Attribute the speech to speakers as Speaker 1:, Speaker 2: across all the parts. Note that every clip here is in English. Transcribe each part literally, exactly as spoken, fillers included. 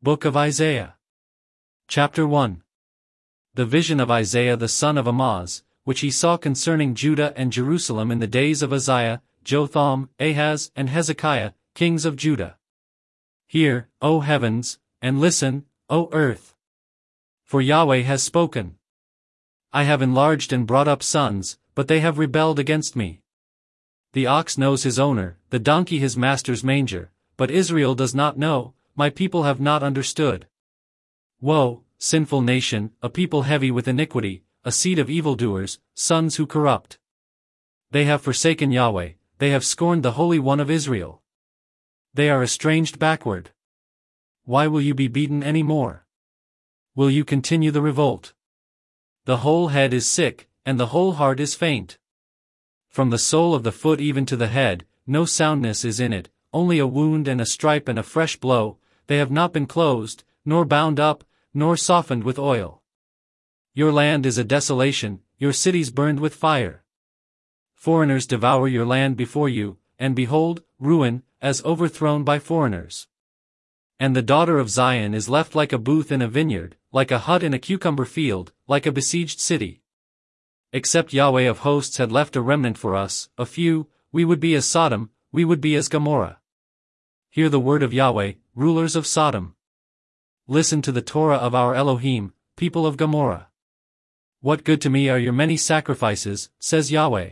Speaker 1: Book of Isaiah. Chapter one. The vision of Isaiah the son of Amoz, which he saw concerning Judah and Jerusalem in the days of Uzziah, Jotham, Ahaz, and Hezekiah, kings of Judah. Hear, O heavens, and listen, O earth. For Yahweh has spoken. I have enlarged and brought up sons, but they have rebelled against me. The ox knows his owner, the donkey his master's manger, but Israel does not know, my people have not understood. Woe, sinful nation, a people heavy with iniquity, a seed of evildoers, sons who corrupt. They have forsaken Yahweh, they have scorned the Holy One of Israel. They are estranged backward. Why will you be beaten any more? Will you continue the revolt? The whole head is sick, and the whole heart is faint. From the sole of the foot even to the head, no soundness is in it, only a wound and a stripe and a fresh blow. They have not been closed, nor bound up, nor softened with oil. Your land is a desolation, your cities burned with fire. Foreigners devour your land before you, and behold, ruin, as overthrown by foreigners. And the daughter of Zion is left like a booth in a vineyard, like a hut in a cucumber field, like a besieged city. Except Yahweh of hosts had left a remnant for us, a few, we would be as Sodom, we would be as Gomorrah. Hear the word of Yahweh, rulers of Sodom. Listen to the Torah of our Elohim, people of Gomorrah. What good to me are your many sacrifices, says Yahweh.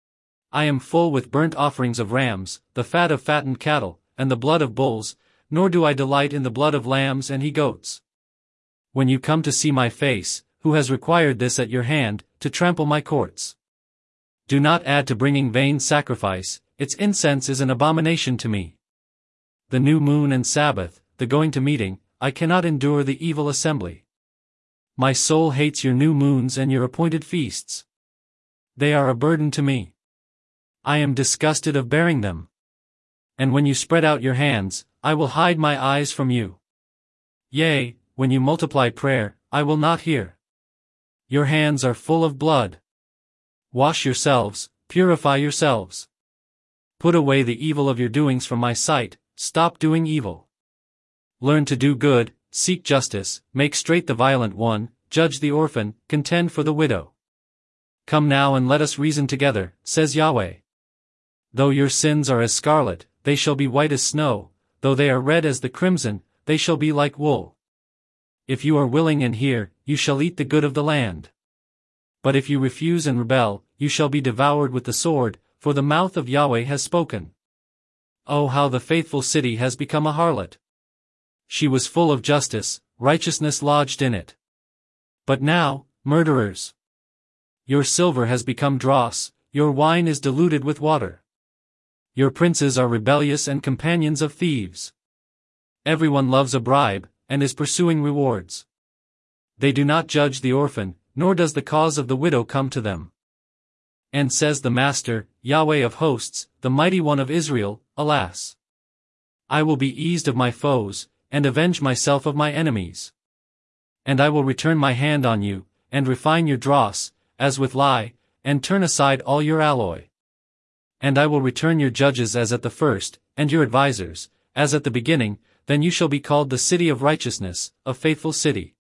Speaker 1: I am full with burnt offerings of rams, the fat of fattened cattle, and the blood of bulls, nor do I delight in the blood of lambs and he-goats. When you come to see my face, who has required this at your hand, to trample my courts? Do not add to bringing vain sacrifice, its incense is an abomination to me. The new moon and Sabbath, the going to meeting, I cannot endure the evil assembly. My soul hates your new moons and your appointed feasts. They are a burden to me. I am disgusted of bearing them. And when you spread out your hands, I will hide my eyes from you. Yea, when you multiply prayer, I will not hear. Your hands are full of blood. Wash yourselves, purify yourselves. Put away the evil of your doings from my sight, stop doing evil. Learn to do good, seek justice, make straight the violent one, judge the orphan, contend for the widow. Come now and let us reason together, says Yahweh. Though your sins are as scarlet, they shall be white as snow, though they are red as the crimson, they shall be like wool. If you are willing and hear, you shall eat the good of the land. But if you refuse and rebel, you shall be devoured with the sword, for the mouth of Yahweh has spoken. Oh, how the faithful city has become a harlot! She was full of justice, righteousness lodged in it. But now, murderers! Your silver has become dross, your wine is diluted with water. Your princes are rebellious and companions of thieves. Everyone loves a bribe, and is pursuing rewards. They do not judge the orphan, nor does the cause of the widow come to them. And says the Master, Yahweh of hosts, the Mighty One of Israel, alas! I will be eased of my foes, and avenge myself of my enemies. And I will return my hand on you, and refine your dross, as with lye, and turn aside all your alloy. And I will return your judges as at the first, and your advisers, as at the beginning, then you shall be called the city of righteousness, a faithful city.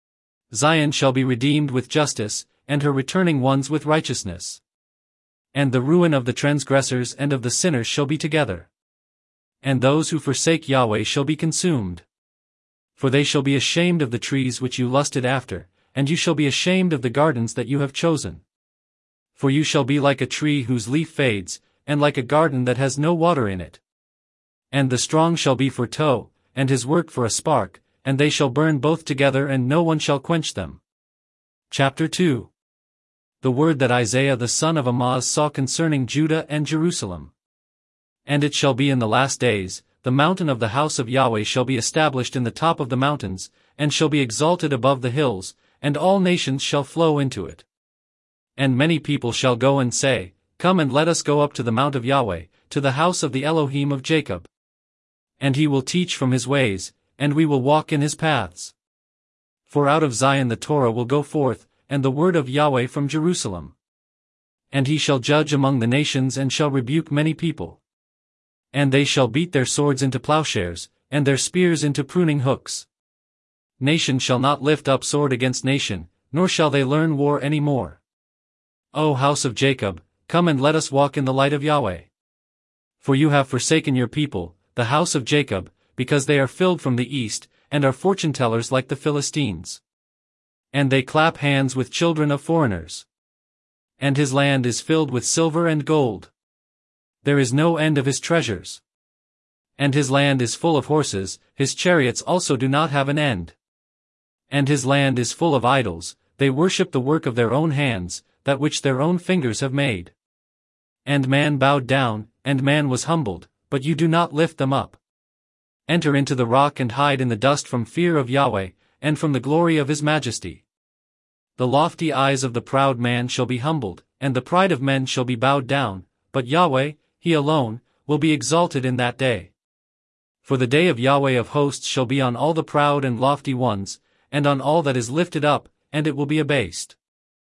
Speaker 1: Zion shall be redeemed with justice, and her returning ones with righteousness. And the ruin of the transgressors and of the sinners shall be together. And those who forsake Yahweh shall be consumed. For they shall be ashamed of the trees which you lusted after, and you shall be ashamed of the gardens that you have chosen. For you shall be like a tree whose leaf fades, and like a garden that has no water in it. And the strong shall be for tow, and his work for a spark, and they shall burn both together and no one shall quench them. Chapter two. The word that Isaiah the son of Amoz saw concerning Judah and Jerusalem. And it shall be in the last days, the mountain of the house of Yahweh shall be established in the top of the mountains, and shall be exalted above the hills, and all nations shall flow into it. And many people shall go and say, Come and let us go up to the mount of Yahweh, to the house of the Elohim of Jacob. And he will teach from his ways, and we will walk in his paths. For out of Zion the Torah will go forth, and the word of Yahweh from Jerusalem. And he shall judge among the nations and shall rebuke many people. And they shall beat their swords into plowshares, and their spears into pruning hooks. Nation shall not lift up sword against nation, nor shall they learn war any more. O house of Jacob, come and let us walk in the light of Yahweh. For you have forsaken your people, the house of Jacob, because they are filled from the east, and are fortune-tellers like the Philistines. And they clap hands with children of foreigners. And his land is filled with silver and gold. There is no end of his treasures. And his land is full of horses, his chariots also do not have an end. And his land is full of idols, they worship the work of their own hands, that which their own fingers have made. And man bowed down, and man was humbled, but you do not lift them up. Enter into the rock and hide in the dust from fear of Yahweh, and from the glory of his majesty. The lofty eyes of the proud man shall be humbled, and the pride of men shall be bowed down, but Yahweh, he alone, will be exalted in that day. For the day of Yahweh of hosts shall be on all the proud and lofty ones, and on all that is lifted up, and it will be abased.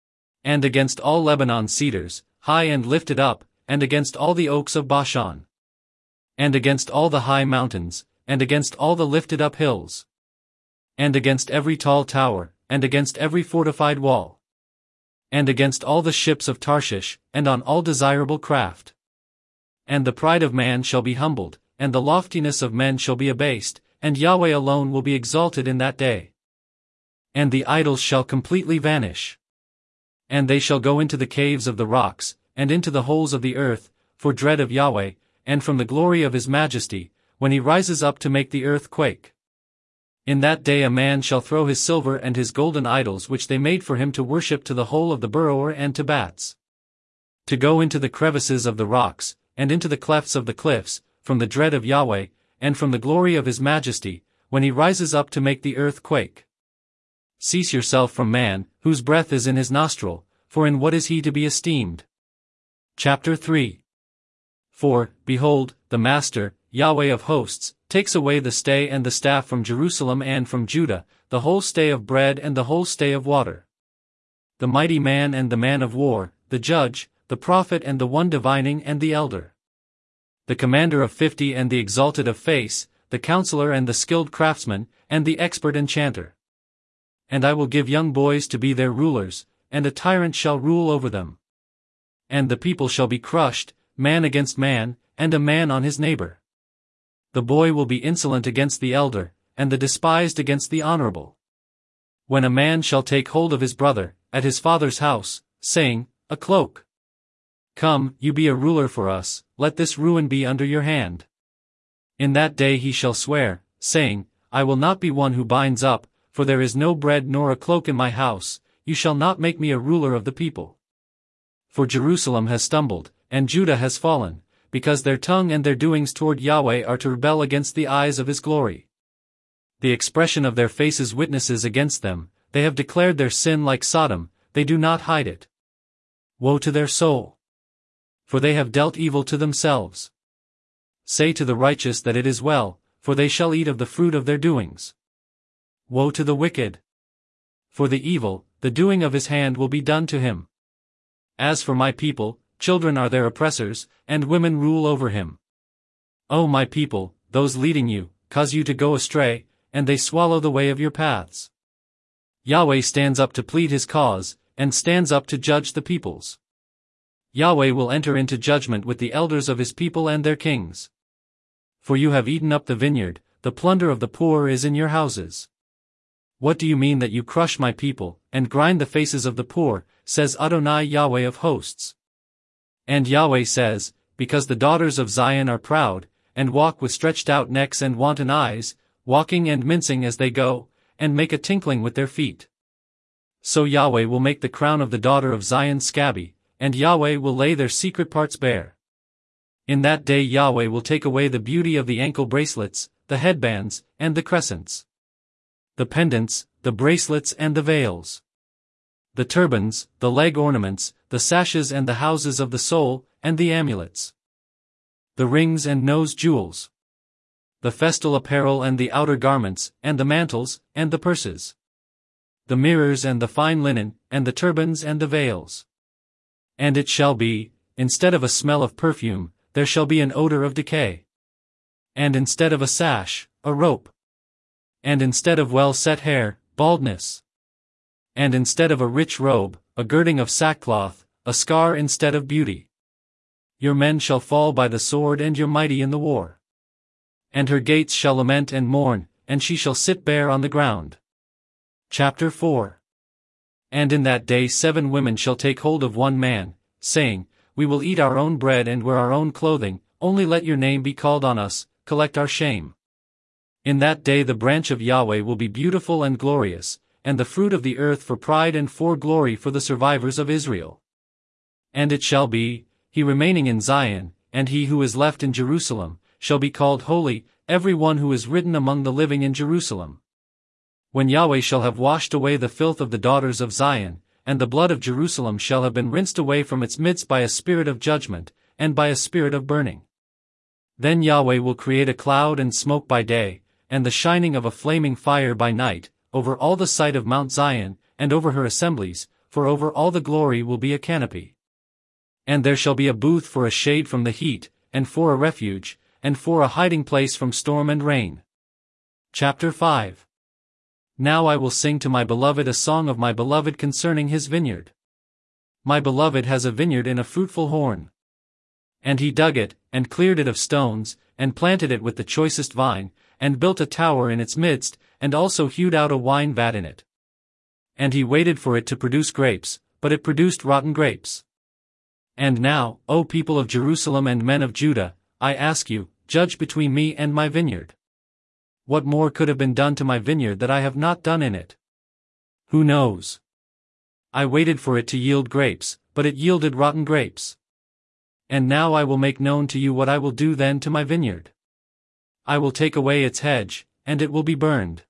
Speaker 1: And against all Lebanon's cedars, high and lifted up, and against all the oaks of Bashan. And against all the high mountains, and against all the lifted up hills. And against every tall tower, and against every fortified wall. And against all the ships of Tarshish, and on all desirable craft. And the pride of man shall be humbled, and the loftiness of men shall be abased, and Yahweh alone will be exalted in that day. And the idols shall completely vanish. And they shall go into the caves of the rocks, and into the holes of the earth, for dread of Yahweh, and from the glory of his majesty, when he rises up to make the earth quake. In that day a man shall throw his silver and his golden idols which they made for him to worship to the hole of the burrower and to bats. To go into the crevices of the rocks, and into the clefts of the cliffs, from the dread of Yahweh, and from the glory of his majesty, when he rises up to make the earth quake. Cease yourself from man, whose breath is in his nostril, for in what is he to be esteemed? Chapter three. For, behold, the Master, Yahweh of hosts, takes away the stay and the staff from Jerusalem and from Judah, the whole stay of bread and the whole stay of water. The mighty man and the man of war, the judge, the prophet and the one divining and the elder. The commander of fifty and the exalted of face, the counselor and the skilled craftsman, and the expert enchanter. And I will give young boys to be their rulers, and a tyrant shall rule over them. And the people shall be crushed, man against man, and a man on his neighbor. The boy will be insolent against the elder, and the despised against the honorable. When a man shall take hold of his brother, at his father's house, saying, A cloak. Come, you be a ruler for us, let this ruin be under your hand. In that day he shall swear, saying, I will not be one who binds up, for there is no bread nor a cloak in my house, you shall not make me a ruler of the people. For Jerusalem has stumbled, and Judah has fallen, because their tongue and their doings toward Yahweh are to rebel against the eyes of his glory. The expression of their faces witnesses against them, they have declared their sin like Sodom, they do not hide it. Woe to their soul! For they have dealt evil to themselves. Say to the righteous that it is well, for they shall eat of the fruit of their doings. Woe to the wicked! For the evil, the doing of his hand will be done to him. As for my people, children are their oppressors, and women rule over him. O my people, those leading you, cause you to go astray, and they swallow the way of your paths. Yahweh stands up to plead his cause, and stands up to judge the peoples. Yahweh will enter into judgment with the elders of his people and their kings. For you have eaten up the vineyard, the plunder of the poor is in your houses. What do you mean that you crush my people, and grind the faces of the poor, says Adonai Yahweh of hosts? And Yahweh says, because the daughters of Zion are proud, and walk with stretched out necks and wanton eyes, walking and mincing as they go, and make a tinkling with their feet. So Yahweh will make the crown of the daughter of Zion scabby, and Yahweh will lay their secret parts bare. In that day Yahweh will take away the beauty of the ankle bracelets, the headbands, and the crescents. The pendants, the bracelets and the veils. The turbans, the leg ornaments, the sashes and the houses of the soul, and the amulets. The rings and nose jewels. The festal apparel and the outer garments, and the mantles, and the purses. The mirrors and the fine linen, and the turbans and the veils. And it shall be, instead of a smell of perfume, there shall be an odor of decay. And instead of a sash, a rope. And instead of well-set hair, baldness. And instead of a rich robe, a girding of sackcloth, a scar instead of beauty. Your men shall fall by the sword and your mighty in the war. And her gates shall lament and mourn, and she shall sit bare on the ground. Chapter four. And in that day seven women shall take hold of one man, saying, We will eat our own bread and wear our own clothing, only let your name be called on us, collect our shame. In that day the branch of Yahweh will be beautiful and glorious, and the fruit of the earth for pride and for glory for the survivors of Israel. And it shall be, he remaining in Zion, and he who is left in Jerusalem, shall be called holy, every one who is written among the living in Jerusalem. When Yahweh shall have washed away the filth of the daughters of Zion, and the blood of Jerusalem shall have been rinsed away from its midst by a spirit of judgment, and by a spirit of burning. Then Yahweh will create a cloud and smoke by day, and the shining of a flaming fire by night, over all the site of Mount Zion, and over her assemblies, for over all the glory will be a canopy. And there shall be a booth for a shade from the heat, and for a refuge, and for a hiding place from storm and rain. Chapter five. Now I will sing to my beloved a song of my beloved concerning his vineyard. My beloved has a vineyard in a fruitful horn. And he dug it, and cleared it of stones, and planted it with the choicest vine, and built a tower in its midst, and also hewed out a wine vat in it. And he waited for it to produce grapes, but it produced rotten grapes. And now, O people of Jerusalem and men of Judah, I ask you, judge between me and my vineyard. What more could have been done to my vineyard that I have not done in it? Who knows? I waited for it to yield grapes, but it yielded rotten grapes. And now I will make known to you what I will do then to my vineyard. I will take away its hedge, and it will be burned.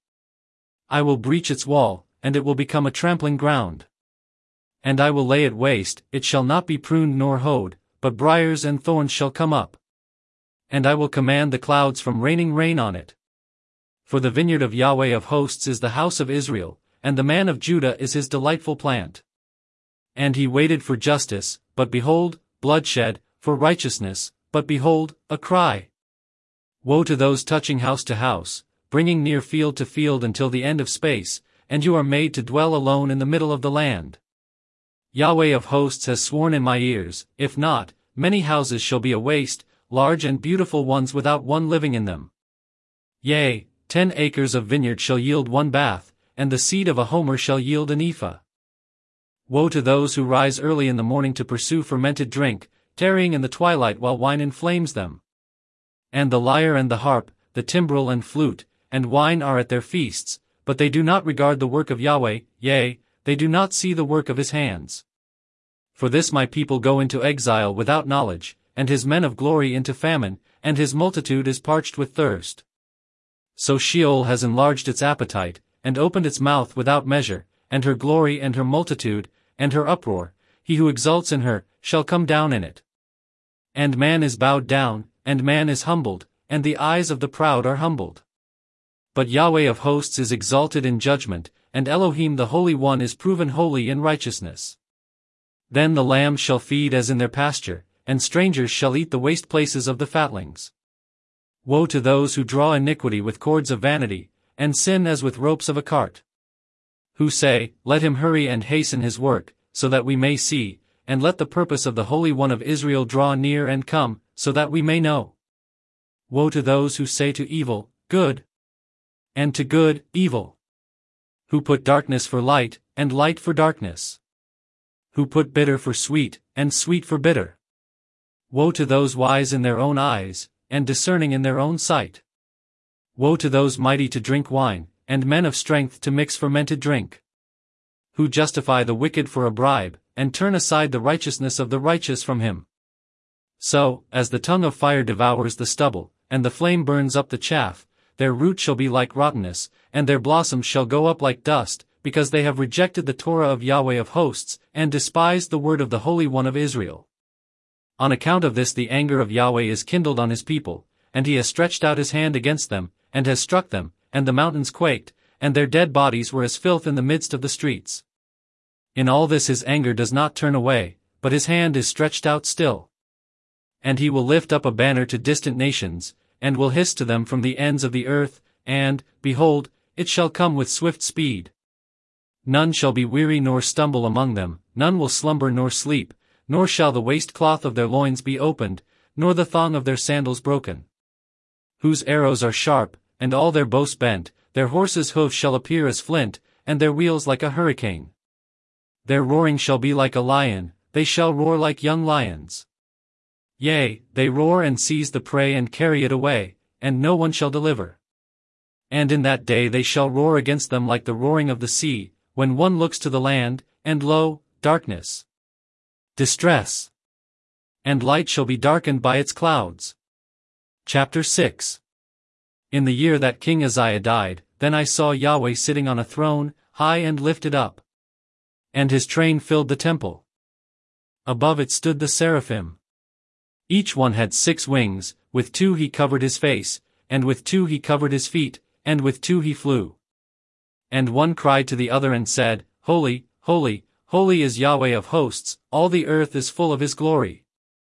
Speaker 1: I will breach its wall, and it will become a trampling ground. And I will lay it waste, it shall not be pruned nor hoed, but briars and thorns shall come up. And I will command the clouds from raining rain on it. For the vineyard of Yahweh of hosts is the house of Israel, and the man of Judah is his delightful plant. And he waited for justice, but behold, bloodshed, for righteousness, but behold, a cry. Woe to those touching house to house, bringing near field to field until the end of space, and you are made to dwell alone in the middle of the land. Yahweh of hosts has sworn in my ears, if not, many houses shall be a waste, large and beautiful ones without one living in them. Yea, ten acres of vineyard shall yield one bath, and the seed of a homer shall yield an ephah. Woe to those who rise early in the morning to pursue fermented drink, tarrying in the twilight while wine inflames them. And the lyre and the harp, the timbrel and flute, and wine are at their feasts, but they do not regard the work of Yahweh, yea, they do not see the work of his hands. For this my people go into exile without knowledge, and his men of glory into famine, and his multitude is parched with thirst. So Sheol has enlarged its appetite, and opened its mouth without measure, and her glory and her multitude, and her uproar, he who exults in her, shall come down in it. And man is bowed down, and man is humbled, and the eyes of the proud are humbled. But Yahweh of hosts is exalted in judgment, and Elohim the Holy One is proven holy in righteousness. Then the lambs shall feed as in their pasture, and strangers shall eat the waste places of the fatlings. Woe to those who draw iniquity with cords of vanity, and sin as with ropes of a cart. Who say, Let him hurry and hasten his work, so that we may see, and let the purpose of the Holy One of Israel draw near and come, so that we may know. Woe to those who say to evil, Good, and to good, evil. Who put darkness for light, and light for darkness. Who put bitter for sweet, and sweet for bitter. Woe to those wise in their own eyes, and discerning in their own sight. Woe to those mighty to drink wine, and men of strength to mix fermented drink. Who justify the wicked for a bribe, and turn aside the righteousness of the righteous from him. So, as the tongue of fire devours the stubble, and the flame burns up the chaff, their root shall be like rottenness, and their blossoms shall go up like dust, because they have rejected the Torah of Yahweh of hosts, and despised the word of the Holy One of Israel. On account of this the anger of Yahweh is kindled on his people, and he has stretched out his hand against them, and has struck them, and the mountains quaked, and their dead bodies were as filth in the midst of the streets. In all this his anger does not turn away, but his hand is stretched out still. And he will lift up a banner to distant nations, and will hiss to them from the ends of the earth, and, behold, it shall come with swift speed. None shall be weary nor stumble among them, none will slumber nor sleep, nor shall the waistcloth of their loins be opened, nor the thong of their sandals broken. Whose arrows are sharp, and all their bows bent, their horses' hoofs shall appear as flint, and their wheels like a hurricane. Their roaring shall be like a lion, they shall roar like young lions. Yea, they roar and seize the prey and carry it away, and no one shall deliver. And in that day they shall roar against them like the roaring of the sea, when one looks to the land, and lo, darkness, distress, and light shall be darkened by its clouds. Chapter six. In the year that King Uzziah died, then I saw Yahweh sitting on a throne, high and lifted up. And his train filled the temple. Above it stood the seraphim. Each one had six wings, with two he covered his face, and with two he covered his feet, and with two he flew. And one cried to the other and said, Holy, holy, holy is Yahweh of hosts, all the earth is full of his glory.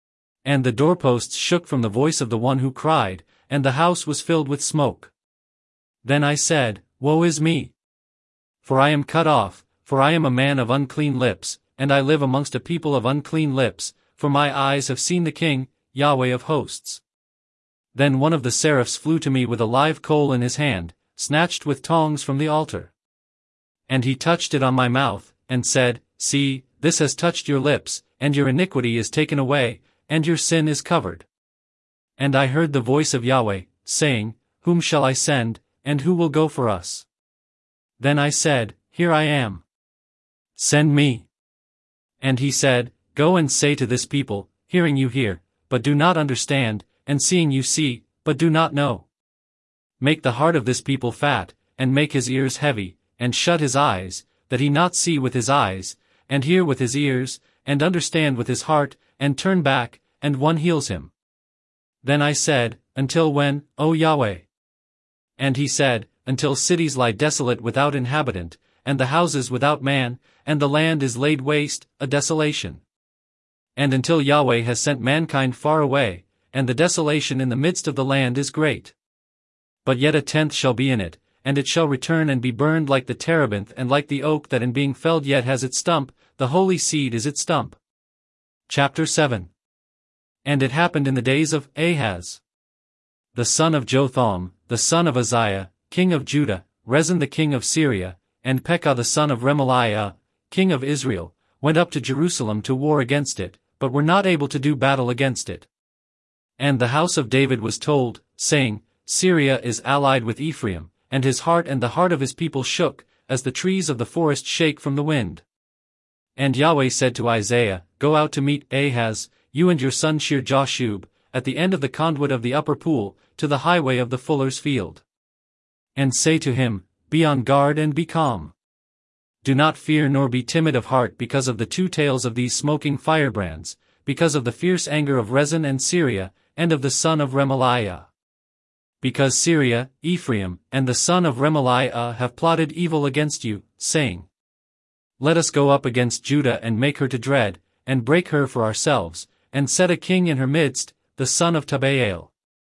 Speaker 1: And the doorposts shook from the voice of the one who cried, and the house was filled with smoke. Then I said, Woe is me! For I am cut off, for I am a man of unclean lips, and I live amongst a people of unclean lips, for my eyes have seen the King, Yahweh of hosts. Then one of the seraphs flew to me with a live coal in his hand, snatched with tongs from the altar. And he touched it on my mouth, and said, See, this has touched your lips, and your iniquity is taken away, and your sin is covered. And I heard the voice of Yahweh, saying, Whom shall I send, and who will go for us? Then I said, Here I am. Send me. And he said, Go and say to this people, Hearing you hear, but do not understand, and seeing you see, but do not know. Make the heart of this people fat, and make his ears heavy, and shut his eyes, that he not see with his eyes, and hear with his ears, and understand with his heart, and turn back, and one heals him. Then I said, Until when, O Yahweh? And he said, Until cities lie desolate without inhabitant, and the houses without man, and the land is laid waste, a desolation. And until Yahweh has sent mankind far away, and the desolation in the midst of the land is great. But yet a tenth shall be in it, and it shall return and be burned like the terebinth and like the oak that in being felled yet has its stump, the holy seed is its stump. Chapter seven. And it happened in the days of Ahaz, the son of Jotham, the son of Uzziah, king of Judah, Rezin the king of Syria, and Pekah the son of Remaliah, king of Israel, went up to Jerusalem to war against it, but were not able to do battle against it. And the house of David was told, saying, Syria is allied with Ephraim, and his heart and the heart of his people shook, as the trees of the forest shake from the wind. And Yahweh said to Isaiah, Go out to meet Ahaz, you and your son Shear-Jashub, at the end of the conduit of the upper pool, to the highway of the fuller's field. And say to him, Be on guard and be calm. Do not fear nor be timid of heart because of the two tails of these smoking firebrands, because of the fierce anger of Rezin and Syria, and of the son of Remaliah. Because Syria, Ephraim, and the son of Remaliah have plotted evil against you, saying, Let us go up against Judah and make her to dread, and break her for ourselves, and set a king in her midst, the son of Tabaal.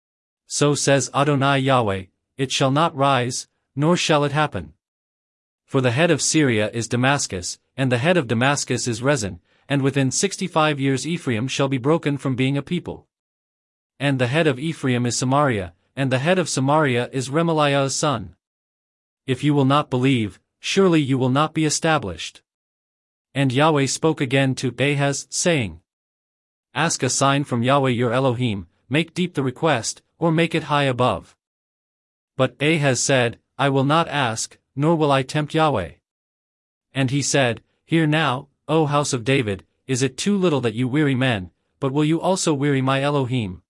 Speaker 1: So says Adonai Yahweh, It shall not rise, nor shall it happen. For the head of Syria is Damascus, and the head of Damascus is Rezin, and within sixty-five years Ephraim shall be broken from being a people. And the head of Ephraim is Samaria, and the head of Samaria is Remaliah's son. If you will not believe, surely you will not be established. And Yahweh spoke again to Ahaz, saying, Ask a sign from Yahweh your Elohim, make deep the request, or make it high above. But Ahaz said, I will not ask, nor will I tempt Yahweh. And he said, Hear now, O house of David, is it too little that you weary men, but will you also weary my Elohim?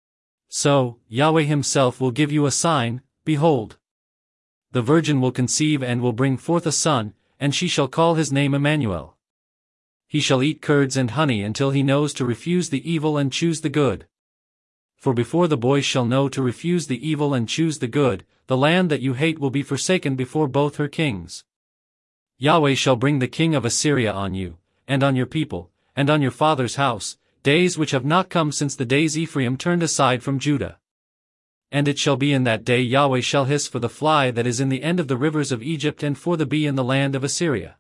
Speaker 1: So, Yahweh himself will give you a sign, behold. The virgin will conceive and will bring forth a son, and she shall call his name Emmanuel. He shall eat curds and honey until he knows to refuse the evil and choose the good. For before the boy shall know to refuse the evil and choose the good, the land that you hate will be forsaken before both her kings. Yahweh shall bring the king of Assyria on you, and on your people, and on your father's house, days which have not come since the days Ephraim turned aside from Judah. And it shall be in that day Yahweh shall hiss for the fly that is in the end of the rivers of Egypt and for the bee in the land of Assyria.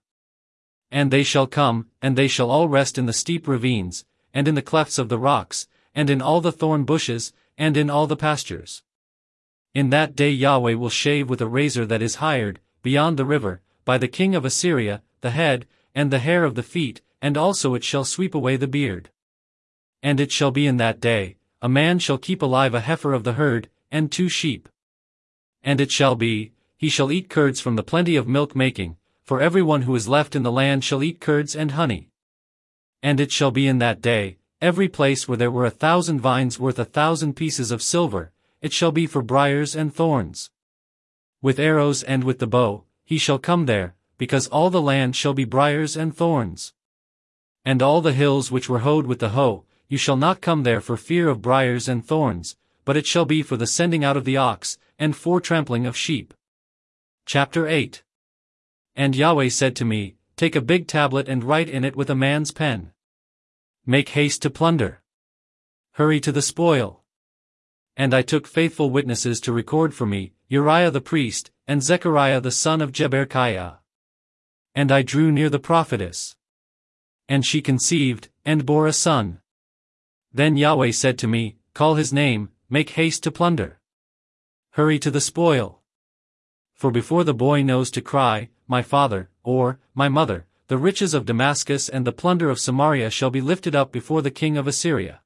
Speaker 1: And they shall come, and they shall all rest in the steep ravines, and in the clefts of the rocks, and in all the thorn bushes, and in all the pastures. In that day Yahweh will shave with a razor that is hired, beyond the river, by the king of Assyria, the head, and the hair of the feet, and also it shall sweep away the beard. And it shall be in that day, a man shall keep alive a heifer of the herd, and two sheep. And it shall be, he shall eat curds from the plenty of milk making, for every one who is left in the land shall eat curds and honey. And it shall be in that day, every place where there were a thousand vines worth a thousand pieces of silver, it shall be for briars and thorns. With arrows and with the bow, he shall come there, because all the land shall be briars and thorns. And all the hills which were hoed with the hoe, you shall not come there for fear of briars and thorns, but it shall be for the sending out of the ox, and for trampling of sheep. Chapter eight. And Yahweh said to me, Take a big tablet and write in it with a man's pen. Make haste to plunder. Hurry to the spoil. And I took faithful witnesses to record for me, Uriah the priest, and Zechariah the son of Jeberechiah. And I drew near the prophetess. And she conceived, and bore a son. Then Yahweh said to me, Call his name, make haste to plunder. Hurry to the spoil. For before the boy knows to cry, My father, or, My mother, the riches of Damascus and the plunder of Samaria shall be lifted up before the king of Assyria.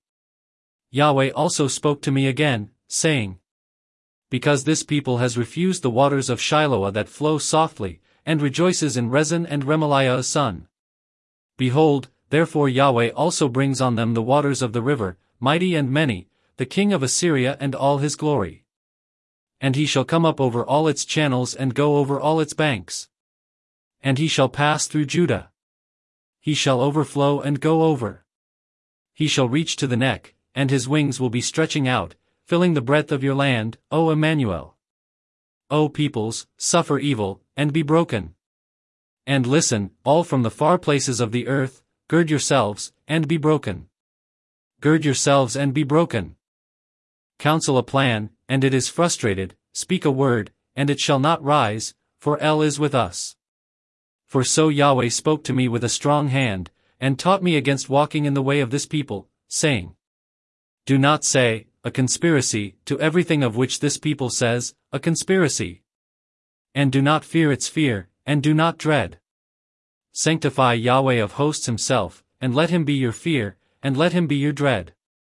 Speaker 1: Yahweh also spoke to me again, saying, Because this people has refused the waters of Shiloah that flow softly, and rejoices in Rezin and Remaliah's son. Behold, therefore Yahweh also brings on them the waters of the river, mighty and many, the king of Assyria and all his glory. And he shall come up over all its channels and go over all its banks. And he shall pass through Judah. He shall overflow and go over. He shall reach to the neck, and his wings will be stretching out, filling the breadth of your land, O Emmanuel. O peoples, suffer evil, and be broken. And listen, all from the far places of the earth, gird yourselves, and be broken. Gird yourselves and be broken. Counsel a plan, and it is frustrated, speak a word, and it shall not rise, for El is with us. For so Yahweh spoke to me with a strong hand, and taught me against walking in the way of this people, saying, Do not say, a conspiracy, to everything of which this people says, a conspiracy. And do not fear its fear, and do not dread. Sanctify Yahweh of hosts himself, and let him be your fear, and let him be your dread.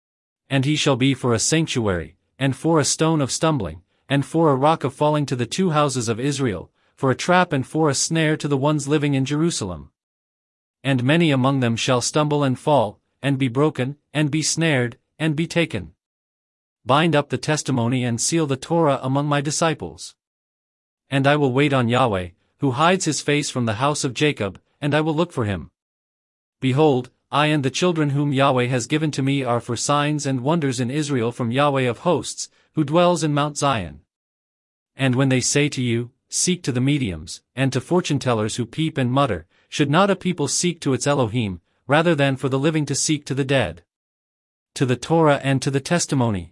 Speaker 1: And he shall be for a sanctuary, and for a stone of stumbling, and for a rock of falling to the two houses of Israel, for a trap and for a snare to the ones living in Jerusalem. And many among them shall stumble and fall, and be broken, and be snared, and be taken. Bind up the testimony and seal the Torah among my disciples. And I will wait on Yahweh, who hides his face from the house of Jacob, and I will look for him. Behold, I and the children whom Yahweh has given to me are for signs and wonders in Israel from Yahweh of hosts, who dwells in Mount Zion. And when they say to you, Seek to the mediums, and to fortune-tellers who peep and mutter, should not a people seek to its Elohim, rather than for the living to seek to the dead? To the Torah and to the testimony.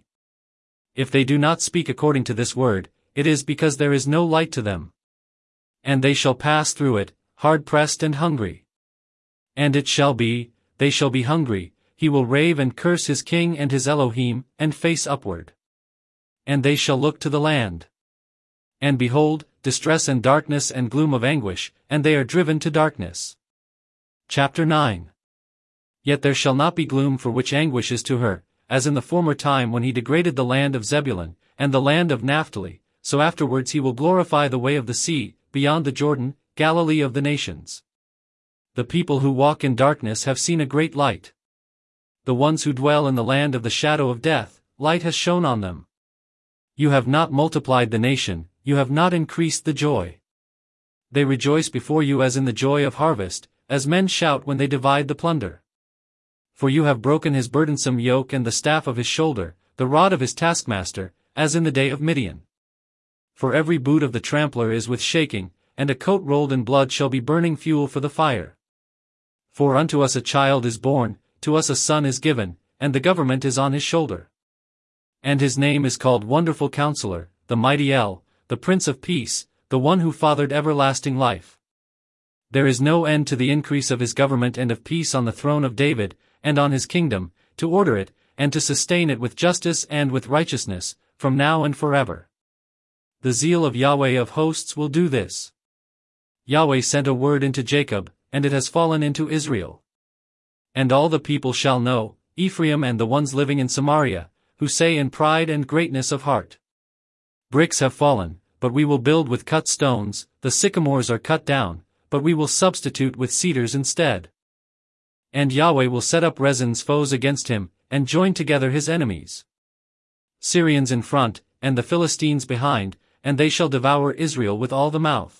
Speaker 1: If they do not speak according to this word, it is because there is no light to them. And they shall pass through it, hard-pressed and hungry. And it shall be, they shall be hungry, he will rave and curse his king and his Elohim, and face upward. And they shall look to the land. And behold, distress and darkness and gloom of anguish, and they are driven to darkness. Chapter nine. Yet there shall not be gloom for which anguish is to her, as in the former time when he degraded the land of Zebulun, and the land of Naphtali, so afterwards he will glorify the way of the sea, beyond the Jordan, Galilee of the nations. The people who walk in darkness have seen a great light. The ones who dwell in the land of the shadow of death, light has shone on them. You have not multiplied the nation, you have not increased the joy. They rejoice before you as in the joy of harvest, as men shout when they divide the plunder. For you have broken his burdensome yoke and the staff of his shoulder, the rod of his taskmaster, as in the day of Midian. For every boot of the trampler is with shaking, and a coat rolled in blood shall be burning fuel for the fire. For unto us a child is born, to us a son is given, and the government is on his shoulder. And his name is called Wonderful Counselor, the Mighty El, the Prince of Peace, the one who fathered everlasting life. There is no end to the increase of his government and of peace on the throne of David, and on his kingdom, to order it, and to sustain it with justice and with righteousness, from now and forever. The zeal of Yahweh of hosts will do this. Yahweh sent a word into Jacob, and it has fallen into Israel. And all the people shall know, Ephraim and the ones living in Samaria, who say in pride and greatness of heart, bricks have fallen, but we will build with cut stones, the sycamores are cut down, but we will substitute with cedars instead. And Yahweh will set up Rezin's foes against him, and join together his enemies. Syrians in front, and the Philistines behind, and they shall devour Israel with all the mouth.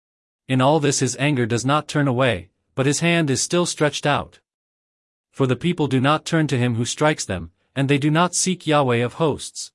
Speaker 1: In all this his anger does not turn away, but his hand is still stretched out. For the people do not turn to him who strikes them, and they do not seek Yahweh of hosts.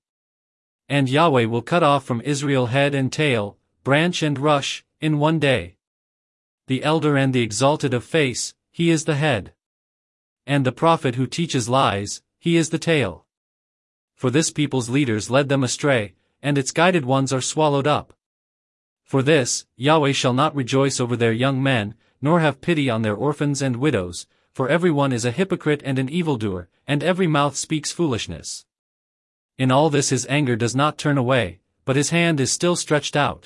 Speaker 1: And Yahweh will cut off from Israel head and tail, branch and rush, in one day. The elder and the exalted of face, he is the head. And the prophet who teaches lies, he is the tail. For this people's leaders led them astray, and its guided ones are swallowed up. For this, Yahweh shall not rejoice over their young men, nor have pity on their orphans and widows, for every one is a hypocrite and an evildoer, and every mouth speaks foolishness. In all this his anger does not turn away, but his hand is still stretched out.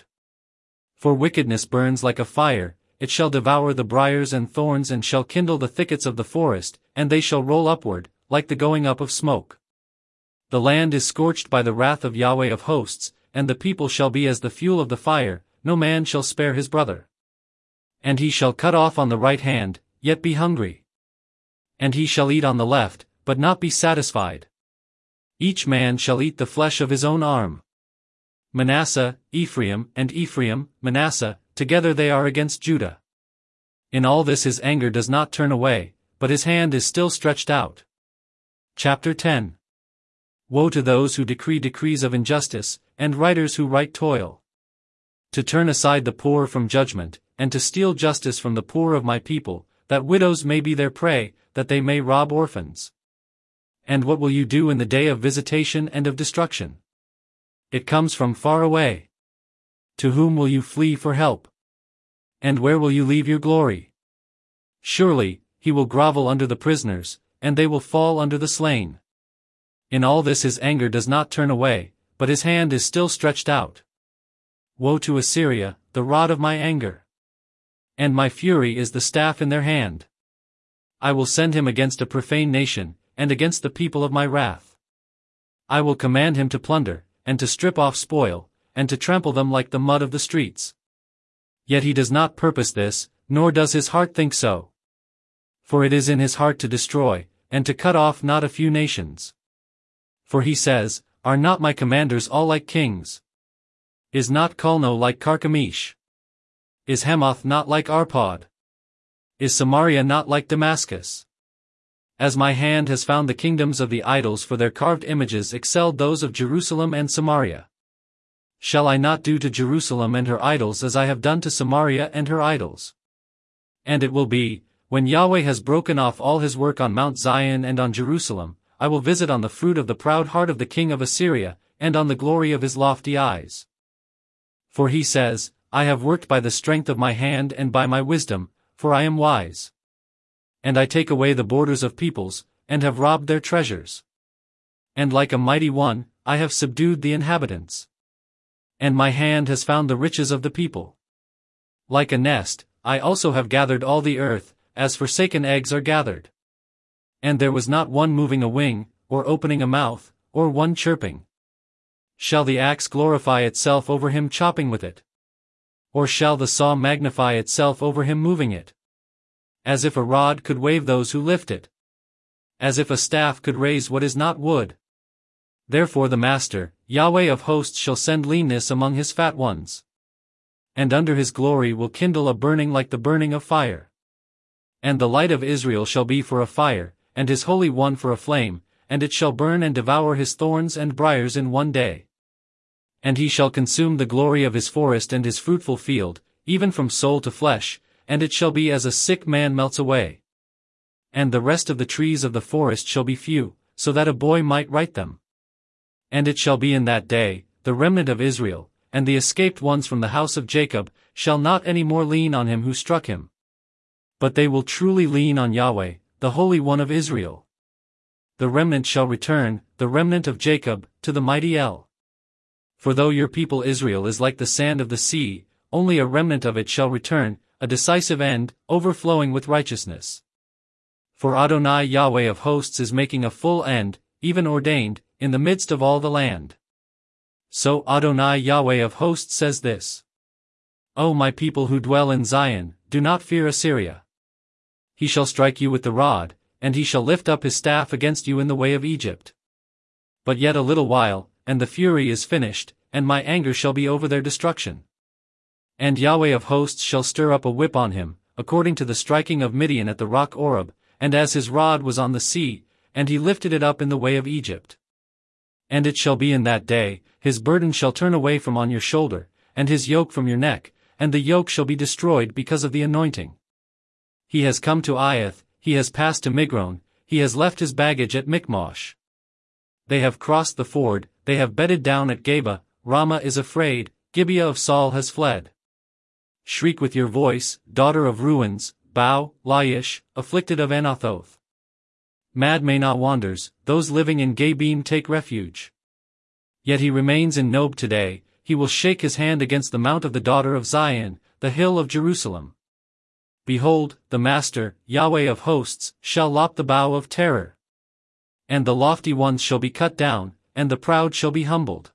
Speaker 1: For wickedness burns like a fire, it shall devour the briars and thorns and shall kindle the thickets of the forest, and they shall roll upward, like the going up of smoke. The land is scorched by the wrath of Yahweh of hosts, and the people shall be as the fuel of the fire, no man shall spare his brother. And he shall cut off on the right hand, yet be hungry. And he shall eat on the left, but not be satisfied. Each man shall eat the flesh of his own arm. Manasseh, Ephraim, and Ephraim, Manasseh, together they are against Judah. In all this his anger does not turn away, but his hand is still stretched out. Chapter ten. Woe to those who decree decrees of injustice, and writers who write toil. To turn aside the poor from judgment, and to steal justice from the poor of my people, that widows may be their prey, that they may rob orphans. And what will you do in the day of visitation and of destruction? It comes from far away. To whom will you flee for help? And where will you leave your glory? Surely, he will grovel under the prisoners, and they will fall under the slain. In all this his anger does not turn away, but his hand is still stretched out. Woe to Assyria, the rod of my anger! And my fury is the staff in their hand. I will send him against a profane nation, and against the people of my wrath. I will command him to plunder, and to strip off spoil, and to trample them like the mud of the streets. Yet he does not purpose this, nor does his heart think so. For it is in his heart to destroy, and to cut off not a few nations. For he says, Are not my commanders all like kings? Is not Calno like Carchemish? Is Hamath not like Arpad? Is Samaria not like Damascus? As my hand has found the kingdoms of the idols for their carved images excelled those of Jerusalem and Samaria. Shall I not do to Jerusalem and her idols as I have done to Samaria and her idols? And it will be, when Yahweh has broken off all his work on Mount Zion and on Jerusalem, I will visit on the fruit of the proud heart of the king of Assyria, and on the glory of his lofty eyes. For he says, I have worked by the strength of my hand and by my wisdom, for I am wise. And I take away the borders of peoples, and have robbed their treasures. And like a mighty one, I have subdued the inhabitants. And my hand has found the riches of the people. Like a nest, I also have gathered all the earth, as forsaken eggs are gathered. And there was not one moving a wing, or opening a mouth, or one chirping. Shall the axe glorify itself over him chopping with it? Or shall the saw magnify itself over him moving it? As if a rod could wave those who lift it. As if a staff could raise what is not wood. Therefore the Master, Yahweh of hosts shall send leanness among his fat ones. And under his glory will kindle a burning like the burning of fire. And the light of Israel shall be for a fire, and his Holy One for a flame, and it shall burn and devour his thorns and briars in one day. And he shall consume the glory of his forest and his fruitful field, even from soul to flesh, and it shall be as a sick man melts away. And the rest of the trees of the forest shall be few, so that a boy might write them. And it shall be in that day, the remnant of Israel, and the escaped ones from the house of Jacob, shall not any more lean on him who struck him. But they will truly lean on Yahweh, the Holy One of Israel. The remnant shall return, the remnant of Jacob, to the mighty El. For though your people Israel is like the sand of the sea, only a remnant of it shall return, a decisive end, overflowing with righteousness. For Adonai Yahweh of hosts is making a full end, even ordained, in the midst of all the land. So Adonai Yahweh of hosts says this: O my people who dwell in Zion, do not fear Assyria. He shall strike you with the rod, and he shall lift up his staff against you in the way of Egypt. But yet a little while, and the fury is finished, and my anger shall be over their destruction. And Yahweh of hosts shall stir up a whip on him, according to the striking of Midian at the rock Oreb, and as his rod was on the sea, and he lifted it up in the way of Egypt. And it shall be in that day, his burden shall turn away from on your shoulder, and his yoke from your neck, and the yoke shall be destroyed because of the anointing. He has come to Iath, he has passed to Migron, he has left his baggage at Michmash. They have crossed the ford, they have bedded down at Geba, Ramah is afraid, Gibeah of Saul has fled. Shriek with your voice, daughter of ruins, bow, Laish, afflicted of Anathoth. Madmenah wanders, those living in Gabim take refuge. Yet he remains in Nob today, he will shake his hand against the mount of the daughter of Zion, the hill of Jerusalem. Behold, the Master, Yahweh of hosts, shall lop the bow of terror. And the lofty ones shall be cut down, and the proud shall be humbled.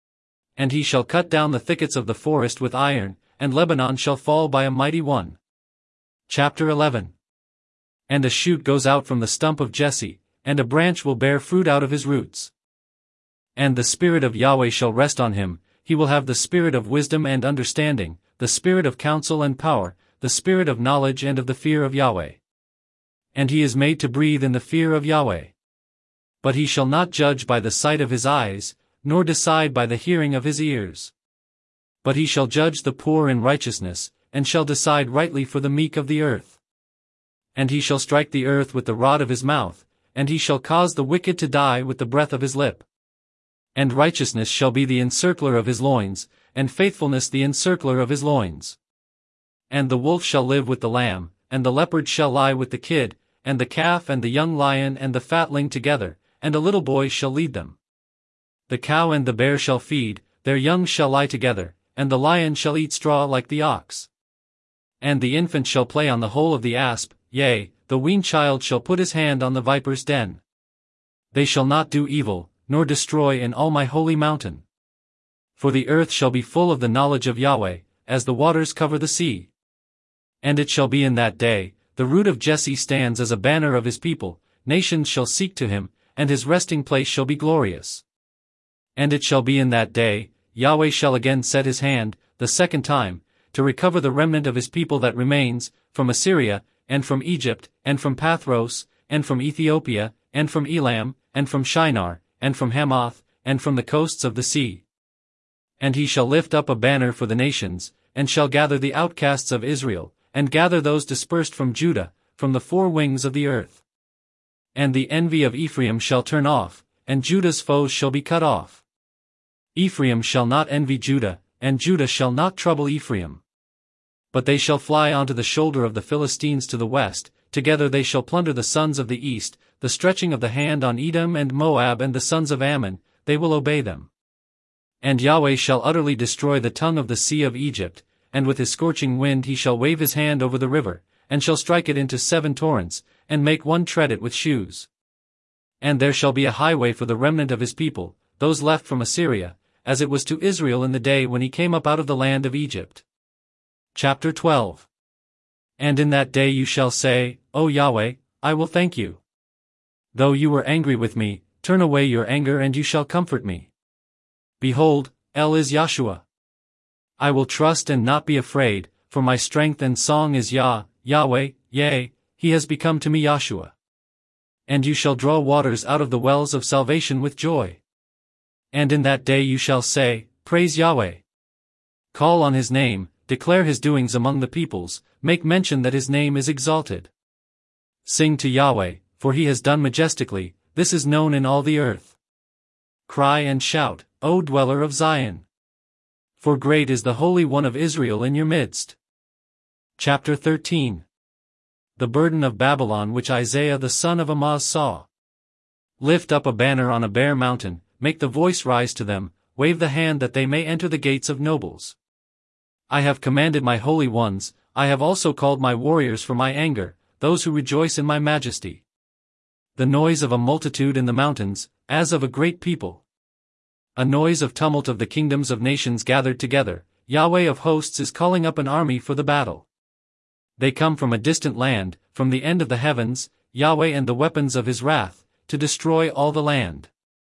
Speaker 1: And he shall cut down the thickets of the forest with iron, and Lebanon shall fall by a mighty one. Chapter eleven. And a shoot goes out from the stump of Jesse, and a branch will bear fruit out of his roots. And the Spirit of Yahweh shall rest on him, he will have the spirit of wisdom and understanding, the spirit of counsel and power, the spirit of knowledge and of the fear of Yahweh. And he is made to breathe in the fear of Yahweh. But he shall not judge by the sight of his eyes, nor decide by the hearing of his ears. But he shall judge the poor in righteousness, and shall decide rightly for the meek of the earth. And he shall strike the earth with the rod of his mouth, and he shall cause the wicked to die with the breath of his lip. And righteousness shall be the encircler of his loins, and faithfulness the encircler of his loins. And the wolf shall live with the lamb, and the leopard shall lie with the kid, and the calf and the young lion and the fatling together, and a little boy shall lead them. The cow and the bear shall feed, their young shall lie together, and the lion shall eat straw like the ox. And the infant shall play on the hole of the asp, yea, the weaned child shall put his hand on the viper's den. They shall not do evil, nor destroy in all my holy mountain. For the earth shall be full of the knowledge of Yahweh, as the waters cover the sea. And it shall be in that day, the root of Jesse stands as a banner of his people, nations shall seek to him, and his resting place shall be glorious. And it shall be in that day, Yahweh shall again set his hand, the second time, to recover the remnant of his people that remains, from Assyria, and from Egypt, and from Pathros, and from Ethiopia, and from Elam, and from Shinar, and from Hamath, and from the coasts of the sea. And he shall lift up a banner for the nations, and shall gather the outcasts of Israel, and gather those dispersed from Judah, from the four wings of the earth. And the envy of Ephraim shall turn off, and Judah's foes shall be cut off. Ephraim shall not envy Judah, and Judah shall not trouble Ephraim. But they shall fly onto the shoulder of the Philistines to the west, together they shall plunder the sons of the east, the stretching of the hand on Edom and Moab and the sons of Ammon, they will obey them. And Yahweh shall utterly destroy the tongue of the sea of Egypt, and with his scorching wind he shall wave his hand over the river, and shall strike it into seven torrents, and make one tread it with shoes. And there shall be a highway for the remnant of his people, those left from Assyria, as it was to Israel in the day when he came up out of the land of Egypt. Chapter twelve. And in that day you shall say, O Yahweh, I will thank you. Though you were angry with me, turn away your anger and you shall comfort me. Behold, El is Yahshua. I will trust and not be afraid, for my strength and song is Yah, Yahweh, yea, he has become to me Yahshua. And you shall draw waters out of the wells of salvation with joy. And in that day you shall say, Praise Yahweh. Call on his name, declare his doings among the peoples, make mention that his name is exalted. Sing to Yahweh, for he has done majestically, this is known in all the earth. Cry and shout, O dweller of Zion! For great is the Holy One of Israel in your midst. Chapter thirteen. The burden of Babylon which Isaiah the son of Amoz saw. Lift up a banner on a bare mountain, make the voice rise to them, wave the hand that they may enter the gates of nobles. I have commanded my holy ones, I have also called my warriors for my anger, those who rejoice in my majesty. The noise of a multitude in the mountains, as of a great people. A noise of tumult of the kingdoms of nations gathered together, Yahweh of hosts is calling up an army for the battle. They come from a distant land, from the end of the heavens, Yahweh and the weapons of his wrath, to destroy all the land.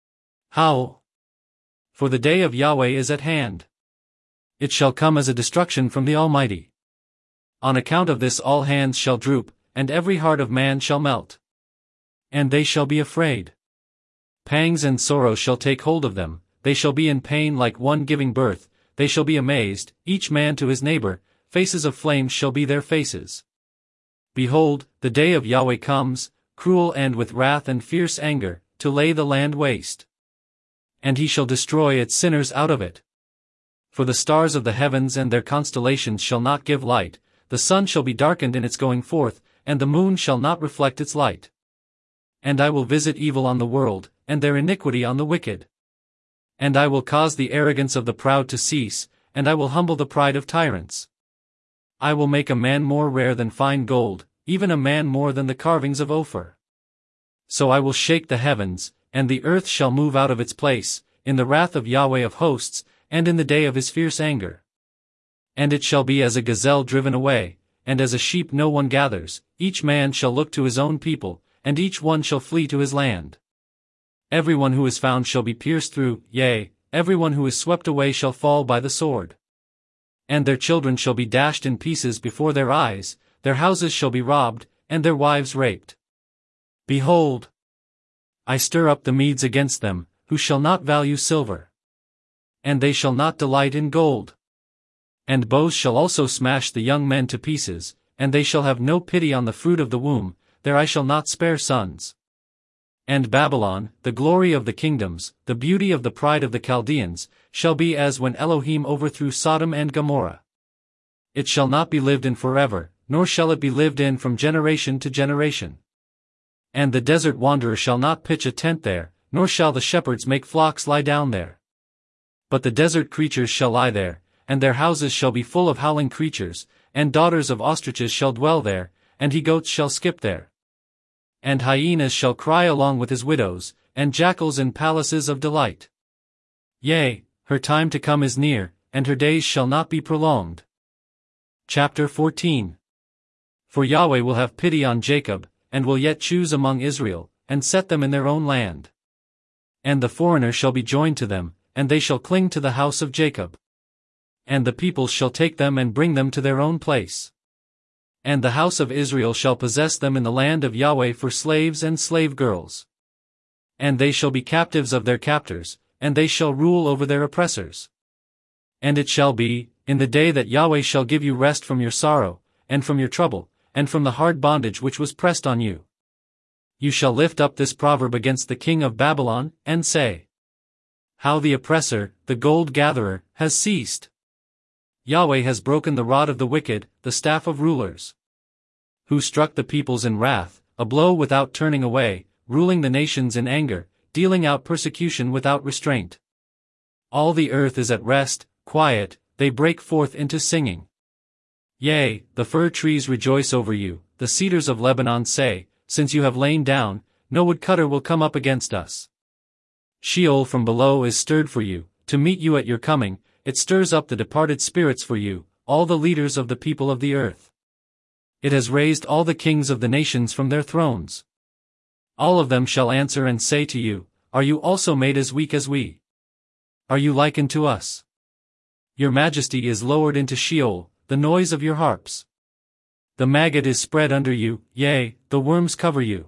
Speaker 1: Howl! For the day of Yahweh is at hand. It shall come as a destruction from the Almighty. On account of this all hands shall droop, and every heart of man shall melt. And they shall be afraid. Pangs and sorrow shall take hold of them, they shall be in pain like one giving birth, they shall be amazed, each man to his neighbor, faces of flames shall be their faces. Behold, the day of Yahweh comes, cruel and with wrath and fierce anger, to lay the land waste. And he shall destroy its sinners out of it. For the stars of the heavens and their constellations shall not give light, the sun shall be darkened in its going forth, and the moon shall not reflect its light. And I will visit evil on the world, and their iniquity on the wicked. And I will cause the arrogance of the proud to cease, and I will humble the pride of tyrants. I will make a man more rare than fine gold, even a man more than the carvings of Ophir. So I will shake the heavens, and the earth shall move out of its place, in the wrath of Yahweh of hosts, and in the day of his fierce anger. And it shall be as a gazelle driven away, and as a sheep no one gathers, each man shall look to his own people, and each one shall flee to his land. Everyone who is found shall be pierced through, yea, everyone who is swept away shall fall by the sword. And their children shall be dashed in pieces before their eyes, their houses shall be robbed, and their wives raped. Behold! I stir up the Medes against them, who shall not value silver. And they shall not delight in gold. And bows shall also smash the young men to pieces, and they shall have no pity on the fruit of the womb, there I shall not spare sons. And Babylon, the glory of the kingdoms, the beauty of the pride of the Chaldeans, shall be as when Elohim overthrew Sodom and Gomorrah. It shall not be lived in forever, nor shall it be lived in from generation to generation. And the desert wanderer shall not pitch a tent there, nor shall the shepherds make flocks lie down there. But the desert creatures shall lie there, and their houses shall be full of howling creatures, and daughters of ostriches shall dwell there, and he-goats shall skip there. And hyenas shall cry along with his widows, and jackals in palaces of delight. Yea, her time to come is near, and her days shall not be prolonged. Chapter fourteen. For Yahweh will have pity on Jacob, and will yet choose among Israel, and set them in their own land. And the foreigner shall be joined to them, and they shall cling to the house of Jacob. And the people shall take them and bring them to their own place. And the house of Israel shall possess them in the land of Yahweh for slaves and slave girls. And they shall be captives of their captors, and they shall rule over their oppressors. And it shall be, in the day that Yahweh shall give you rest from your sorrow, and from your trouble, and from the hard bondage which was pressed on you. You shall lift up this proverb against the king of Babylon, and say, How the oppressor, the gold gatherer, has ceased. Yahweh has broken the rod of the wicked, the staff of rulers. Who struck the peoples in wrath, a blow without turning away, ruling the nations in anger, dealing out persecution without restraint. All the earth is at rest, quiet, they break forth into singing. Yea, the fir trees rejoice over you, the cedars of Lebanon say, Since you have lain down, no woodcutter will come up against us. Sheol from below is stirred for you, to meet you at your coming, it stirs up the departed spirits for you, all the leaders of the people of the earth. It has raised all the kings of the nations from their thrones. All of them shall answer and say to you, Are you also made as weak as we? Are you likened to us? Your majesty is lowered into Sheol, the noise of your harps. The maggot is spread under you, yea, the worms cover you.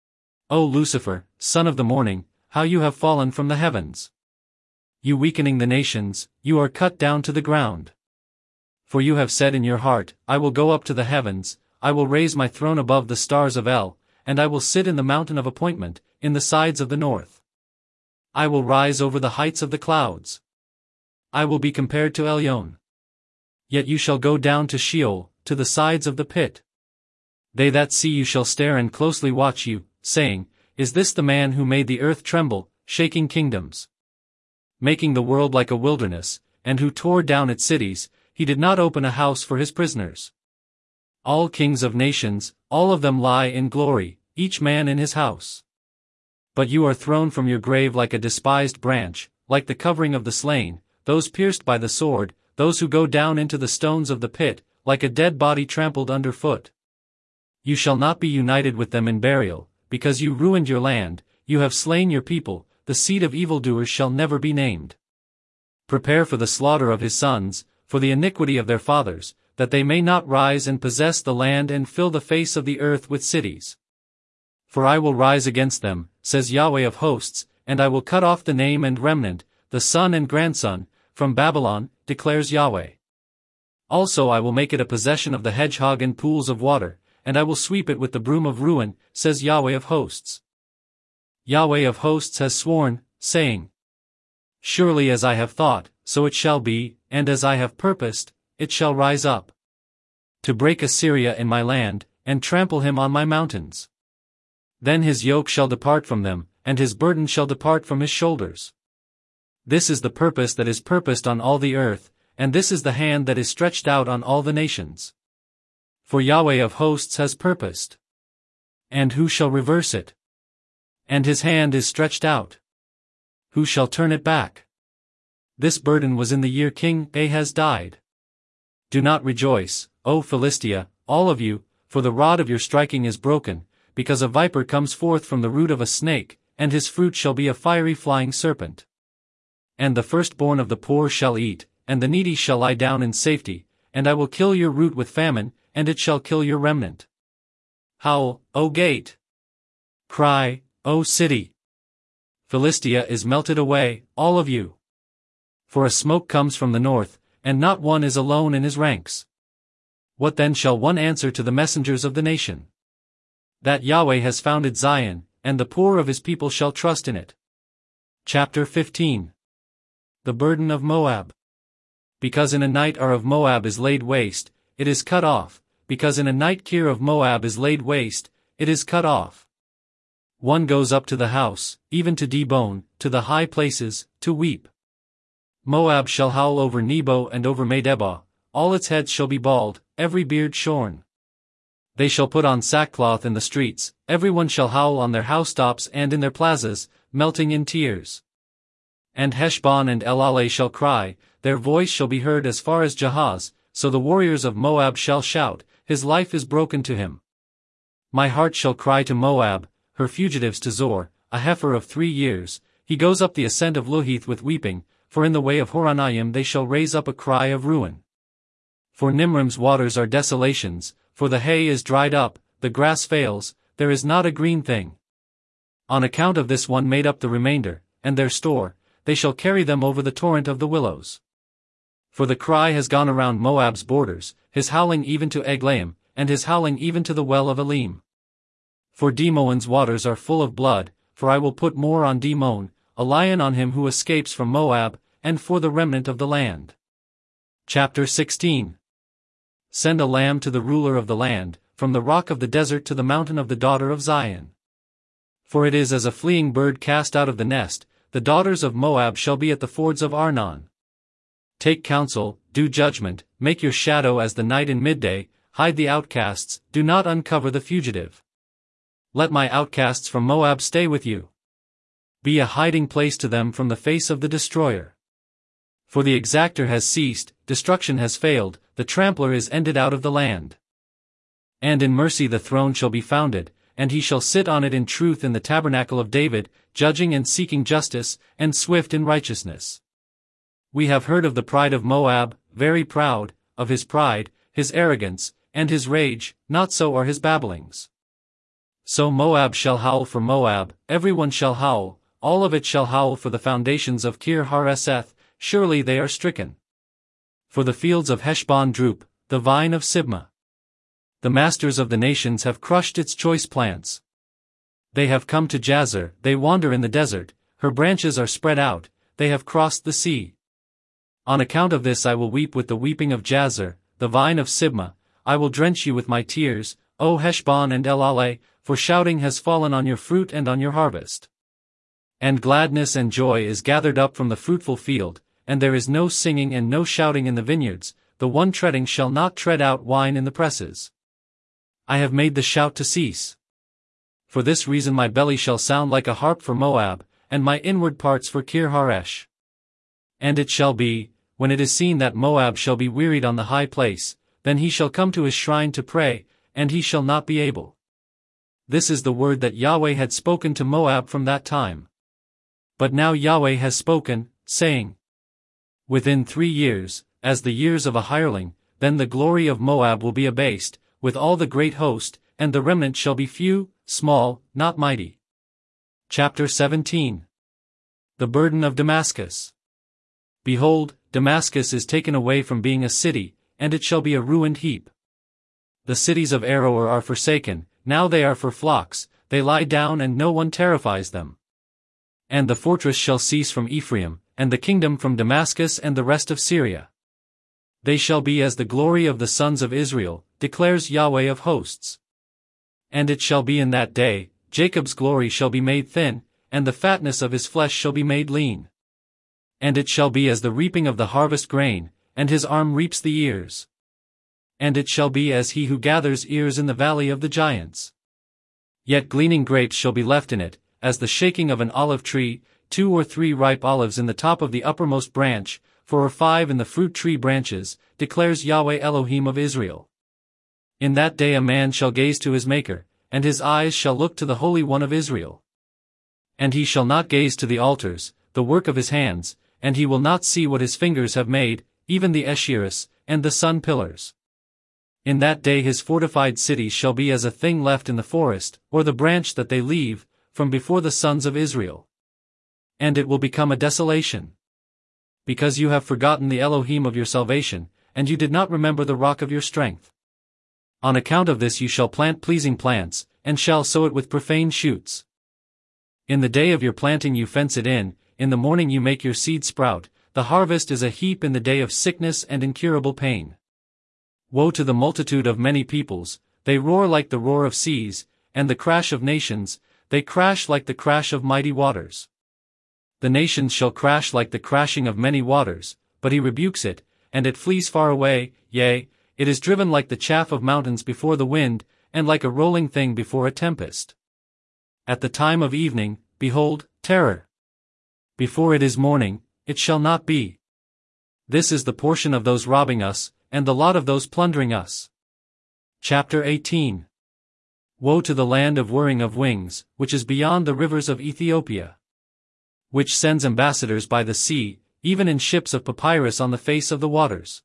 Speaker 1: O Lucifer, son of the morning, how you have fallen from the heavens! You weakening the nations, you are cut down to the ground. For you have said in your heart, I will go up to the heavens, I will raise my throne above the stars of El, and I will sit in the mountain of appointment, in the sides of the north. I will rise over the heights of the clouds. I will be compared to Elyon. Yet you shall go down to Sheol, to the sides of the pit. They that see you shall stare and closely watch you, saying, Is this the man who made the earth tremble, shaking kingdoms? Making the world like a wilderness, and who tore down its cities, he did not open a house for his prisoners. All kings of nations, all of them lie in glory, each man in his house. But you are thrown from your grave like a despised branch, like the covering of the slain, those pierced by the sword, those who go down into the stones of the pit, like a dead body trampled underfoot. You shall not be united with them in burial, because you ruined your land, you have slain your people, the seed of evildoers shall never be named. Prepare for the slaughter of his sons, for the iniquity of their fathers, that they may not rise and possess the land and fill the face of the earth with cities. For I will rise against them, says Yahweh of hosts, and I will cut off the name and remnant, the son and grandson, from Babylon, declares Yahweh. Also I will make it a possession of the hedgehog and pools of water, and I will sweep it with the broom of ruin, says Yahweh of hosts. Yahweh of hosts has sworn, saying, Surely as I have thought, so it shall be, and as I have purposed, it shall rise up. To break Assyria in my land, and trample him on my mountains. Then his yoke shall depart from them, and his burden shall depart from his shoulders. This is the purpose that is purposed on all the earth, and this is the hand that is stretched out on all the nations. For Yahweh of hosts has purposed. And who shall reverse it? And his hand is stretched out. Who shall turn it back? This burden was in the year King Ahaz died. Do not rejoice, O Philistia, all of you, for the rod of your striking is broken, because a viper comes forth from the root of a snake, and his fruit shall be a fiery flying serpent. And the firstborn of the poor shall eat, and the needy shall lie down in safety, and I will kill your root with famine, and it shall kill your remnant. Howl, O gate! Cry, O city! Philistia is melted away, all of you. For a smoke comes from the north, and not one is alone in his ranks. What then shall one answer to the messengers of the nation? That Yahweh has founded Zion, and the poor of his people shall trust in it. Chapter fifteen. The burden of Moab. Because in a night Ar of Moab is laid waste, it is cut off, because in a night Kir of Moab is laid waste, it is cut off. One goes up to the house, even to Dibon, to the high places, to weep. Moab shall howl over Nebo and over Medeba, all its heads shall be bald, every beard shorn. They shall put on sackcloth in the streets, every one shall howl on their housetops and in their plazas, melting in tears. And Heshbon and Elale shall cry, their voice shall be heard as far as Jahaz, so the warriors of Moab shall shout, his life is broken to him. My heart shall cry to Moab, her fugitives to Zor, a heifer of three years, he goes up the ascent of Luhith with weeping, for in the way of Horonaim they shall raise up a cry of ruin. For Nimrim's waters are desolations, for the hay is dried up, the grass fails, there is not a green thing. On account of this one made up the remainder, and their store, they shall carry them over the torrent of the willows. For the cry has gone around Moab's borders, his howling even to Eglaim, and his howling even to the well of Elim. For Dimoan's waters are full of blood, for I will put more on Dimon, a lion on him who escapes from Moab, and for the remnant of the land. Chapter sixteen. Send a lamb to the ruler of the land, from the rock of the desert to the mountain of the daughter of Zion. For it is as a fleeing bird cast out of the nest, the daughters of Moab shall be at the fords of Arnon. Take counsel, do judgment, make your shadow as the night in midday, hide the outcasts, do not uncover the fugitive. Let my outcasts from Moab stay with you. Be a hiding place to them from the face of the destroyer. For the exactor has ceased, destruction has failed, the trampler is ended out of the land. And in mercy the throne shall be founded, and he shall sit on it in truth in the tabernacle of David, judging and seeking justice, and swift in righteousness. We have heard of the pride of Moab, very proud, of his pride, his arrogance, and his rage, not so are his babblings. So Moab shall howl for Moab, every one shall howl, all of it shall howl for the foundations of Kir Hareseth, surely they are stricken. For the fields of Heshbon droop, the vine of Sibmah. The masters of the nations have crushed its choice plants. They have come to Jazer, they wander in the desert, her branches are spread out, they have crossed the sea. On account of this I will weep with the weeping of Jazer, the vine of Sibma, I will drench you with my tears, O Heshbon and Elealeh, for shouting has fallen on your fruit and on your harvest. And gladness and joy is gathered up from the fruitful field, and there is no singing and no shouting in the vineyards, the one treading shall not tread out wine in the presses. I have made the shout to cease. For this reason my belly shall sound like a harp for Moab, and my inward parts for Kir Haresh. And it shall be, when it is seen that Moab shall be wearied on the high place, then he shall come to his shrine to pray, and he shall not be able. This is the word that Yahweh had spoken to Moab from that time. But now Yahweh has spoken, saying, Within three years, as the years of a hireling, then the glory of Moab will be abased, with all the great host, and the remnant shall be few, small, not mighty. Chapter seventeen. The burden of Damascus. Behold, Damascus is taken away from being a city, and it shall be a ruined heap. The cities of Aroer are forsaken, now they are for flocks, they lie down and no one terrifies them. And the fortress shall cease from Ephraim, and the kingdom from Damascus and the rest of Syria. They shall be as the glory of the sons of Israel, declares Yahweh of hosts. And it shall be in that day, Jacob's glory shall be made thin, and the fatness of his flesh shall be made lean. And it shall be as the reaping of the harvest grain, and his arm reaps the ears. And it shall be as he who gathers ears in the valley of the giants. Yet gleaning grapes shall be left in it, as the shaking of an olive tree, two or three ripe olives in the top of the uppermost branch, four or five in the fruit tree branches, declares Yahweh Elohim of Israel. In that day a man shall gaze to his Maker, and his eyes shall look to the Holy One of Israel. And he shall not gaze to the altars, the work of his hands, and he will not see what his fingers have made, even the Asheris, and the sun pillars. In that day his fortified cities shall be as a thing left in the forest, or the branch that they leave, from before the sons of Israel. And it will become a desolation. Because you have forgotten the Elohim of your salvation, and you did not remember the rock of your strength. On account of this you shall plant pleasing plants, and shall sow it with profane shoots. In the day of your planting you fence it in, in the morning you make your seed sprout, the harvest is a heap in the day of sickness and incurable pain. Woe to the multitude of many peoples, they roar like the roar of seas, and the crash of nations, they crash like the crash of mighty waters. The nations shall crash like the crashing of many waters, but he rebukes it, and it flees far away, yea, it is driven like the chaff of mountains before the wind, and like a rolling thing before a tempest. At the time of evening, behold, terror. Before it is morning, it shall not be. This is the portion of those robbing us, and the lot of those plundering us. Chapter eighteen. Woe to the land of whirring of wings, which is beyond the rivers of Ethiopia, which sends ambassadors by the sea, even in ships of papyrus on the face of the waters.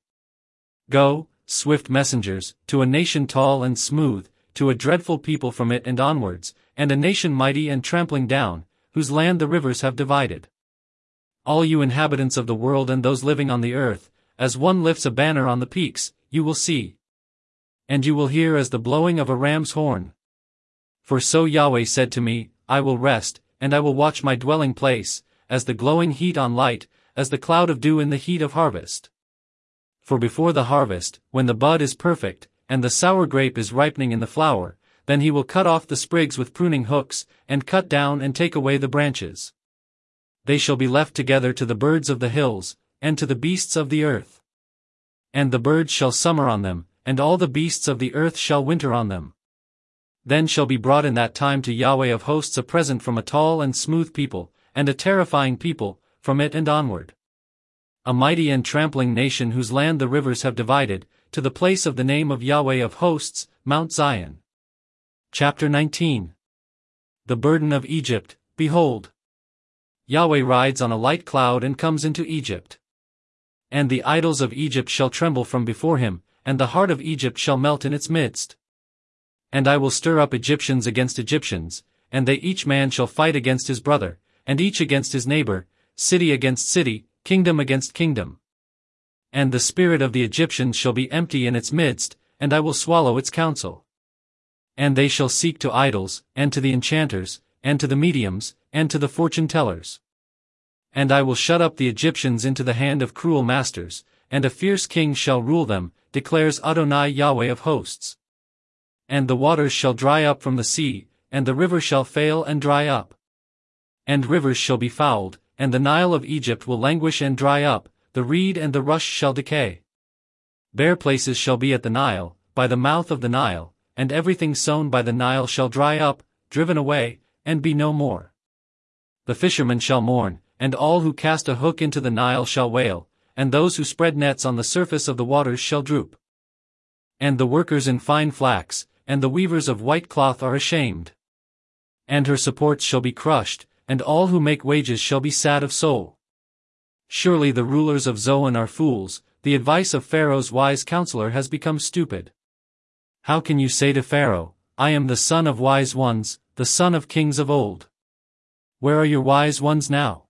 Speaker 1: Go, swift messengers, to a nation tall and smooth, to a dreadful people from it and onwards, and a nation mighty and trampling down, whose land the rivers have divided. All you inhabitants of the world and those living on the earth, as one lifts a banner on the peaks, you will see. And you will hear as the blowing of a ram's horn. For so Yahweh said to me, I will rest, and I will watch my dwelling place, as the glowing heat on light, as the cloud of dew in the heat of harvest. For before the harvest, when the bud is perfect, and the sour grape is ripening in the flower, then he will cut off the sprigs with pruning hooks, and cut down and take away the branches. They shall be left together to the birds of the hills, and to the beasts of the earth. And the birds shall summer on them, and all the beasts of the earth shall winter on them. Then shall be brought in that time to Yahweh of hosts a present from a tall and smooth people, and a terrifying people, from it and onward. A mighty and trampling nation whose land the rivers have divided, to the place of the name of Yahweh of hosts, Mount Zion. Chapter nineteen. The burden of Egypt, behold. Yahweh rides on a light cloud and comes into Egypt. And the idols of Egypt shall tremble from before him, and the heart of Egypt shall melt in its midst. And I will stir up Egyptians against Egyptians, and they each man shall fight against his brother, and each against his neighbor, city against city, kingdom against kingdom. And the spirit of the Egyptians shall be empty in its midst, and I will swallow its counsel. And they shall seek to idols, and to the enchanters, and to the mediums, and to the fortune-tellers. And I will shut up the Egyptians into the hand of cruel masters, and a fierce king shall rule them, declares Adonai Yahweh of hosts. And the waters shall dry up from the sea, and the river shall fail and dry up. And rivers shall be fouled, and the Nile of Egypt will languish and dry up, the reed and the rush shall decay. Bare places shall be at the Nile, by the mouth of the Nile, and everything sown by the Nile shall dry up, driven away, and be no more. The fishermen shall mourn, and all who cast a hook into the Nile shall wail, and those who spread nets on the surface of the waters shall droop. And the workers in fine flax, and the weavers of white cloth are ashamed. And her supports shall be crushed, and all who make wages shall be sad of soul. Surely the rulers of Zoan are fools, the advice of Pharaoh's wise counselor has become stupid. How can you say to Pharaoh, I am the son of wise ones, the son of kings of old? Where are your wise ones now?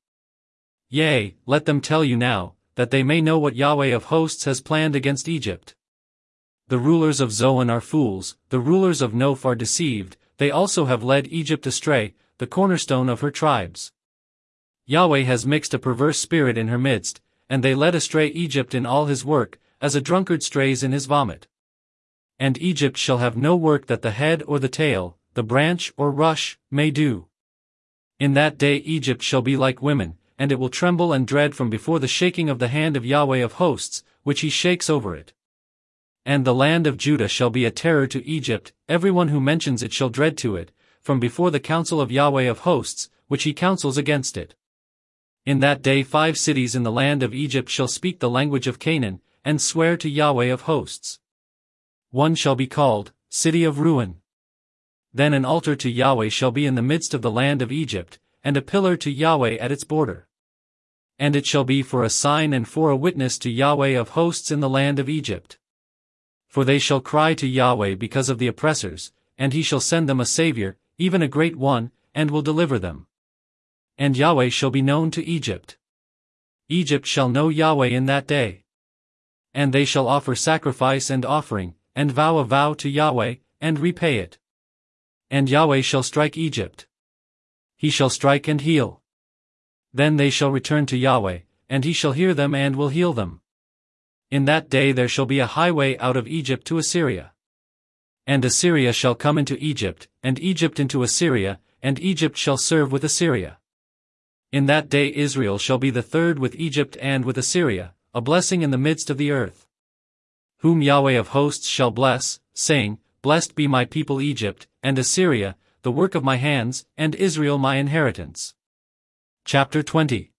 Speaker 1: Yea, let them tell you now, that they may know what Yahweh of hosts has planned against Egypt. The rulers of Zoan are fools, the rulers of Noph are deceived, they also have led Egypt astray, the cornerstone of her tribes. Yahweh has mixed a perverse spirit in her midst, and they led astray Egypt in all his work, as a drunkard strays in his vomit. And Egypt shall have no work that the head or the tail, the branch or rush, may do. In that day Egypt shall be like women, and it will tremble and dread from before the shaking of the hand of Yahweh of hosts, which he shakes over it. And the land of Judah shall be a terror to Egypt, everyone who mentions it shall dread to it, from before the counsel of Yahweh of hosts, which he counsels against it. In that day five cities in the land of Egypt shall speak the language of Canaan, and swear to Yahweh of hosts. One shall be called, City of Ruin. Then an altar to Yahweh shall be in the midst of the land of Egypt, and a pillar to Yahweh at its border. And it shall be for a sign and for a witness to Yahweh of hosts in the land of Egypt. For they shall cry to Yahweh because of the oppressors, and he shall send them a Savior, even a great one, and will deliver them. And Yahweh shall be known to Egypt. Egypt shall know Yahweh in that day. And they shall offer sacrifice and offering, and vow a vow to Yahweh, and repay it. And Yahweh shall strike Egypt. He shall strike and heal. Then they shall return to Yahweh, and he shall hear them and will heal them. In that day there shall be a highway out of Egypt to Assyria. And Assyria shall come into Egypt, and Egypt into Assyria, and Egypt shall serve with Assyria. In that day Israel shall be the third with Egypt and with Assyria, a blessing in the midst of the earth. Whom Yahweh of hosts shall bless, saying, Blessed be my people Egypt, and Assyria, the work of my hands, and Israel my inheritance. Chapter twenty.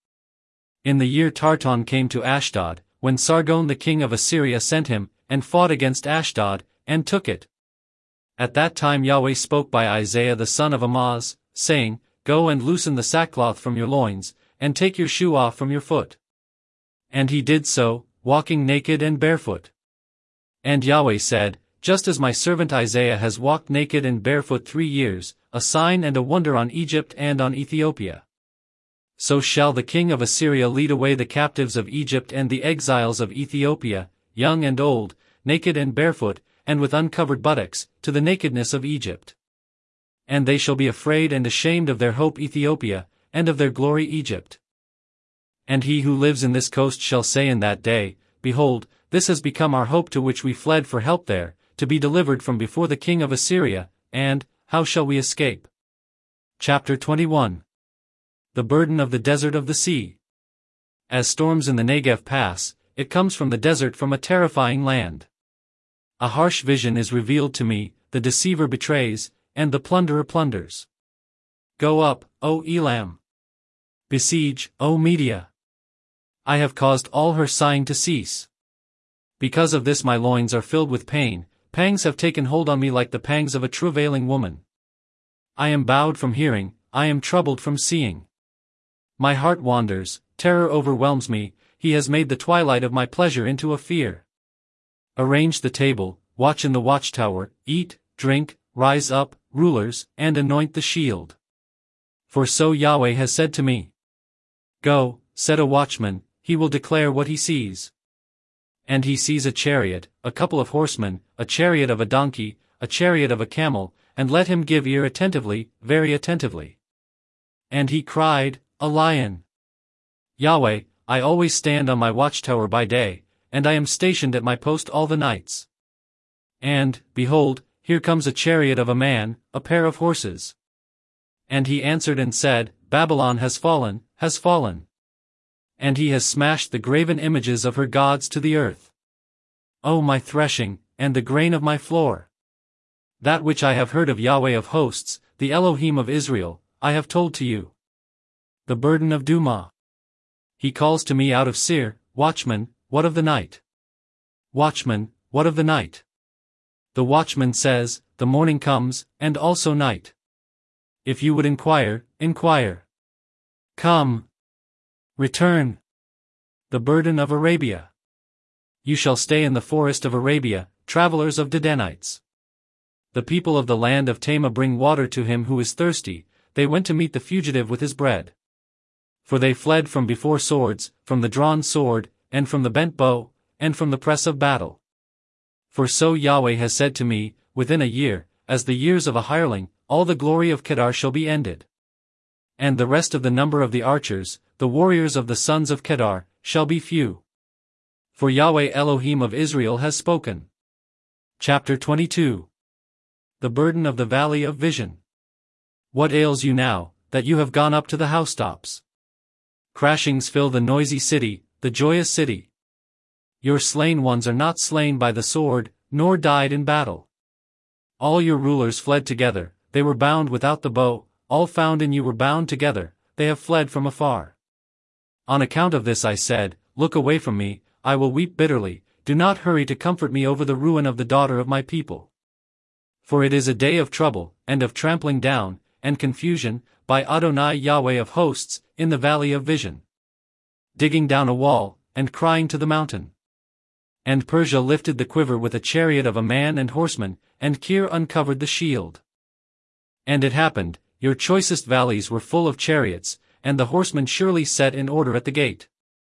Speaker 1: In the year Tartan came to Ashdod, when Sargon the king of Assyria sent him, and fought against Ashdod, and took it. At that time Yahweh spoke by Isaiah the son of Amoz, saying, Go and loosen the sackcloth from your loins, and take your shoe off from your foot. And he did so, walking naked and barefoot. And Yahweh said, Just as my servant Isaiah has walked naked and barefoot three years, a sign and a wonder on Egypt and on Ethiopia. So shall the king of Assyria lead away the captives of Egypt and the exiles of Ethiopia, young and old, naked and barefoot, and with uncovered buttocks, to the nakedness of Egypt. And they shall be afraid and ashamed of their hope Ethiopia, and of their glory Egypt. And he who lives in this coast shall say in that day, Behold, this has become our hope to which we fled for help there, to be delivered from before the king of Assyria, and, how shall we escape? Chapter twenty-one. The burden of the desert of the sea. As storms in the Negev pass, it comes from the desert from a terrifying land. A harsh vision is revealed to me, the deceiver betrays, and the plunderer plunders. Go up, O Elam! Besiege, O Media! I have caused all her sighing to cease. Because of this my loins are filled with pain, pangs have taken hold on me like the pangs of a travailing woman. I am bowed from hearing, I am troubled from seeing. My heart wanders, terror overwhelms me, he has made the twilight of my pleasure into a fear. Arrange the table, watch in the watchtower, eat, drink, rise up, rulers, and anoint the shield. For so Yahweh has said to me. Go, set a watchman, he will declare what he sees. And he sees a chariot, a couple of horsemen, a chariot of a donkey, a chariot of a camel, and let him give ear attentively, very attentively. And he cried, A lion! Yahweh, I always stand on my watchtower by day, and I am stationed at my post all the nights. And, behold, here comes a chariot of a man, a pair of horses. And he answered and said, Babylon has fallen, has fallen. And he has smashed the graven images of her gods to the earth. O my threshing, and the grain of my floor! That which I have heard of Yahweh of hosts, the Elohim of Israel, I have told to you. The burden of Dumah. He calls to me out of Seir, Watchman, what of the night? Watchman, what of the night? The watchman says, The morning comes, and also night. If you would inquire, inquire. Come. Return. The burden of Arabia. You shall stay in the forest of Arabia, travelers of Dedanites. The people of the land of Tema bring water to him who is thirsty, they went to meet the fugitive with his bread. For they fled from before swords, from the drawn sword, and from the bent bow, and from the press of battle. For so Yahweh has said to me, within a year, as the years of a hireling, all the glory of Kedar shall be ended. And the rest of the number of the archers, the warriors of the sons of Kedar, shall be few. For Yahweh Elohim of Israel has spoken. Chapter twenty-two. The burden of the valley of vision. What ails you now, that you have gone up to the housetops? Crashings fill the noisy city, the joyous city. Your slain ones are not slain by the sword, nor died in battle. All your rulers fled together, they were bound without the bow, all found in you were bound together, they have fled from afar. On account of this I said, Look away from me, I will weep bitterly, do not hurry to comfort me over the ruin of the daughter of my people. For it is a day of trouble, and of trampling down, and confusion, by Adonai Yahweh of hosts, in the valley of vision. Digging down a wall, and crying to the mountain. And Persia lifted the quiver with a chariot of a man and horseman, and Kir uncovered the shield. And it happened, your choicest valleys were full of chariots, and the horsemen surely set in order at the gate.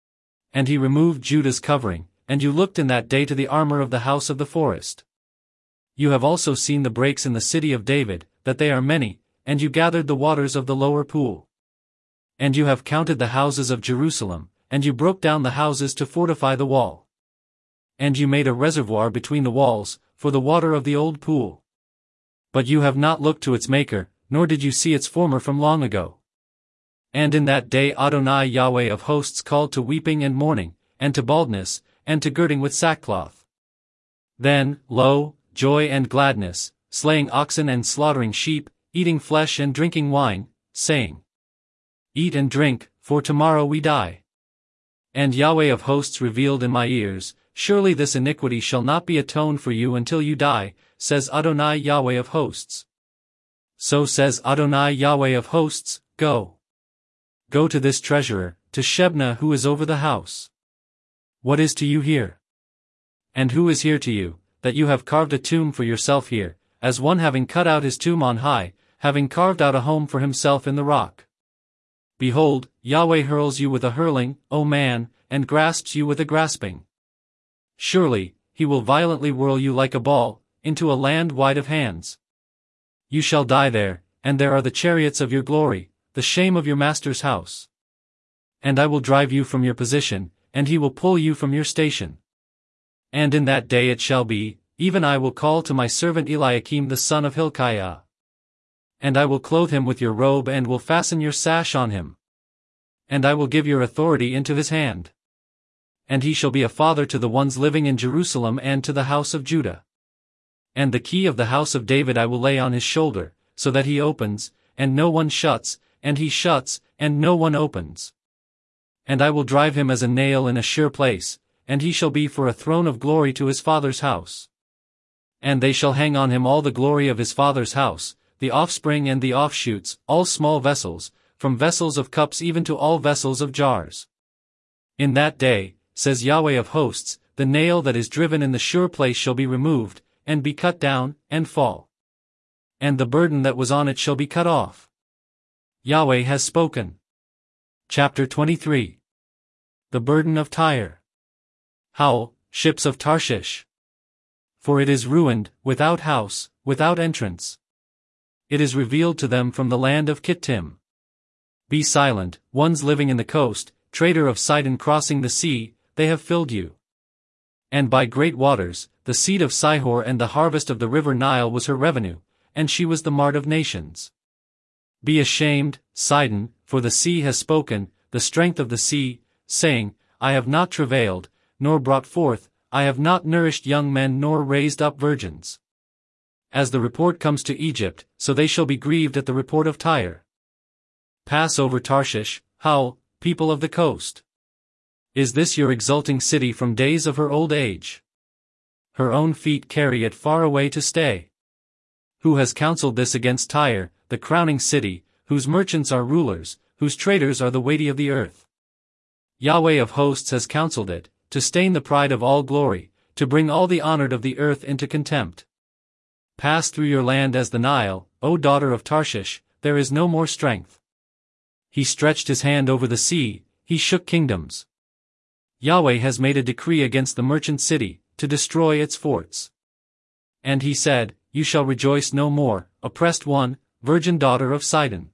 Speaker 1: And he removed Judah's covering, and you looked in that day to the armor of the house of the forest. You have also seen the breaks in the city of David, that they are many, and you gathered the waters of the lower pool. And you have counted the houses of Jerusalem, and you broke down the houses to fortify the wall. And you made a reservoir between the walls, for the water of the old pool. But you have not looked to its maker, nor did you see its former from long ago. And in that day Adonai Yahweh of hosts called to weeping and mourning, and to baldness, and to girding with sackcloth. Then, lo, joy and gladness, slaying oxen and slaughtering sheep, eating flesh and drinking wine, saying, Eat and drink, for tomorrow we die. And Yahweh of hosts revealed in my ears, Surely this iniquity shall not be atoned for you until you die, says Adonai Yahweh of hosts. So says Adonai Yahweh of hosts, Go. Go to this treasurer, to Shebna who is over the house. What is to you here? And who is here to you, that you have carved a tomb for yourself here, as one having cut out his tomb on high, having carved out a home for himself in the rock? Behold, Yahweh hurls you with a hurling, O man, and grasps you with a grasping. Surely, he will violently whirl you like a ball, into a land wide of hands. You shall die there, and there are the chariots of your glory, the shame of your master's house. And I will drive you from your position, and he will pull you from your station. And in that day it shall be, even I will call to my servant Eliakim the son of Hilkiah. And I will clothe him with your robe and will fasten your sash on him. And I will give your authority into his hand. And he shall be a father to the ones living in Jerusalem and to the house of Judah. And the key of the house of David I will lay on his shoulder, so that he opens, and no one shuts, and he shuts, and no one opens. And I will drive him as a nail in a sure place, and he shall be for a throne of glory to his father's house. And they shall hang on him all the glory of his father's house, the offspring and the offshoots, all small vessels, from vessels of cups even to all vessels of jars. In that day, says Yahweh of hosts, the nail that is driven in the sure place shall be removed, and be cut down, and fall. And the burden that was on it shall be cut off. Yahweh has spoken. Chapter twenty-three. The burden of Tyre. Howl, ships of Tarshish! For it is ruined, without house, without entrance. It is revealed to them from the land of Kittim. Be silent, ones living in the coast, trader of Sidon crossing the sea, they have filled you. And by great waters, the seed of Sihor and the harvest of the river Nile was her revenue, and she was the mart of nations. Be ashamed, Sidon, for the sea has spoken, the strength of the sea, saying, I have not travailed, nor brought forth, I have not nourished young men nor raised up virgins. As the report comes to Egypt, so they shall be grieved at the report of Tyre. Pass over Tarshish, howl, people of the coast. Is this your exulting city from days of her old age? Her own feet carry it far away to stay. Who has counseled this against Tyre, the crowning city, whose merchants are rulers, whose traders are the weighty of the earth? Yahweh of hosts has counseled it, to stain the pride of all glory, to bring all the honored of the earth into contempt. Pass through your land as the Nile, O daughter of Tarshish, there is no more strength. He stretched his hand over the sea, he shook kingdoms. Yahweh has made a decree against the merchant city, to destroy its forts. And he said, You shall rejoice no more, oppressed one, virgin daughter of Sidon.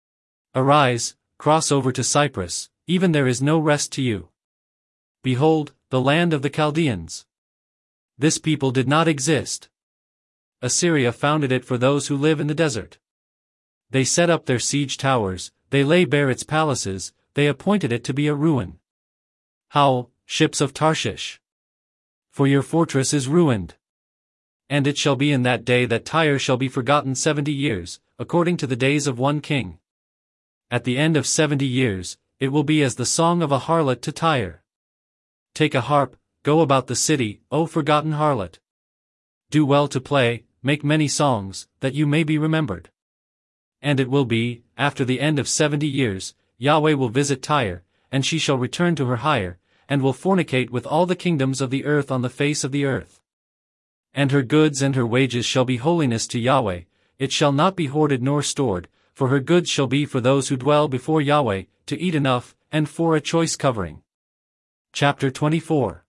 Speaker 1: Arise, cross over to Cyprus, even there is no rest to you. Behold, the land of the Chaldeans. This people did not exist. Assyria founded it for those who live in the desert. They set up their siege towers, they lay bare its palaces, they appointed it to be a ruin. Howl, ships of Tarshish! For your fortress is ruined. And it shall be in that day that Tyre shall be forgotten seventy years, according to the days of one king. At the end of seventy years, it will be as the song of a harlot to Tyre. Take a harp, go about the city, O forgotten harlot. Do well to play, make many songs, that you may be remembered. And it will be, after the end of seventy years, Yahweh will visit Tyre, and she shall return to her hire, and will fornicate with all the kingdoms of the earth on the face of the earth. And her goods and her wages shall be holiness to Yahweh, it shall not be hoarded nor stored, for her goods shall be for those who dwell before Yahweh, to eat enough, and for a choice covering. Chapter twenty-four.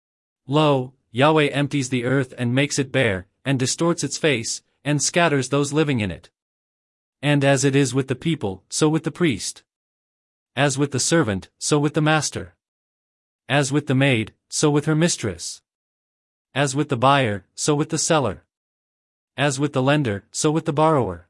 Speaker 1: Lo, Yahweh empties the earth and makes it bare, and distorts its face, and scatters those living in it. And as it is with the people, so with the priest. As with the servant, so with the master. As with the maid, so with her mistress. As with the buyer, so with the seller. As with the lender, so with the borrower.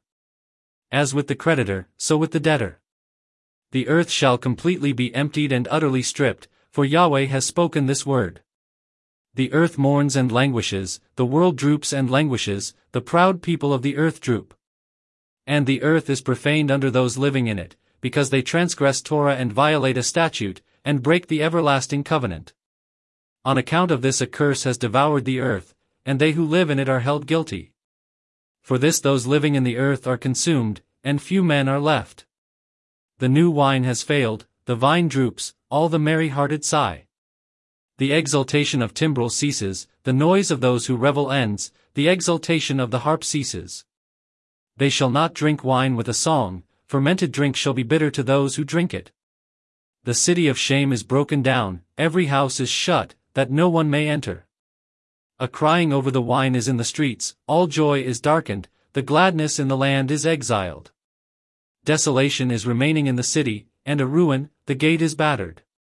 Speaker 1: As with the creditor, so with the debtor. The earth shall completely be emptied and utterly stripped, for Yahweh has spoken this word. The earth mourns and languishes, the world droops and languishes, the proud people of the earth droop. And the earth is profaned under those living in it, because they transgress Torah and violate a statute, and break the everlasting covenant. On account of this a curse has devoured the earth, and they who live in it are held guilty. For this those living in the earth are consumed, and few men are left. The new wine has failed, the vine droops, all the merry-hearted sigh. The exultation of timbrel ceases, the noise of those who revel ends, the exultation of the harp ceases. They shall not drink wine with a song, fermented drink shall be bitter to those who drink it. The city of shame is broken down, every house is shut, that no one may enter. A crying over the wine is in the streets, all joy is darkened, the gladness in the land is exiled. Desolation is remaining in the city, and a ruin, the gate is battered.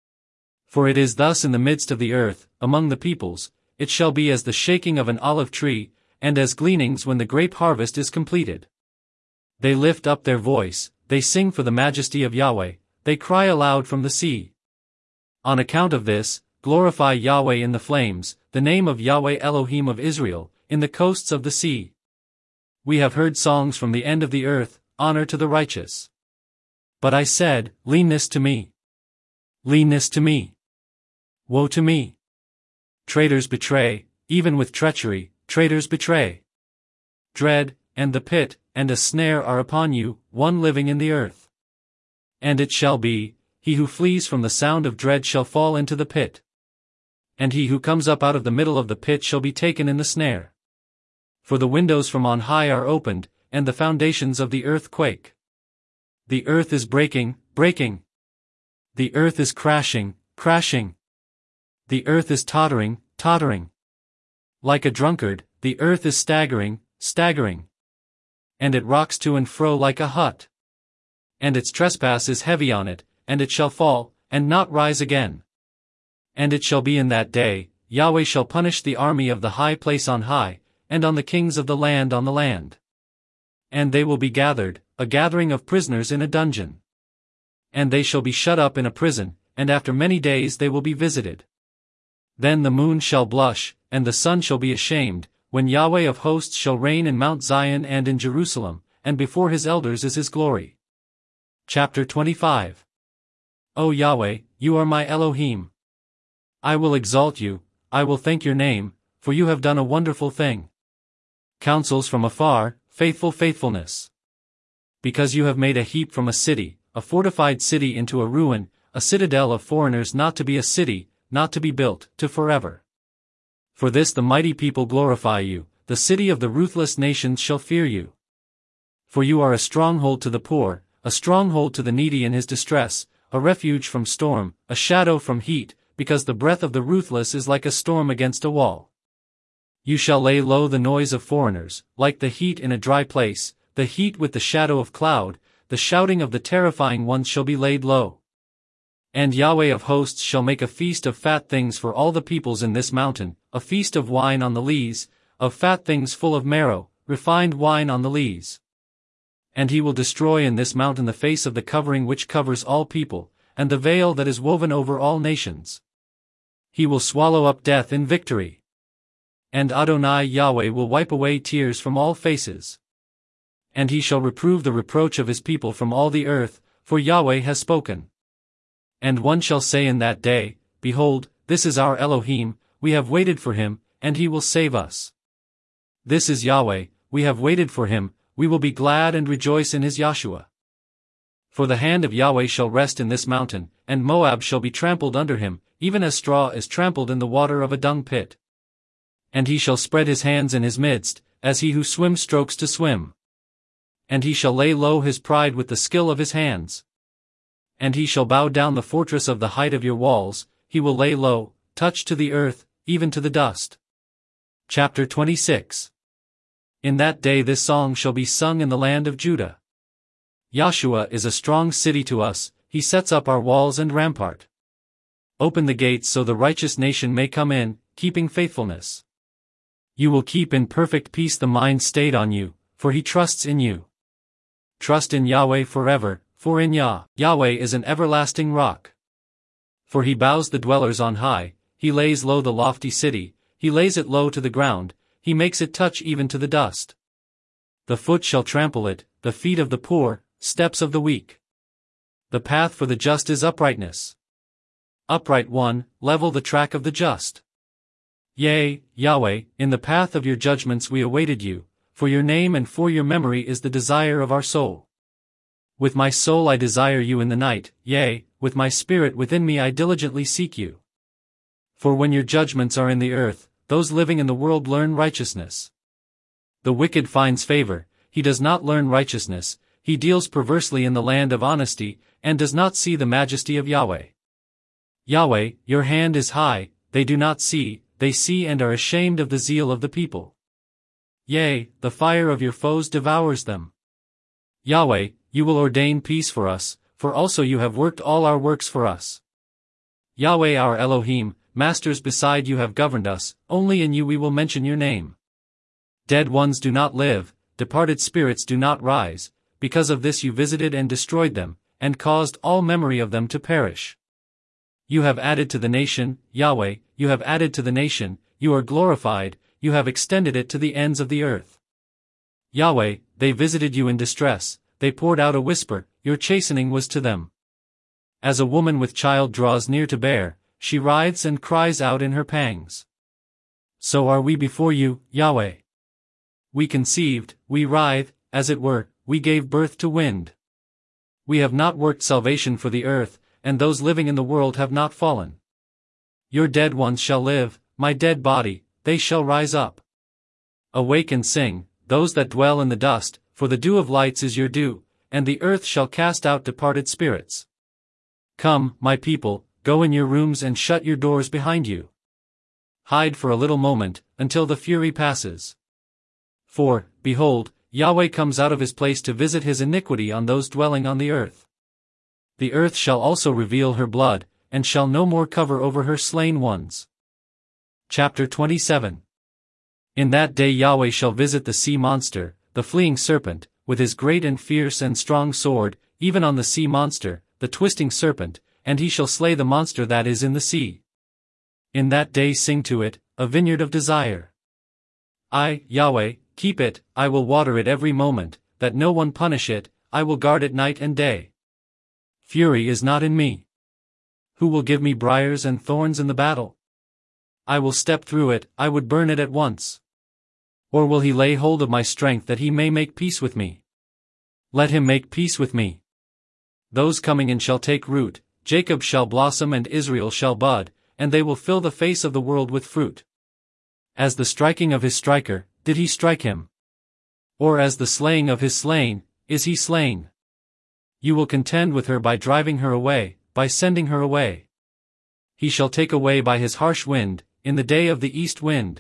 Speaker 1: For it is thus in the midst of the earth, among the peoples, it shall be as the shaking of an olive tree, and as gleanings when the grape harvest is completed. They lift up their voice, they sing for the majesty of Yahweh, they cry aloud from the sea. On account of this, glorify Yahweh in the flames, the name of Yahweh Elohim of Israel, in the coasts of the sea. We have heard songs from the end of the earth, honor to the righteous. But I said, leanness to me. Leanness to me. Woe to me. Traitors betray, even with treachery, traitors betray. Dread, and the pit, and a snare are upon you, one living in the earth. And it shall be, he who flees from the sound of dread shall fall into the pit. And he who comes up out of the middle of the pit shall be taken in the snare. For the windows from on high are opened, and the foundations of the earth quake. The earth is breaking, breaking. The earth is crashing, crashing. The earth is tottering, tottering. Like a drunkard, the earth is staggering, staggering. And it rocks to and fro like a hut. And its trespass is heavy on it, and it shall fall, and not rise again. And it shall be in that day, Yahweh shall punish the army of the high place on high, and on the kings of the land on the land. And they will be gathered, a gathering of prisoners in a dungeon. And they shall be shut up in a prison, and after many days they will be visited. Then the moon shall blush, and the sun shall be ashamed, when Yahweh of hosts shall reign in Mount Zion and in Jerusalem, and before his elders is his glory. Chapter twenty-five. O Yahweh, you are my Elohim. I will exalt you, I will thank your name, for you have done a wonderful thing. Counsels from afar, faithful faithfulness. Because you have made a heap from a city, a fortified city into a ruin, a citadel of foreigners not to be a city, not to be built, to forever. For this the mighty people glorify you, the city of the ruthless nations shall fear you. For you are a stronghold to the poor, a stronghold to the needy in his distress, a refuge from storm, a shadow from heat, because the breath of the ruthless is like a storm against a wall. You shall lay low the noise of foreigners, like the heat in a dry place, the heat with the shadow of cloud, the shouting of the terrifying ones shall be laid low. And Yahweh of hosts shall make a feast of fat things for all the peoples in this mountain, a feast of wine on the lees, of fat things full of marrow, refined wine on the lees. And he will destroy in this mountain the face of the covering which covers all people, and the veil that is woven over all nations. He will swallow up death in victory. And Adonai Yahweh will wipe away tears from all faces. And he shall reprove the reproach of his people from all the earth, for Yahweh has spoken. And one shall say in that day, Behold, this is our Elohim, we have waited for him, and he will save us. This is Yahweh, we have waited for him, we will be glad and rejoice in his Yahshua. For the hand of Yahweh shall rest in this mountain, and Moab shall be trampled under him, even as straw is trampled in the water of a dung pit. And he shall spread his hands in his midst, as he who swims strokes to swim. And he shall lay low his pride with the skill of his hands. And he shall bow down the fortress of the height of your walls, he will lay low, touch to the earth, even to the dust. Chapter twenty-six. In that day this song shall be sung in the land of Judah. Yahshua is a strong city to us, he sets up our walls and rampart. Open the gates so the righteous nation may come in, keeping faithfulness. You will keep in perfect peace the mind stayed on you, for he trusts in you. Trust in Yahweh forever, for in Yah, Yahweh is an everlasting rock. For he bows the dwellers on high, he lays low the lofty city, he lays it low to the ground, he makes it touch even to the dust. The foot shall trample it, the feet of the poor, steps of the weak. The path for the just is uprightness. Upright one, level the track of the just. Yea, Yahweh, in the path of your judgments we awaited you, for your name and for your memory is the desire of our soul. With my soul I desire you in the night, yea, with my spirit within me I diligently seek you. For when your judgments are in the earth, those living in the world learn righteousness. The wicked finds favor, he does not learn righteousness, he deals perversely in the land of honesty, and does not see the majesty of Yahweh. Yahweh, your hand is high, they do not see, they see and are ashamed of the zeal of the people. Yea, the fire of your foes devours them. Yahweh, you will ordain peace for us, for also you have worked all our works for us. Yahweh our Elohim, masters beside you have governed us, only in you we will mention your name. Dead ones do not live, departed spirits do not rise, because of this you visited and destroyed them, and caused all memory of them to perish. You have added to the nation, Yahweh, you have added to the nation, you are glorified, you have extended it to the ends of the earth. Yahweh, they visited you in distress, they poured out a whisper, your chastening was to them. As a woman with child draws near to bear, she writhes and cries out in her pangs. So are we before you, Yahweh. We conceived, we writhe, as it were, we gave birth to wind. We have not worked salvation for the earth, and those living in the world have not fallen. Your dead ones shall live, my dead body, they shall rise up. Awake and sing, those that dwell in the dust, for the dew of lights is your dew, and the earth shall cast out departed spirits. Come, my people, go in your rooms and shut your doors behind you. Hide for a little moment, until the fury passes. For, behold, Yahweh comes out of his place to visit his iniquity on those dwelling on the earth. The earth shall also reveal her blood, and shall no more cover over her slain ones. Chapter twenty-seven. In that day Yahweh shall visit the sea monster, the fleeing serpent, with his great and fierce and strong sword, even on the sea monster, the twisting serpent, and he shall slay the monster that is in the sea. In that day sing to it, a vineyard of desire. I, Yahweh, keep it, I will water it every moment, that no one punish it, I will guard it night and day. Fury is not in me. Who will give me briars and thorns in the battle? I will step through it, I would burn it at once. Or will he lay hold of my strength that he may make peace with me? Let him make peace with me. Those coming in shall take root, Jacob shall blossom and Israel shall bud, and they will fill the face of the world with fruit. As the striking of his striker, did he strike him? Or as the slaying of his slain, is he slain? You will contend with her by driving her away, by sending her away. He shall take away by his harsh wind, in the day of the east wind.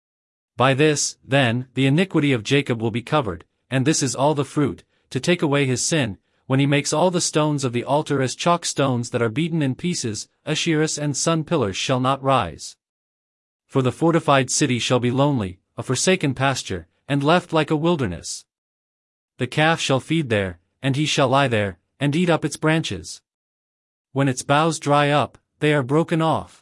Speaker 1: By this, then, the iniquity of Jacob will be covered, and this is all the fruit, to take away his sin, when he makes all the stones of the altar as chalk stones that are beaten in pieces, Asherahs and sun pillars shall not rise. For the fortified city shall be lonely, a forsaken pasture, and left like a wilderness. The calf shall feed there, and he shall lie there, and eat up its branches. When its boughs dry up, they are broken off.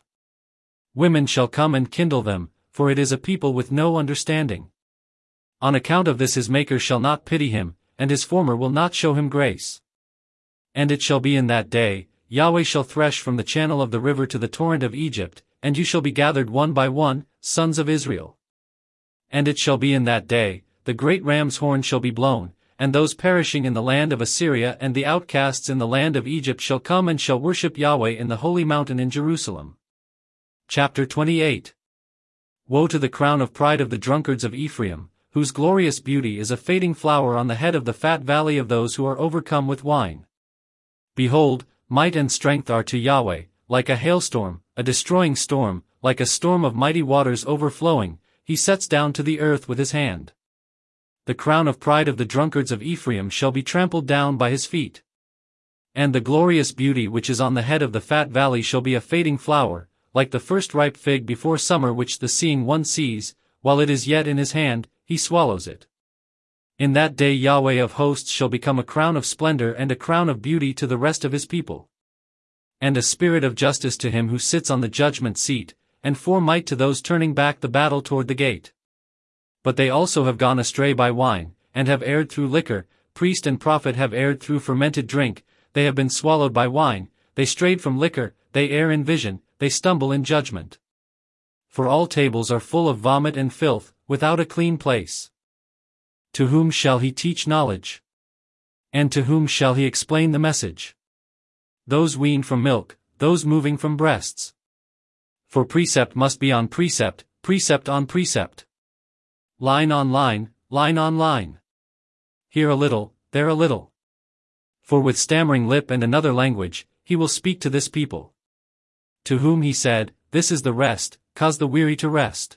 Speaker 1: Women shall come and kindle them, for it is a people with no understanding. On account of this his Maker shall not pity him, and his former will not show him grace. And it shall be in that day, Yahweh shall thresh from the channel of the river to the torrent of Egypt, and you shall be gathered one by one, sons of Israel. And it shall be in that day, the great ram's horn shall be blown, and those perishing in the land of Assyria and the outcasts in the land of Egypt shall come and shall worship Yahweh in the holy mountain in Jerusalem. Chapter twenty-eight. Woe to the crown of pride of the drunkards of Ephraim, whose glorious beauty is a fading flower on the head of the fat valley of those who are overcome with wine. Behold, might and strength are to Yahweh, like a hailstorm, a destroying storm, like a storm of mighty waters overflowing, he sets down to the earth with his hand. The crown of pride of the drunkards of Ephraim shall be trampled down by his feet. And the glorious beauty which is on the head of the fat valley shall be a fading flower, like the first ripe fig before summer which the seeing one sees, while it is yet in his hand, he swallows it. In that day Yahweh of hosts shall become a crown of splendor and a crown of beauty to the rest of his people. And a spirit of justice to him who sits on the judgment seat, and for might to those turning back the battle toward the gate. But they also have gone astray by wine, and have erred through liquor, priest and prophet have erred through fermented drink, they have been swallowed by wine, they strayed from liquor, they err in vision, they stumble in judgment. For all tables are full of vomit and filth, without a clean place. To whom shall he teach knowledge? And to whom shall he explain the message? Those weaned from milk, those moving from breasts. For precept must be on precept, precept on precept. Line on line, line on line. Here a little, there a little. For with stammering lip and another language, he will speak to this people. To whom he said, this is the rest, cause the weary to rest.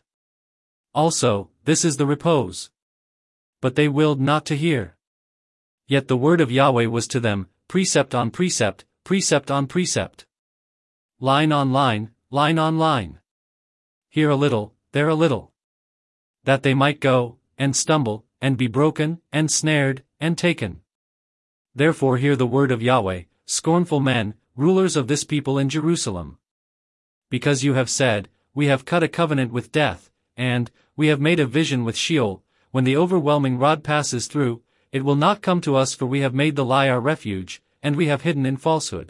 Speaker 1: Also, this is the repose. But they willed not to hear. Yet the word of Yahweh was to them, precept on precept, precept on precept. Line on line, line on line. Here a little, there a little. That they might go, and stumble, and be broken, and snared, and taken. Therefore hear the word of Yahweh, scornful men, rulers of this people in Jerusalem. Because you have said, we have cut a covenant with death, and, we have made a vision with Sheol, when the overwhelming rod passes through, it will not come to us for we have made the lie our refuge, and we have hidden in falsehood.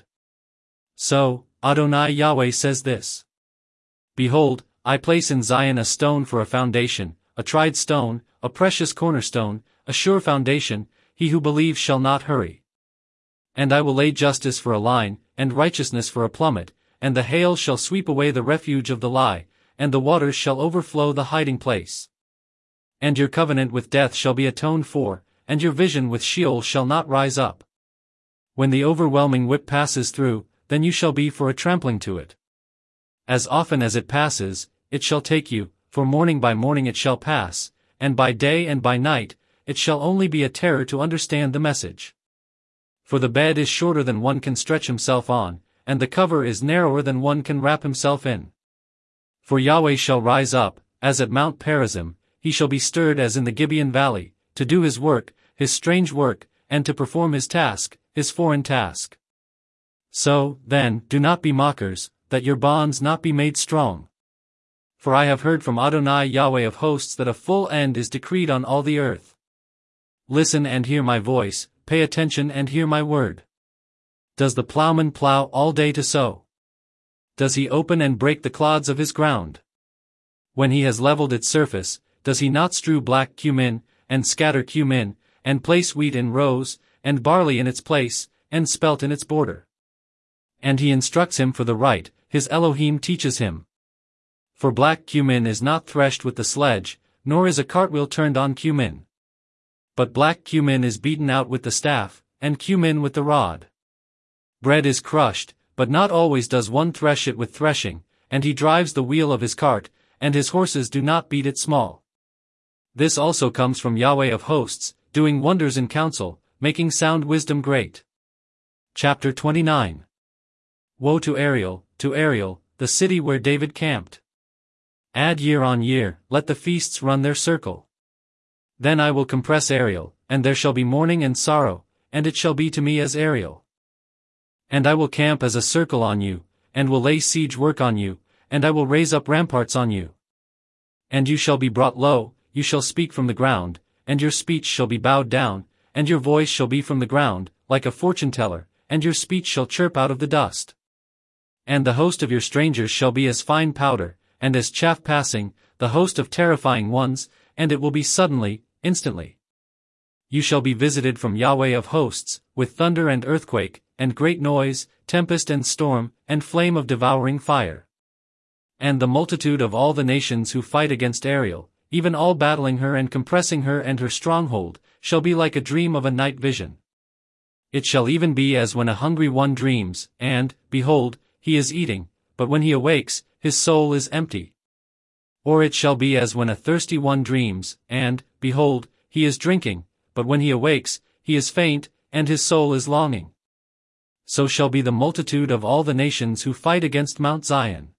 Speaker 1: So, Adonai Yahweh says this. Behold, I place in Zion a stone for a foundation, a tried stone, a precious cornerstone, a sure foundation, he who believes shall not hurry. And I will lay justice for a line, and righteousness for a plummet, and the hail shall sweep away the refuge of the lie, and the waters shall overflow the hiding place. And your covenant with death shall be atoned for, and your vision with Sheol shall not rise up. When the overwhelming whip passes through, then you shall be for a trampling to it. As often as it passes, it shall take you, for morning by morning it shall pass, and by day and by night, it shall only be a terror to understand the message. For the bed is shorter than one can stretch himself on, and the cover is narrower than one can wrap himself in. For Yahweh shall rise up, as at Mount Perazim, he shall be stirred as in the Gibeon valley, to do his work, his strange work, and to perform his task, his foreign task. So, then, do not be mockers, that your bonds not be made strong. For I have heard from Adonai Yahweh of hosts that a full end is decreed on all the earth. Listen and hear my voice, pay attention and hear my word. Does the plowman plow all day to sow? Does he open and break the clods of his ground? When he has leveled its surface, does he not strew black cumin, and scatter cumin, and place wheat in rows, and barley in its place, and spelt in its border? And he instructs him for the right, his Elohim teaches him. For black cumin is not threshed with the sledge, nor is a cartwheel turned on cumin. But black cumin is beaten out with the staff, and cumin with the rod. Bread is crushed, but not always does one thresh it with threshing, and he drives the wheel of his cart, and his horses do not beat it small. This also comes from Yahweh of hosts, doing wonders in counsel, making sound wisdom great. Chapter twenty-nine. Woe to Ariel, to Ariel, the city where David camped. Add year on year, let the feasts run their circle. Then I will compress Ariel, and there shall be mourning and sorrow, and it shall be to me as Ariel. And I will camp as a circle on you, and will lay siege work on you, and I will raise up ramparts on you. And you shall be brought low, you shall speak from the ground, and your speech shall be bowed down, and your voice shall be from the ground, like a fortune teller, and your speech shall chirp out of the dust. And the host of your strangers shall be as fine powder, and as chaff passing, the host of terrifying ones, and it will be suddenly, instantly. You shall be visited from Yahweh of hosts, with thunder and earthquake, and great noise, tempest and storm, and flame of devouring fire. And the multitude of all the nations who fight against Ariel, even all battling her and compressing her and her stronghold, shall be like a dream of a night vision. It shall even be as when a hungry one dreams, and, behold, he is eating, but when he awakes, his soul is empty. Or it shall be as when a thirsty one dreams, and, behold, he is drinking, but when he awakes, he is faint, and his soul is longing. So shall be the multitude of all the nations who fight against Mount Zion.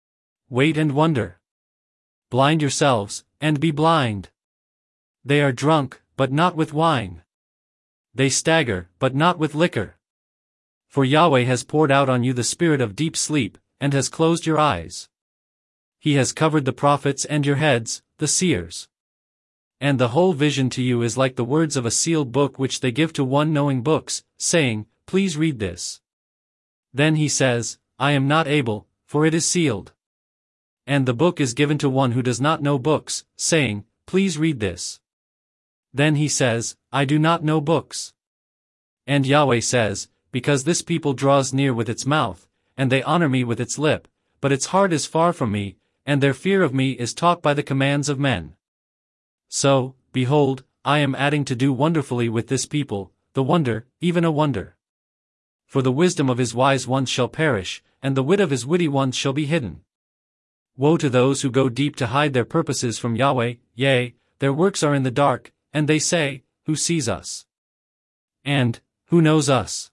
Speaker 1: Wait and wonder. Blind yourselves, and be blind. They are drunk, but not with wine. They stagger, but not with liquor. For Yahweh has poured out on you the spirit of deep sleep, and has closed your eyes. He has covered the prophets and your heads, the seers. And the whole vision to you is like the words of a sealed book which they give to one knowing books, saying, Please read this. Then he says, I am not able, for it is sealed. And the book is given to one who does not know books, saying, Please read this. Then he says, I do not know books. And Yahweh says, Because this people draws near with its mouth, and they honor me with its lip, but its heart is far from me, and their fear of me is taught by the commands of men. So, behold, I am adding to do wonderfully with this people, the wonder, even a wonder. For the wisdom of his wise ones shall perish, and the wit of his witty ones shall be hidden. Woe to those who go deep to hide their purposes from Yahweh, yea, their works are in the dark, and they say, Who sees us? And, Who knows us?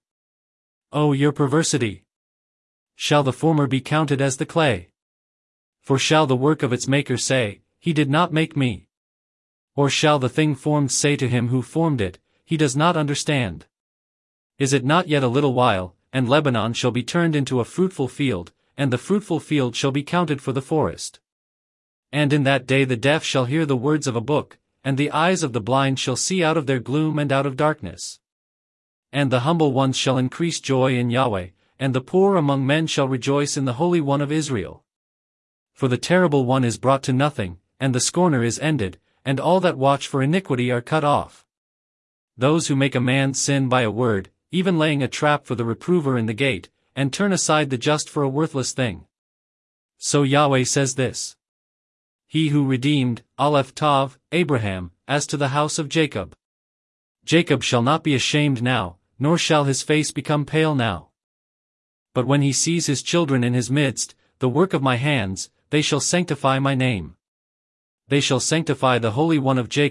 Speaker 1: O your perversity! Shall the former be counted as the clay? For shall the work of its maker say, He did not make me? Or shall the thing formed say to him who formed it, He does not understand? Is it not yet a little while, and Lebanon shall be turned into a fruitful field, and the fruitful field shall be counted for the forest? And in that day the deaf shall hear the words of a book, and the eyes of the blind shall see out of their gloom and out of darkness. And the humble ones shall increase joy in Yahweh, and the poor among men shall rejoice in the Holy One of Israel. For the terrible one is brought to nothing, and the scorner is ended, and all that watch for iniquity are cut off. Those who make a man sin by a word, even laying a trap for the reprover in the gate, and turn aside the just for a worthless thing. So Yahweh says this. He who redeemed, Aleph Tav, Abraham, as to the house of Jacob. Jacob shall not be ashamed now, nor shall his face become pale now. But when he sees his children in his midst, the work of my hands, they shall sanctify my name. They shall sanctify the Holy One of Jacob,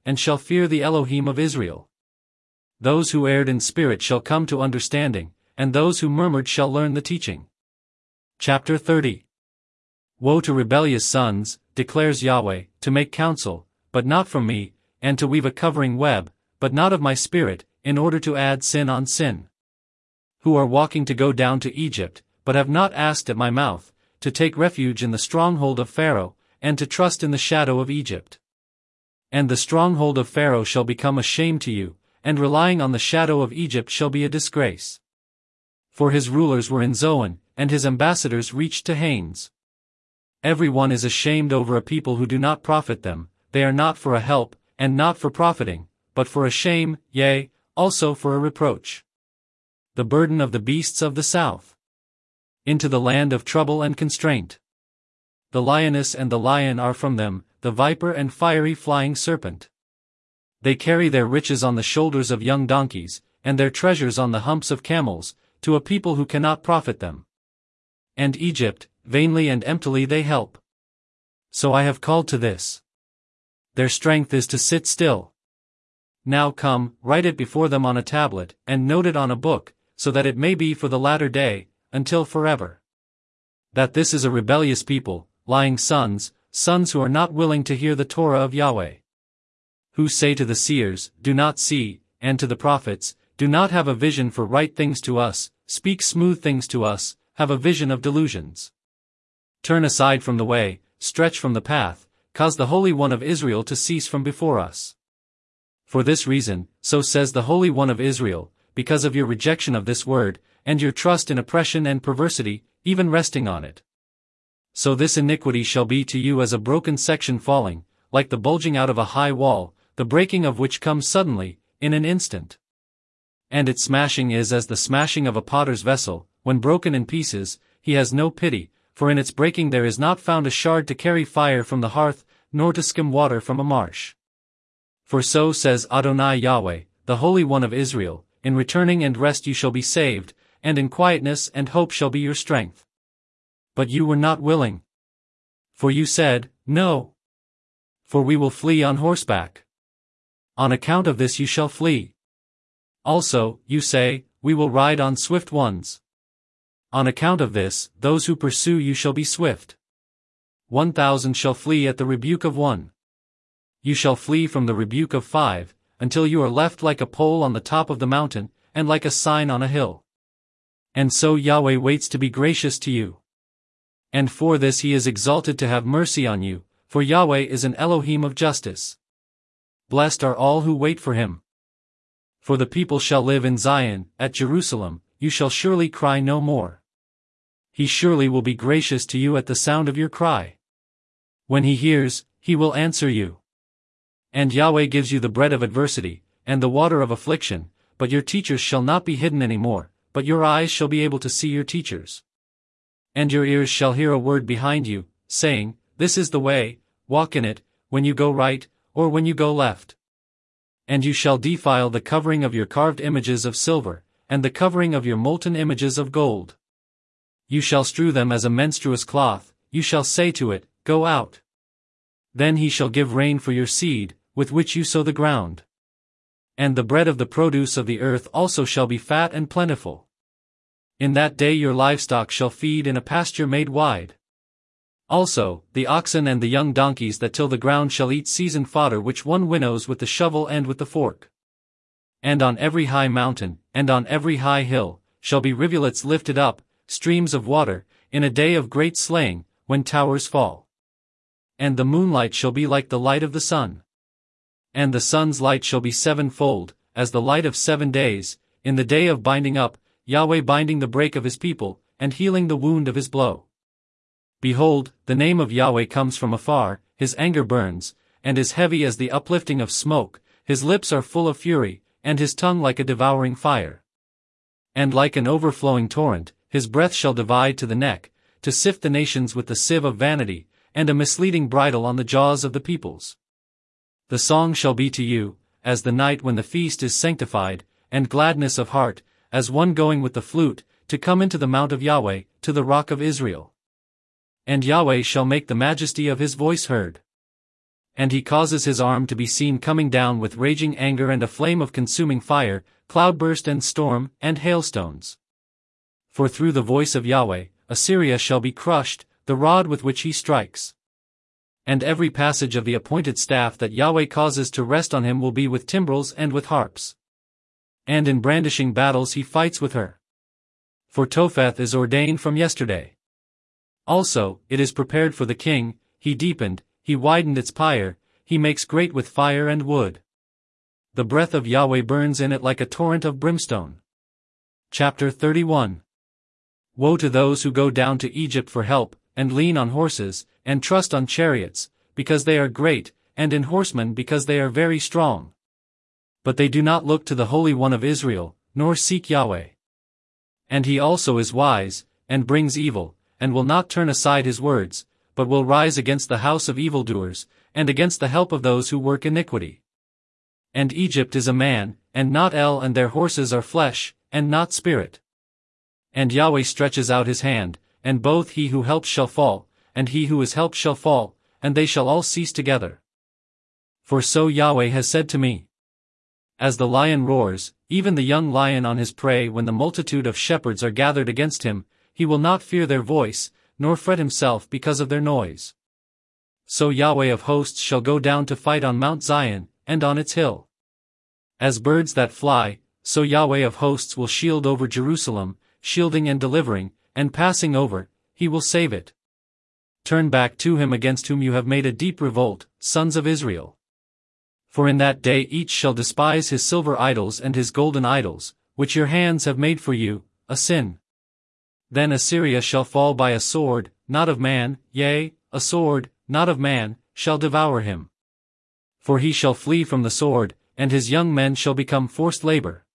Speaker 1: and shall fear the Elohim of Israel. Those who erred in spirit shall come to understanding, and those who murmured shall learn the teaching. Chapter thirty. Woe to rebellious sons, declares Yahweh, to make counsel, but not from me, and to weave a covering web, but not of my spirit, in order to add sin on sin. Who are walking to go down to Egypt, but have not asked at my mouth, to take refuge in the stronghold of Pharaoh, and to trust in the shadow of Egypt. And the stronghold of Pharaoh shall become a shame to you, and relying on the shadow of Egypt shall be a disgrace. For his rulers were in Zoan, and his ambassadors reached to Hanes. Every one is ashamed over a people who do not profit them, they are not for a help, and not for profiting, but for a shame, yea, also for a reproach. The burden of the beasts of the south. Into the land of trouble and constraint. The lioness and the lion are from them, the viper and fiery flying serpent. They carry their riches on the shoulders of young donkeys, and their treasures on the humps of camels, to a people who cannot profit them. And Egypt, vainly and emptily they help. So I have called to this. Their strength is to sit still. Now come, write it before them on a tablet, and note it on a book, so that it may be for the latter day, until forever. That this is a rebellious people, lying sons, sons who are not willing to hear the Torah of Yahweh. Who say to the seers, do not see, and to the prophets, do not have a vision for right things to us, speak smooth things to us, have a vision of delusions. Turn aside from the way, stretch from the path, cause the Holy One of Israel to cease from before us. For this reason, so says the Holy One of Israel, because of your rejection of this word, and your trust in oppression and perversity, even resting on it. So this iniquity shall be to you as a broken section falling, like the bulging out of a high wall, the breaking of which comes suddenly, in an instant. And its smashing is as the smashing of a potter's vessel, when broken in pieces, he has no pity, for in its breaking there is not found a shard to carry fire from the hearth, nor to skim water from a marsh. For so says Adonai Yahweh, the Holy One of Israel, in returning and rest you shall be saved, and in quietness and hope shall be your strength. But you were not willing. For you said, no. For we will flee on horseback. On account of this you shall flee. Also, you say, we will ride on swift ones. On account of this, those who pursue you shall be swift. One thousand shall flee at the rebuke of one. You shall flee from the rebuke of five, until you are left like a pole on the top of the mountain, and like a sign on a hill. And so Yahweh waits to be gracious to you. And for this he is exalted to have mercy on you, for Yahweh is an Elohim of justice. Blessed are all who wait for him. For the people shall live in Zion, at Jerusalem, you shall surely cry no more. He surely will be gracious to you at the sound of your cry. When he hears, he will answer you. And Yahweh gives you the bread of adversity, and the water of affliction, but your teachers shall not be hidden any more, but your eyes shall be able to see your teachers. And your ears shall hear a word behind you, saying, this is the way, walk in it, when you go right, or when you go left. And you shall defile the covering of your carved images of silver, and the covering of your molten images of gold. You shall strew them as a menstruous cloth, you shall say to it, go out. Then he shall give rain for your seed, with which you sow the ground. And the bread of the produce of the earth also shall be fat and plentiful. In that day your livestock shall feed in a pasture made wide. Also, the oxen and the young donkeys that till the ground shall eat seasoned fodder which one winnows with the shovel and with the fork. And on every high mountain, and on every high hill, shall be rivulets lifted up, streams of water, in a day of great slaying, when towers fall. And the moonlight shall be like the light of the sun. And the sun's light shall be sevenfold, as the light of seven days, in the day of binding up, Yahweh binding the break of his people, and healing the wound of his blow. Behold, the name of Yahweh comes from afar, his anger burns, and is heavy as the uplifting of smoke, his lips are full of fury, and his tongue like a devouring fire. And like an overflowing torrent, his breath shall divide to the neck, to sift the nations with the sieve of vanity, and a misleading bridle on the jaws of the peoples. The song shall be to you, as the night when the feast is sanctified, and gladness of heart, as one going with the flute, to come into the mount of Yahweh, to the rock of Israel. And Yahweh shall make the majesty of his voice heard. And he causes his arm to be seen coming down with raging anger and a flame of consuming fire, cloudburst and storm, and hailstones. For through the voice of Yahweh, Assyria shall be crushed, the rod with which he strikes. And every passage of the appointed staff that Yahweh causes to rest on him will be with timbrels and with harps. And in brandishing battles he fights with her. For Topheth is ordained from yesterday. Also, it is prepared for the king, he deepened, he widened its pyre, he makes great with fire and wood. The breath of Yahweh burns in it like a torrent of brimstone. Chapter thirty-one. Woe to those who go down to Egypt for help, and lean on horses, and trust on chariots, because they are great, and in horsemen because they are very strong. But they do not look to the Holy One of Israel, nor seek Yahweh. And he also is wise, and brings evil, and will not turn aside his words, but will rise against the house of evildoers, and against the help of those who work iniquity. And Egypt is a man, and not El, and their horses are flesh, and not spirit. And Yahweh stretches out his hand, and both he who helps shall fall, and he who is helped shall fall, and they shall all cease together. For so Yahweh has said to me. As the lion roars, even the young lion on his prey, when the multitude of shepherds are gathered against him, he will not fear their voice, nor fret himself because of their noise. So Yahweh of hosts shall go down to fight on Mount Zion, and on its hill. As birds that fly, so Yahweh of hosts will shield over Jerusalem, shielding and delivering, and passing over, he will save it. Turn back to him against whom you have made a deep revolt, sons of Israel. For in that day each shall despise his silver idols and his golden idols, which your hands have made for you, a sin. Then Assyria shall fall by a sword, not of man, yea, a sword, not of man, shall devour him. For he shall flee from the sword, and his young men shall become forced labor.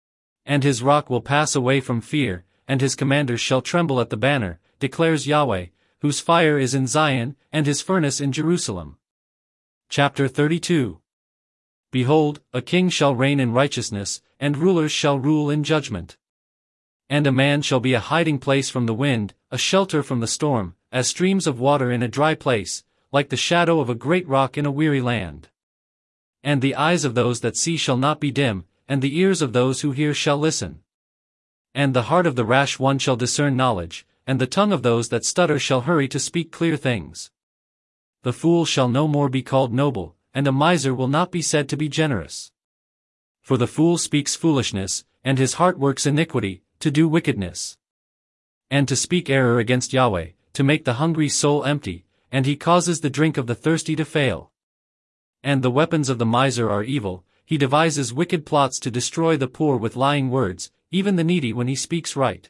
Speaker 1: And his rock will pass away from fear, and his commanders shall tremble at the banner, declares Yahweh, whose fire is in Zion, and his furnace in Jerusalem. Chapter thirty-two. Behold, a king shall reign in righteousness, and rulers shall rule in judgment. And a man shall be a hiding place from the wind, a shelter from the storm, as streams of water in a dry place, like the shadow of a great rock in a weary land. And the eyes of those that see shall not be dim, and the ears of those who hear shall listen. And the heart of the rash one shall discern knowledge, and the tongue of those that stutter shall hurry to speak clear things. The fool shall no more be called noble, and a miser will not be said to be generous. For the fool speaks foolishness, and his heart works iniquity, to do wickedness. And to speak error against Yahweh, to make the hungry soul empty, and he causes the drink of the thirsty to fail. And the weapons of the miser are evil, he devises wicked plots to destroy the poor with lying words, even the needy when he speaks right.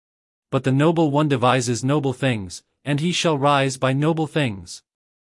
Speaker 1: But the noble one devises noble things, and he shall rise by noble things.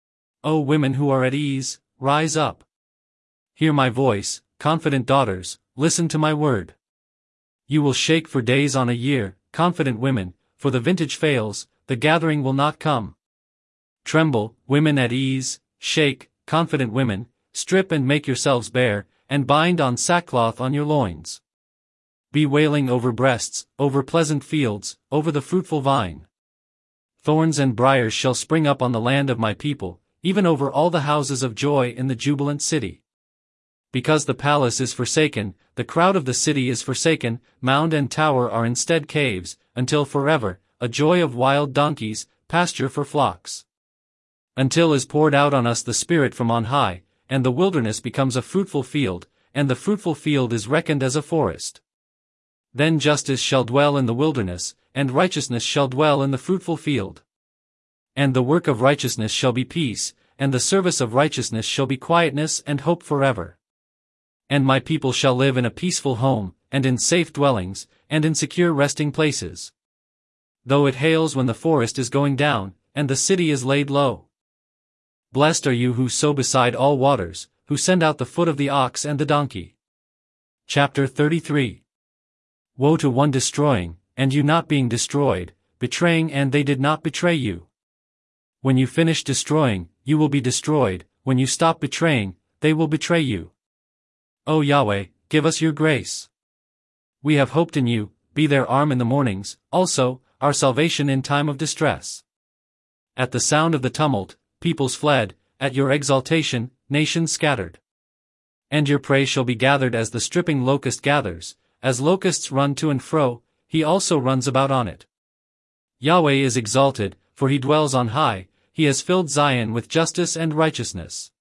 Speaker 1: O women who are at ease, rise up. Hear my voice, confident daughters, listen to my word. You will shake for days on a year, confident women, for the vintage fails, the gathering will not come. Tremble, women at ease, shake, confident women, strip and make yourselves bare, and bind on sackcloth on your loins. Be wailing over breasts, over pleasant fields, over the fruitful vine. Thorns and briars shall spring up on the land of my people, even over all the houses of joy in the jubilant city. Because the palace is forsaken, the crowd of the city is forsaken, mound and tower are instead caves, until forever, a joy of wild donkeys, pasture for flocks. Until is poured out on us the Spirit from on high, and the wilderness becomes a fruitful field, and the fruitful field is reckoned as a forest. Then justice shall dwell in the wilderness, and righteousness shall dwell in the fruitful field. And the work of righteousness shall be peace, and the service of righteousness shall be quietness and hope forever. And my people shall live in a peaceful home, and in safe dwellings, and in secure resting places. Though it hails when the forest is going down, and the city is laid low. Blessed are you who sow beside all waters, who send out the foot of the ox and the donkey. Chapter thirty-three. Woe to one destroying, and you not being destroyed, betraying and they did not betray you. When you finish destroying, you will be destroyed, when you stop betraying, they will betray you. O Yahweh, give us your grace. We have hoped in you, be their arm in the mornings, also, our salvation in time of distress. At the sound of the tumult, peoples fled, at your exaltation, nations scattered. And your prey shall be gathered as the stripping locust gathers, as locusts run to and fro, he also runs about on it. Yahweh is exalted, for he dwells on high, he has filled Zion with justice and righteousness.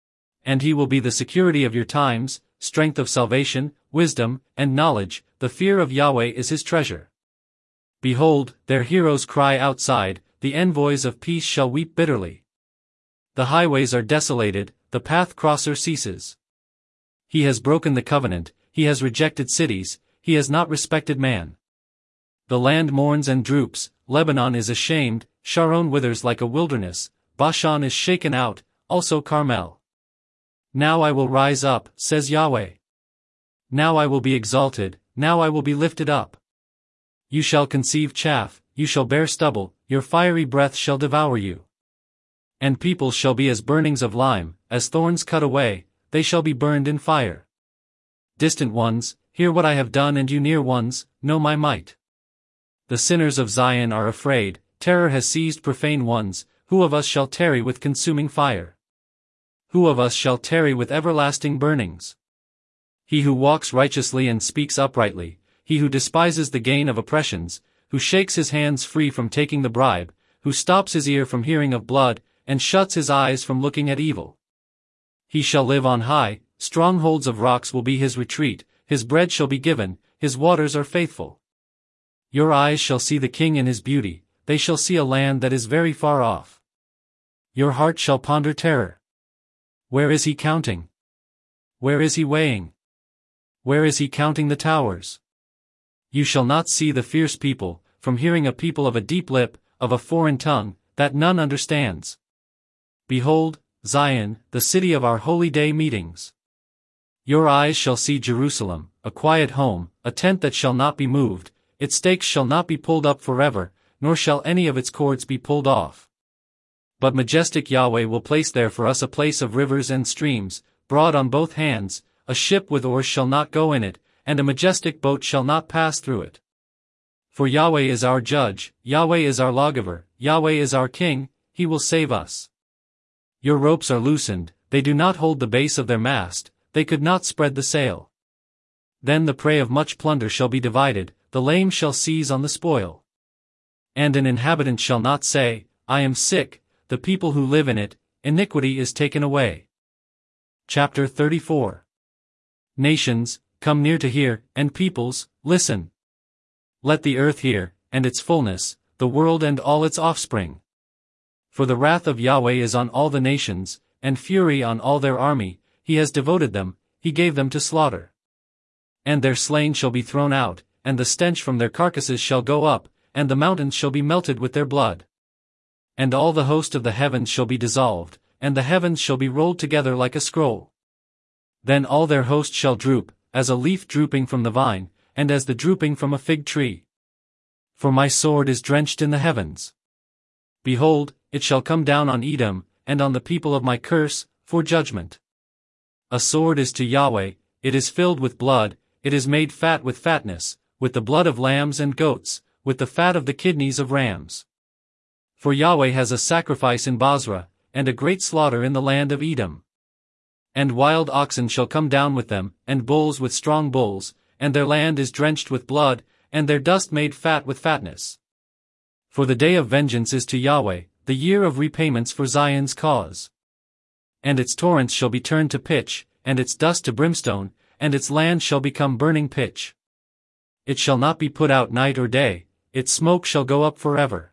Speaker 1: And he will be the security of your times, strength of salvation, wisdom, and knowledge, the fear of Yahweh is his treasure. Behold, their heroes cry outside, the envoys of peace shall weep bitterly. The highways are desolated, the path crosser ceases. He has broken the covenant, he has rejected cities, he has not respected man. The land mourns and droops, Lebanon is ashamed, Sharon withers like a wilderness, Bashan is shaken out, also Carmel. Now I will rise up, says Yahweh. Now I will be exalted, now I will be lifted up. You shall conceive chaff, you shall bear stubble, your fiery breath shall devour you. And people shall be as burnings of lime, as thorns cut away, they shall be burned in fire. Distant ones, hear what I have done, and you near ones, know my might. The sinners of Zion are afraid, terror has seized profane ones, who of us shall tarry with consuming fire? Who of us shall tarry with everlasting burnings? He who walks righteously and speaks uprightly, he who despises the gain of oppressions, who shakes his hands free from taking the bribe, who stops his ear from hearing of blood, and shuts his eyes from looking at evil. He shall live on high, strongholds of rocks will be his retreat, his bread shall be given, his waters are faithful. Your eyes shall see the king in his beauty, they shall see a land that is very far off. Your heart shall ponder terror. Where is he counting? Where is he weighing? Where is he counting the towers? You shall not see the fierce people, from hearing a people of a deep lip, of a foreign tongue, that none understands. Behold, Zion, the city of our holy day meetings. Your eyes shall see Jerusalem, a quiet home, a tent that shall not be moved, its stakes shall not be pulled up forever, nor shall any of its cords be pulled off. But majestic Yahweh will place there for us a place of rivers and streams, broad on both hands, a ship with oars shall not go in it, and a majestic boat shall not pass through it. For Yahweh is our judge, Yahweh is our lawgiver, Yahweh is our king, he will save us. Your ropes are loosened, they do not hold the base of their mast, they could not spread the sail. Then the prey of much plunder shall be divided, the lame shall seize on the spoil. And an inhabitant shall not say, I am sick, the people who live in it, iniquity is taken away. Chapter thirty-four. Nations, come near to hear, and peoples, listen. Let the earth hear, and its fullness, the world and all its offspring. For the wrath of Yahweh is on all the nations, and fury on all their army, he has devoted them, he gave them to slaughter. And their slain shall be thrown out, and the stench from their carcasses shall go up, and the mountains shall be melted with their blood. And all the host of the heavens shall be dissolved, and the heavens shall be rolled together like a scroll. Then all their host shall droop, as a leaf drooping from the vine, and as the drooping from a fig tree. For my sword is drenched in the heavens. Behold, it shall come down on Edom, and on the people of my curse, for judgment. A sword is to Yahweh, it is filled with blood, it is made fat with fatness, with the blood of lambs and goats, with the fat of the kidneys of rams. For Yahweh has a sacrifice in Basra, and a great slaughter in the land of Edom. And wild oxen shall come down with them, and bulls with strong bulls, and their land is drenched with blood, and their dust made fat with fatness. For the day of vengeance is to Yahweh, the year of repayments for Zion's cause. And its torrents shall be turned to pitch, and its dust to brimstone, and its land shall become burning pitch. It shall not be put out night or day, its smoke shall go up forever.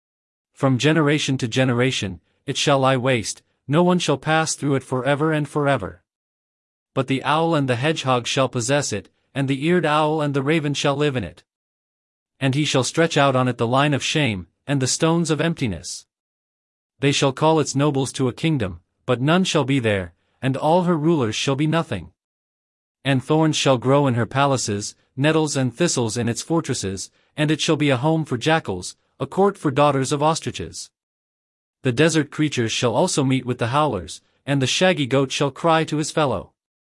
Speaker 1: From generation to generation, it shall lie waste, no one shall pass through it forever and forever. But the owl and the hedgehog shall possess it, and the eared owl and the raven shall live in it. And he shall stretch out on it the line of shame, and the stones of emptiness. They shall call its nobles to a kingdom, but none shall be there, and all her rulers shall be nothing. And thorns shall grow in her palaces, nettles and thistles in its fortresses, and it shall be a home for jackals, a court for daughters of ostriches. The desert creatures shall also meet with the howlers, and the shaggy goat shall cry to his fellow.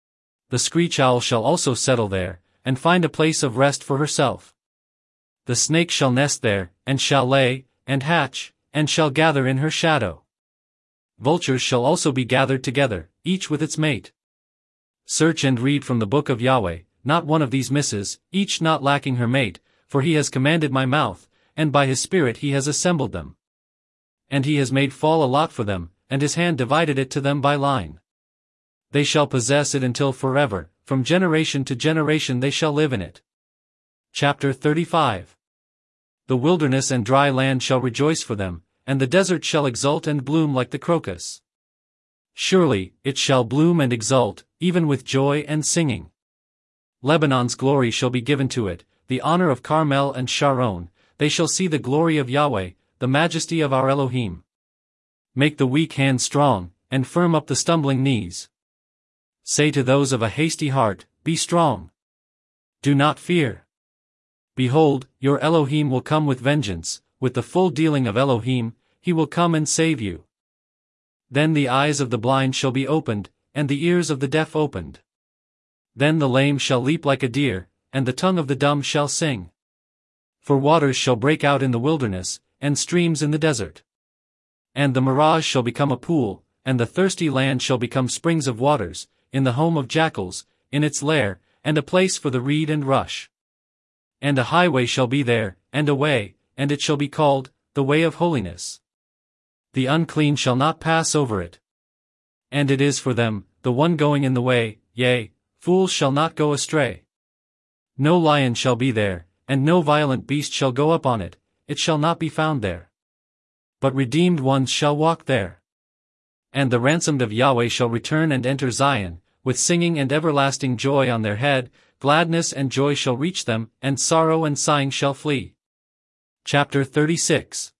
Speaker 1: The screech owl shall also settle there, and find a place of rest for herself. The snake shall nest there, and shall lay, and hatch, and shall gather in her shadow. vultures shall also be gathered together, each with its mate. Search and read from the book of Yahweh, not one of these misses, each not lacking her mate, for he has commanded my mouth, and by his spirit he has assembled them. And he has made fall a lot for them, and his hand divided it to them by line. They shall possess it until forever, from generation to generation they shall live in it. Chapter thirty-five. The wilderness and dry land shall rejoice for them, and the desert shall exult and bloom like the crocus. Surely, it shall bloom and exult, even with joy and singing. Lebanon's glory shall be given to it, the honor of Carmel and Sharon, they shall see the glory of Yahweh, the majesty of our Elohim. Make the weak hand strong, and firm up the stumbling knees. Say to those of a hasty heart, be strong. Do not fear. Behold, your Elohim will come with vengeance, with the full dealing of Elohim, he will come and save you. Then the eyes of the blind shall be opened, and the ears of the deaf opened. Then the lame shall leap like a deer, and the tongue of the dumb shall sing. For waters shall break out in the wilderness, and streams in the desert. And the mirage shall become a pool, and the thirsty land shall become springs of waters, in the home of jackals, in its lair, and a place for the reed and rush. And a highway shall be there, and a way, and it shall be called, the way of holiness. The unclean shall not pass over it. And it is for them, the one going in the way, yea, fools shall not go astray. No lion shall be there, and no violent beast shall go up on it, it shall not be found there. But redeemed ones shall walk there. And the ransomed of Yahweh shall return and enter Zion, with singing and everlasting joy on their head, gladness and joy shall reach them, and sorrow and sighing shall flee. Chapter thirty-six.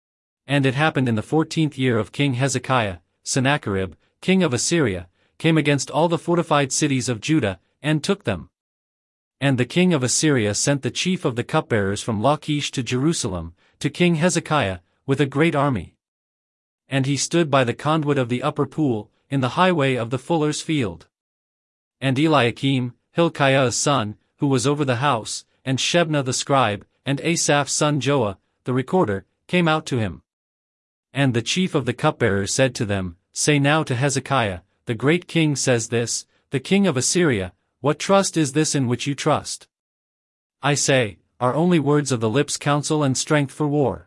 Speaker 1: And it happened in the fourteenth year of King Hezekiah, Sennacherib, king of Assyria, came against all the fortified cities of Judah, and took them. And the king of Assyria sent the chief of the cupbearers from Lachish to Jerusalem, to King Hezekiah, with a great army. And he stood by the conduit of the upper pool, in the highway of the fuller's field. And Eliakim, Hilkiah's son, who was over the house, and Shebna the scribe, and Asaph's son Joah, the recorder, came out to him. And the chief of the cupbearers said to them, Say now to Hezekiah, the great king says this, the king of Assyria, what trust is this in which you trust? I say, are only words of the lips counsel and strength for war?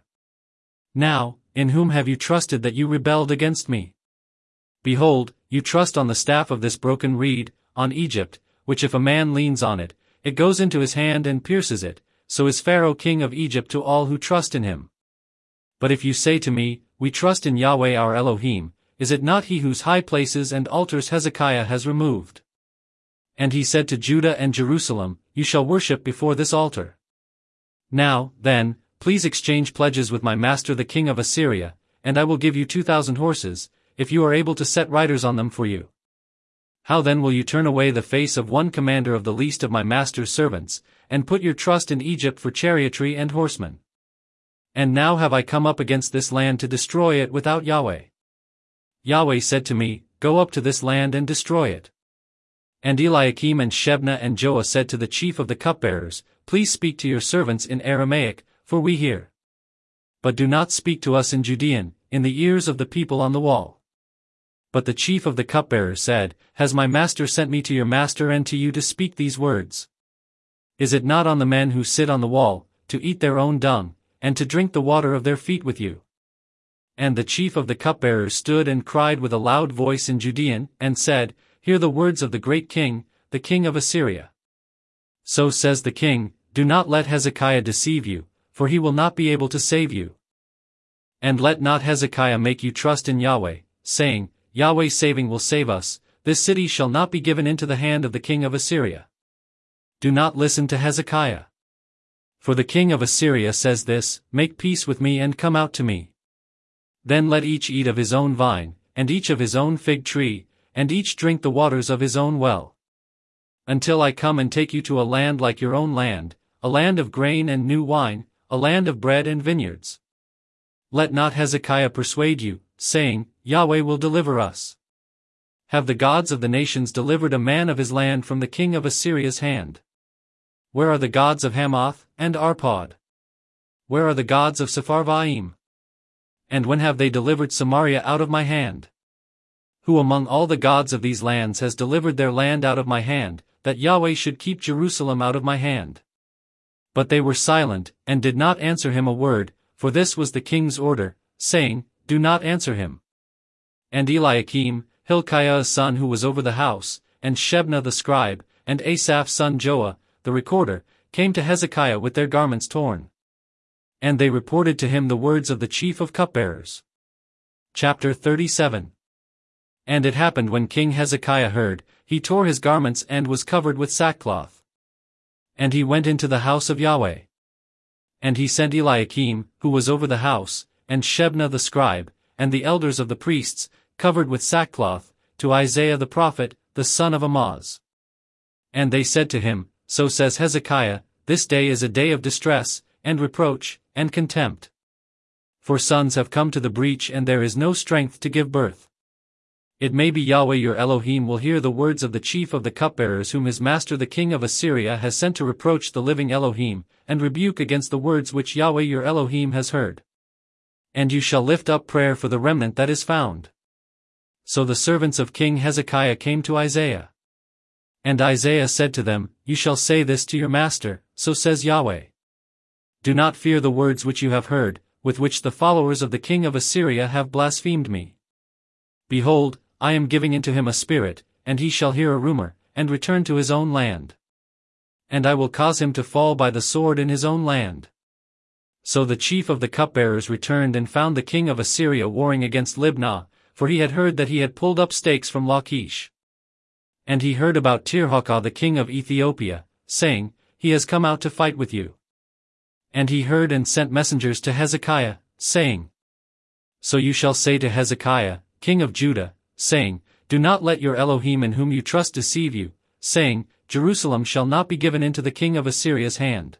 Speaker 1: Now, in whom have you trusted that you rebelled against me? Behold, you trust on the staff of this broken reed, on Egypt, which if a man leans on it, it goes into his hand and pierces it, so is Pharaoh king of Egypt to all who trust in him. But if you say to me, We trust in Yahweh our Elohim, is it not he whose high places and altars Hezekiah has removed? And he said to Judah and Jerusalem, You shall worship before this altar. Now, then, please exchange pledges with my master the king of Assyria, and I will give you two thousand horses, if you are able to set riders on them for you. How then will you turn away the face of one commander of the least of my master's servants, and put your trust in Egypt for chariotry and horsemen? And now have I come up against this land to destroy it without Yahweh. Yahweh said to me, Go up to this land and destroy it. And Eliakim and Shebna and Joah said to the chief of the cupbearers, Please speak to your servants in Aramaic, for we hear. But do not speak to us in Judean, in the ears of the people on the wall. But the chief of the cupbearers said, Has my master sent me to your master and to you to speak these words? Is it not on the men who sit on the wall, to eat their own dung, and to drink the water of their feet with you? And the chief of the cupbearers stood and cried with a loud voice in Judean, and said, Hear the words of the great king, the king of Assyria. So says the king, Do not let Hezekiah deceive you, for he will not be able to save you. And let not Hezekiah make you trust in Yahweh, saying, Yahweh's saving will save us, this city shall not be given into the hand of the king of Assyria. Do not listen to Hezekiah. For the king of Assyria says this, Make peace with me and come out to me. Then let each eat of his own vine, and each of his own fig tree, and each drink the waters of his own well. Until I come and take you to a land like your own land, a land of grain and new wine, a land of bread and vineyards. Let not Hezekiah persuade you, saying, Yahweh will deliver us. Have the gods of the nations delivered a man of his land from the king of Assyria's hand? Where are the gods of Hamath and Arpad? Where are the gods of Sepharvaim? And when have they delivered Samaria out of my hand? Who among all the gods of these lands has delivered their land out of my hand, that Yahweh should keep Jerusalem out of my hand? But they were silent, and did not answer him a word, for this was the king's order, saying, Do not answer him. And Eliakim, Hilkiah's son who was over the house, and Shebna the scribe, and Asaph's son Joah, the recorder, came to Hezekiah with their garments torn. And they reported to him the words of the chief of cupbearers. Chapter thirty-seven. And it happened when King Hezekiah heard, he tore his garments and was covered with sackcloth. And he went into the house of Yahweh. And he sent Eliakim, who was over the house, and Shebna the scribe, and the elders of the priests, covered with sackcloth, to Isaiah the prophet, the son of Amoz. And they said to him, So says Hezekiah, This day is a day of distress, and reproach, and contempt. For sons have come to the breach and there is no strength to give birth. It may be Yahweh your Elohim will hear the words of the chief of the cupbearers whom his master the king of Assyria has sent to reproach the living Elohim, and rebuke against the words which Yahweh your Elohim has heard. And you shall lift up prayer for the remnant that is found. So the servants of King Hezekiah came to Isaiah. And Isaiah said to them, You shall say this to your master, so says Yahweh. Do not fear the words which you have heard, with which the followers of the king of Assyria have blasphemed me. Behold, I am giving into him a spirit, and he shall hear a rumor, and return to his own land. And I will cause him to fall by the sword in his own land. So the chief of the cupbearers returned and found the king of Assyria warring against Libnah, for he had heard that he had pulled up stakes from Lachish. And he heard about Tirhakah the king of Ethiopia, saying, He has come out to fight with you. And he heard and sent messengers to Hezekiah, saying, So you shall say to Hezekiah, king of Judah, saying, Do not let your Elohim in whom you trust deceive you, saying, Jerusalem shall not be given into the king of Assyria's hand.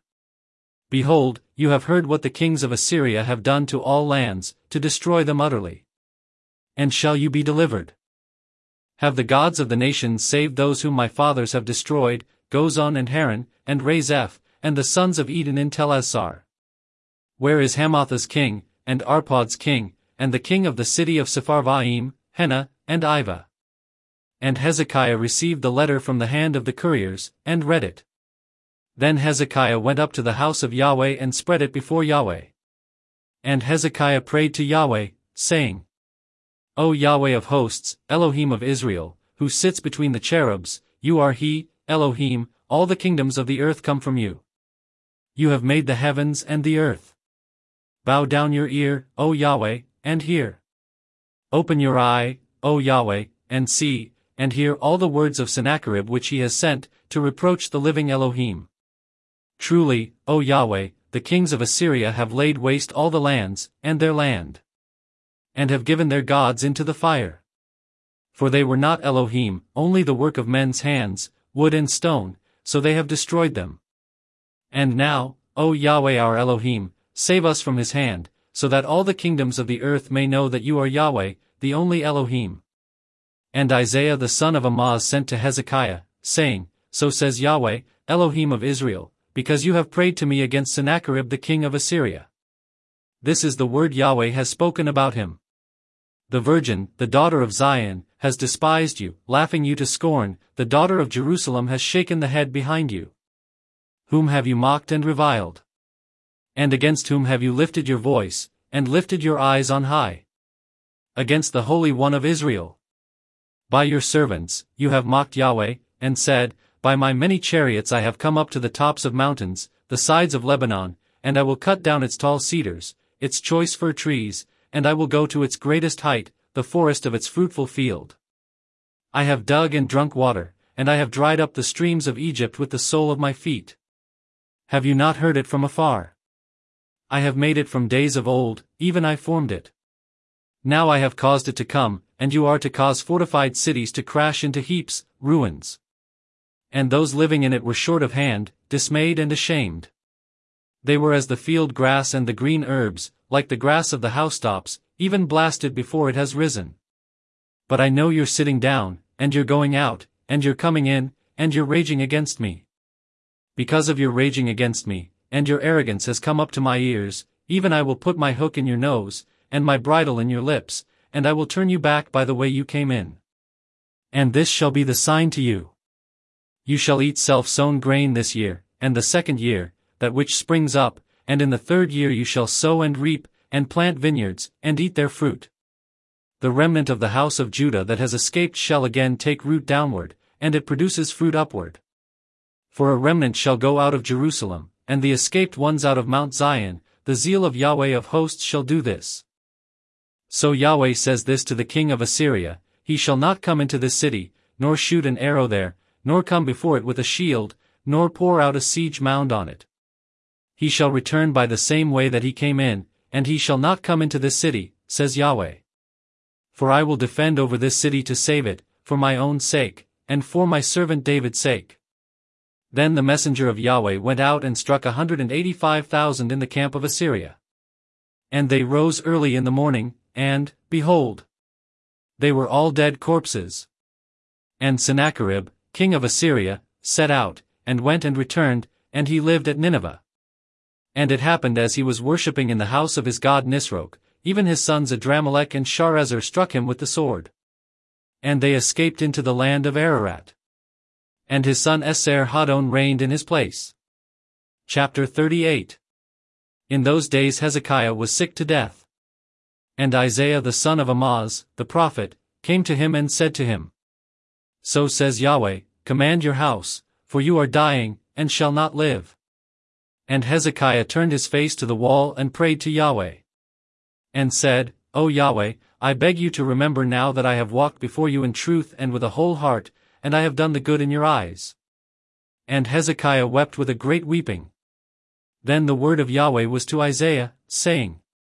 Speaker 1: Behold, you have heard what the kings of Assyria have done to all lands, to destroy them utterly. And shall you be delivered? Have the gods of the nations saved those whom my fathers have destroyed, Gozan and Haran, and Rezeph, and the sons of Eden in Telassar? Where is Hamath's king, and Arpad's king, and the king of the city of Sepharvaim, Hena, and Iva? And Hezekiah received the letter from the hand of the couriers, and read it. Then Hezekiah went up to the house of Yahweh and spread it before Yahweh. And Hezekiah prayed to Yahweh, saying, O Yahweh of hosts, Elohim of Israel, who sits between the cherubs, you are he, Elohim, all the kingdoms of the earth come from you. You have made the heavens and the earth. Bow down your ear, O Yahweh, and hear. Open your eye, O Yahweh, and see, and hear all the words of Sennacherib which he has sent, to reproach the living Elohim. Truly, O Yahweh, the kings of Assyria have laid waste all the lands, and their land. And have given their gods into the fire. For they were not Elohim, only the work of men's hands, wood and stone, so they have destroyed them. And now, O Yahweh our Elohim, save us from his hand, so that all the kingdoms of the earth may know that you are Yahweh, the only Elohim. And Isaiah the son of Amoz sent to Hezekiah, saying, So says Yahweh, Elohim of Israel, because you have prayed to me against Sennacherib the king of Assyria. This is the word Yahweh has spoken about him. The virgin, the daughter of Zion, has despised you, laughing you to scorn, the daughter of Jerusalem has shaken the head behind you. Whom have you mocked and reviled? And against whom have you lifted your voice, and lifted your eyes on high? Against the Holy One of Israel. By your servants, you have mocked Yahweh, and said, By my many chariots I have come up to the tops of mountains, the sides of Lebanon, and I will cut down its tall cedars, its choice fir trees, and I will go to its greatest height, the forest of its fruitful field. I have dug and drunk water, and I have dried up the streams of Egypt with the sole of my feet. Have you not heard it from afar? I have made it from days of old, even I formed it. Now I have caused it to come, and you are to cause fortified cities to crash into heaps, ruins. And those living in it were short of hand, dismayed and ashamed. They were as the field grass and the green herbs, like the grass of the housetops, even blasted before it has risen. But I know you're sitting down, and you're going out, and you're coming in, and you're raging against me. Because of your raging against me, and your arrogance has come up to my ears, even I will put my hook in your nose, and my bridle in your lips, and I will turn you back by the way you came in. And this shall be the sign to you. You shall eat self-sown grain this year, and the second year, that which springs up, and in the third year you shall sow and reap, and plant vineyards, and eat their fruit. The remnant of the house of Judah that has escaped shall again take root downward, and it produces fruit upward. For a remnant shall go out of Jerusalem, and the escaped ones out of Mount Zion, the zeal of Yahweh of hosts shall do this. So Yahweh says this to the king of Assyria, he shall not come into this city, nor shoot an arrow there, nor come before it with a shield, nor pour out a siege mound on it. He shall return by the same way that he came in, and he shall not come into this city, says Yahweh. For I will defend over this city to save it, for my own sake, and for my servant David's sake. Then the messenger of Yahweh went out and struck a hundred and eighty-five thousand in the camp of Assyria. And they rose early in the morning, and, behold, they were all dead corpses. And Sennacherib, king of Assyria, set out, and went and returned, and he lived at Nineveh. And it happened as he was worshipping in the house of his god Nisroch, even his sons Adramelech and Sharezer struck him with the sword. And they escaped into the land of Ararat. And his son Esar-Haddon reigned in his place. Chapter thirty-eight. In those days Hezekiah was sick to death. And Isaiah the son of Amoz, the prophet, came to him and said to him, So says Yahweh, command your house, for you are dying, and shall not live. And Hezekiah turned his face to the wall and prayed to Yahweh. And said, O Yahweh, I beg you to remember now that I have walked before you in truth and with a whole heart, and I have done the good in your eyes. And Hezekiah wept with a great weeping. Then the word of Yahweh was to Isaiah, saying,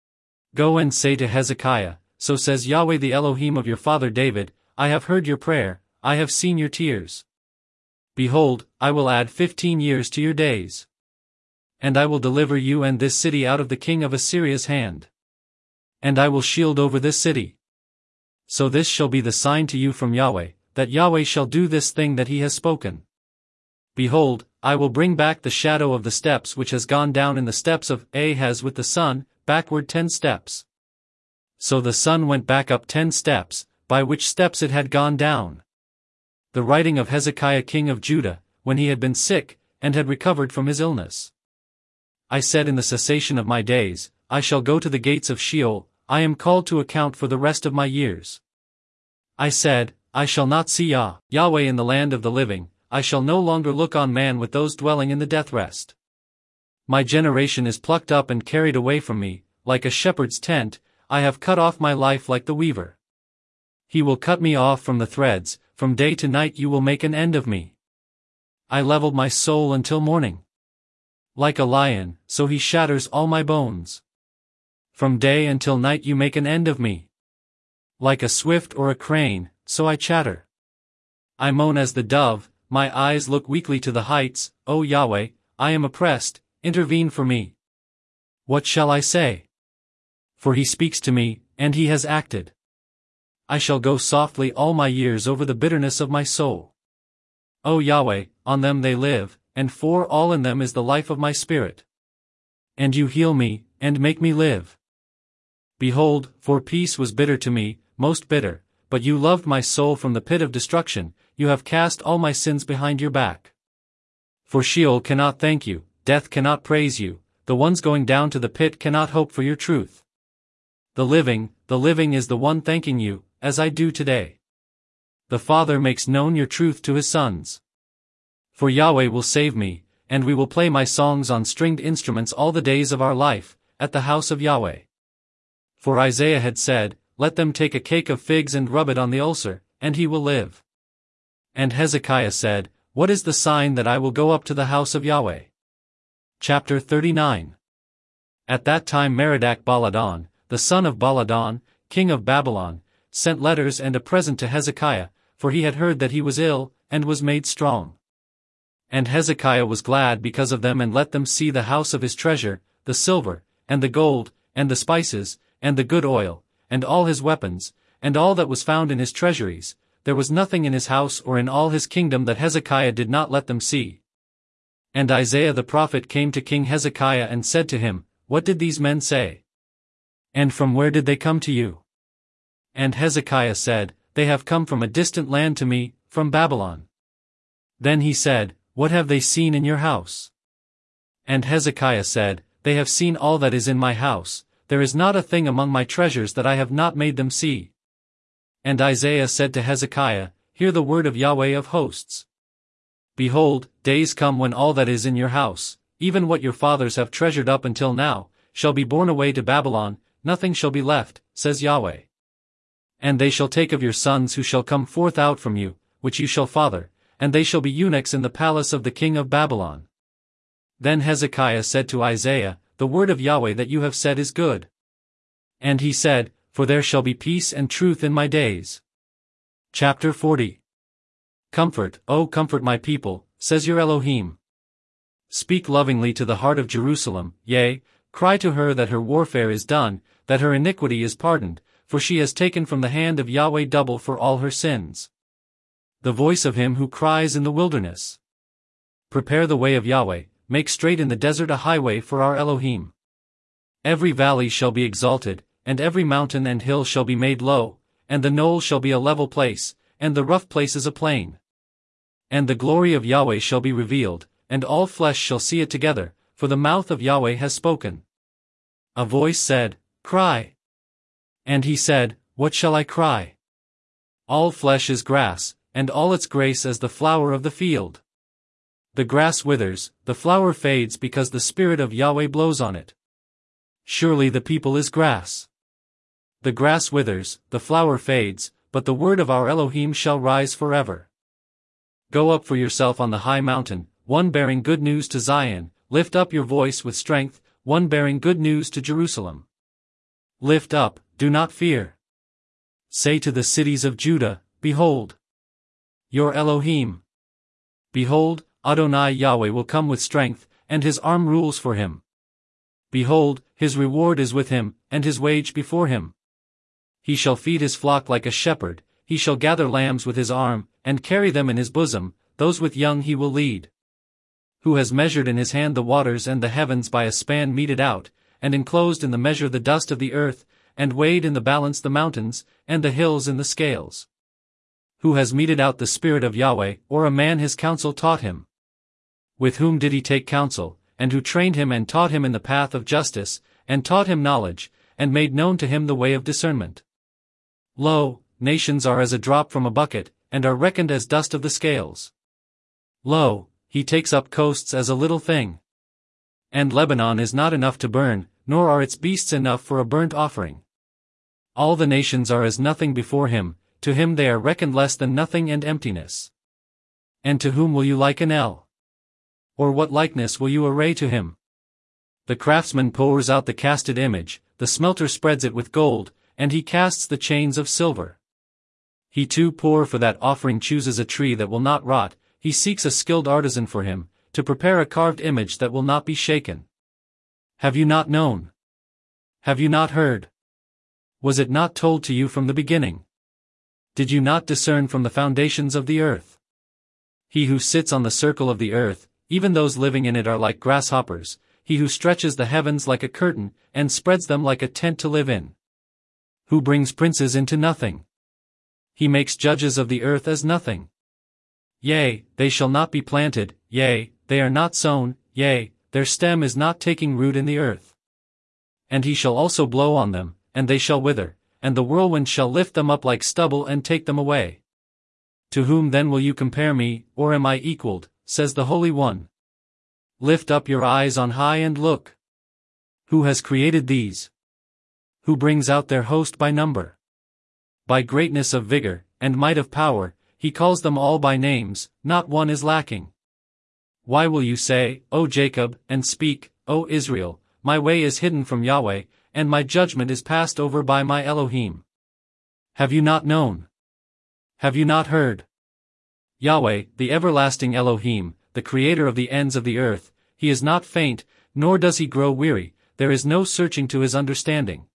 Speaker 1: Go and say to Hezekiah, So says Yahweh the Elohim of your father David, I have heard your prayer, I have seen your tears. Behold, I will add fifteen years to your days. And I will deliver you and this city out of the king of Assyria's hand. And I will shield over this city. So this shall be the sign to you from Yahweh, that Yahweh shall do this thing that he has spoken. Behold, I will bring back the shadow of the steps which has gone down in the steps of Ahaz with the sun, backward ten steps. So the sun went back up ten steps, by which steps it had gone down. The writing of Hezekiah king of Judah, when he had been sick, and had recovered from his illness. I said in the cessation of my days, I shall go to the gates of Sheol, I am called to account for the rest of my years. I said, I shall not see Yah, Yahweh in the land of the living, I shall no longer look on man with those dwelling in the death rest. My generation is plucked up and carried away from me, like a shepherd's tent, I have cut off my life like the weaver. He will cut me off from the threads, from day to night you will make an end of me. I leveled my soul until morning. Like a lion, so he shatters all my bones. From day until night you make an end of me. Like a swift or a crane, so I chatter. I moan as the dove, my eyes look weakly to the heights, O Yahweh, I am oppressed, intervene for me. What shall I say? For he speaks to me, and he has acted. I shall go softly all my years over the bitterness of my soul. O Yahweh, on them they live, and for all in them is the life of my spirit. And you heal me, and make me live. Behold, for peace was bitter to me, most bitter, but you loved my soul from the pit of destruction, you have cast all my sins behind your back. For Sheol cannot thank you, death cannot praise you, the ones going down to the pit cannot hope for your truth. The living, the living is the one thanking you, as I do today. The Father makes known your truth to his sons. For Yahweh will save me, and we will play my songs on stringed instruments all the days of our life, at the house of Yahweh. For Isaiah had said, Let them take a cake of figs and rub it on the ulcer, and he will live. And Hezekiah said, What is the sign that I will go up to the house of Yahweh? Chapter thirty-nine. At that time Merodach Baladan, the son of Baladan, king of Babylon, sent letters and a present to Hezekiah, for he had heard that he was ill, and was made strong. And Hezekiah was glad because of them and let them see the house of his treasure, the silver, and the gold, and the spices, and the good oil, and all his weapons, and all that was found in his treasuries. There was nothing in his house or in all his kingdom that Hezekiah did not let them see. And Isaiah the prophet came to King Hezekiah and said to him, What did these men say? And from where did they come to you? And Hezekiah said, They have come from a distant land to me, from Babylon. Then he said, What have they seen in your house? And Hezekiah said, They have seen all that is in my house, there is not a thing among my treasures that I have not made them see. And Isaiah said to Hezekiah, Hear the word of Yahweh of hosts. Behold, days come when all that is in your house, even what your fathers have treasured up until now, shall be borne away to Babylon, nothing shall be left, says Yahweh. And they shall take of your sons who shall come forth out from you, which you shall father, and they shall be eunuchs in the palace of the king of Babylon. Then Hezekiah said to Isaiah, The word of Yahweh that you have said is good. And he said, For there shall be peace and truth in my days. Chapter forty. Comfort, O comfort my people, says your Elohim. Speak lovingly to the heart of Jerusalem, yea, cry to her that her warfare is done, that her iniquity is pardoned, for she has taken from the hand of Yahweh double for all her sins. The voice of him who cries in the wilderness. Prepare the way of Yahweh, make straight in the desert a highway for our Elohim. Every valley shall be exalted, and every mountain and hill shall be made low, and the knoll shall be a level place, and the rough places a plain. And the glory of Yahweh shall be revealed, and all flesh shall see it together, for the mouth of Yahweh has spoken. A voice said, Cry. And he said, What shall I cry? All flesh is grass, and all its grace as the flower of the field. The grass withers, the flower fades because the Spirit of Yahweh blows on it. Surely the people is grass. The grass withers, the flower fades, but the word of our Elohim shall rise forever. Go up for yourself on the high mountain, one bearing good news to Zion, lift up your voice with strength, one bearing good news to Jerusalem. Lift up, do not fear. Say to the cities of Judah, Behold your Elohim. Behold, Adonai Yahweh will come with strength, and his arm rules for him. Behold, his reward is with him, and his wage before him. He shall feed his flock like a shepherd, he shall gather lambs with his arm, and carry them in his bosom, those with young he will lead. Who has measured in his hand the waters and the heavens by a span meted out, and enclosed in the measure the dust of the earth, and weighed in the balance the mountains, and the hills in the scales? Who has meted out the Spirit of Yahweh, or a man his counsel taught him? With whom did he take counsel, and who trained him and taught him in the path of justice, and taught him knowledge, and made known to him the way of discernment? Lo, nations are as a drop from a bucket, and are reckoned as dust of the scales. Lo, he takes up coasts as a little thing. And Lebanon is not enough to burn, nor are its beasts enough for a burnt offering. All the nations are as nothing before him, to him they are reckoned less than nothing and emptiness. And to whom will you liken El? Or what likeness will you array to him? The craftsman pours out the casted image, the smelter spreads it with gold, and he casts the chains of silver. He too poor for that offering chooses a tree that will not rot, he seeks a skilled artisan for him, to prepare a carved image that will not be shaken. Have you not known? Have you not heard? Was it not told to you from the beginning? Did you not discern from the foundations of the earth? He who sits on the circle of the earth, even those living in it are like grasshoppers, he who stretches the heavens like a curtain, and spreads them like a tent to live in. Who brings princes into nothing? He makes judges of the earth as nothing. Yea, they shall not be planted, yea, they are not sown, yea, their stem is not taking root in the earth. And he shall also blow on them, and they shall wither, and the whirlwind shall lift them up like stubble and take them away. To whom then will you compare me, or am I equaled, says the Holy One? Lift up your eyes on high and look. Who has created these? Who brings out their host by number? By greatness of vigor, and might of power, he calls them all by names, not one is lacking. Why will you say, O Jacob, and speak, O Israel, my way is hidden from Yahweh, and my judgment is passed over by my Elohim? Have you not known? Have you not heard? Yahweh, the everlasting Elohim, the creator of the ends of the earth, he is not faint, nor does he grow weary, there is no searching to his understanding.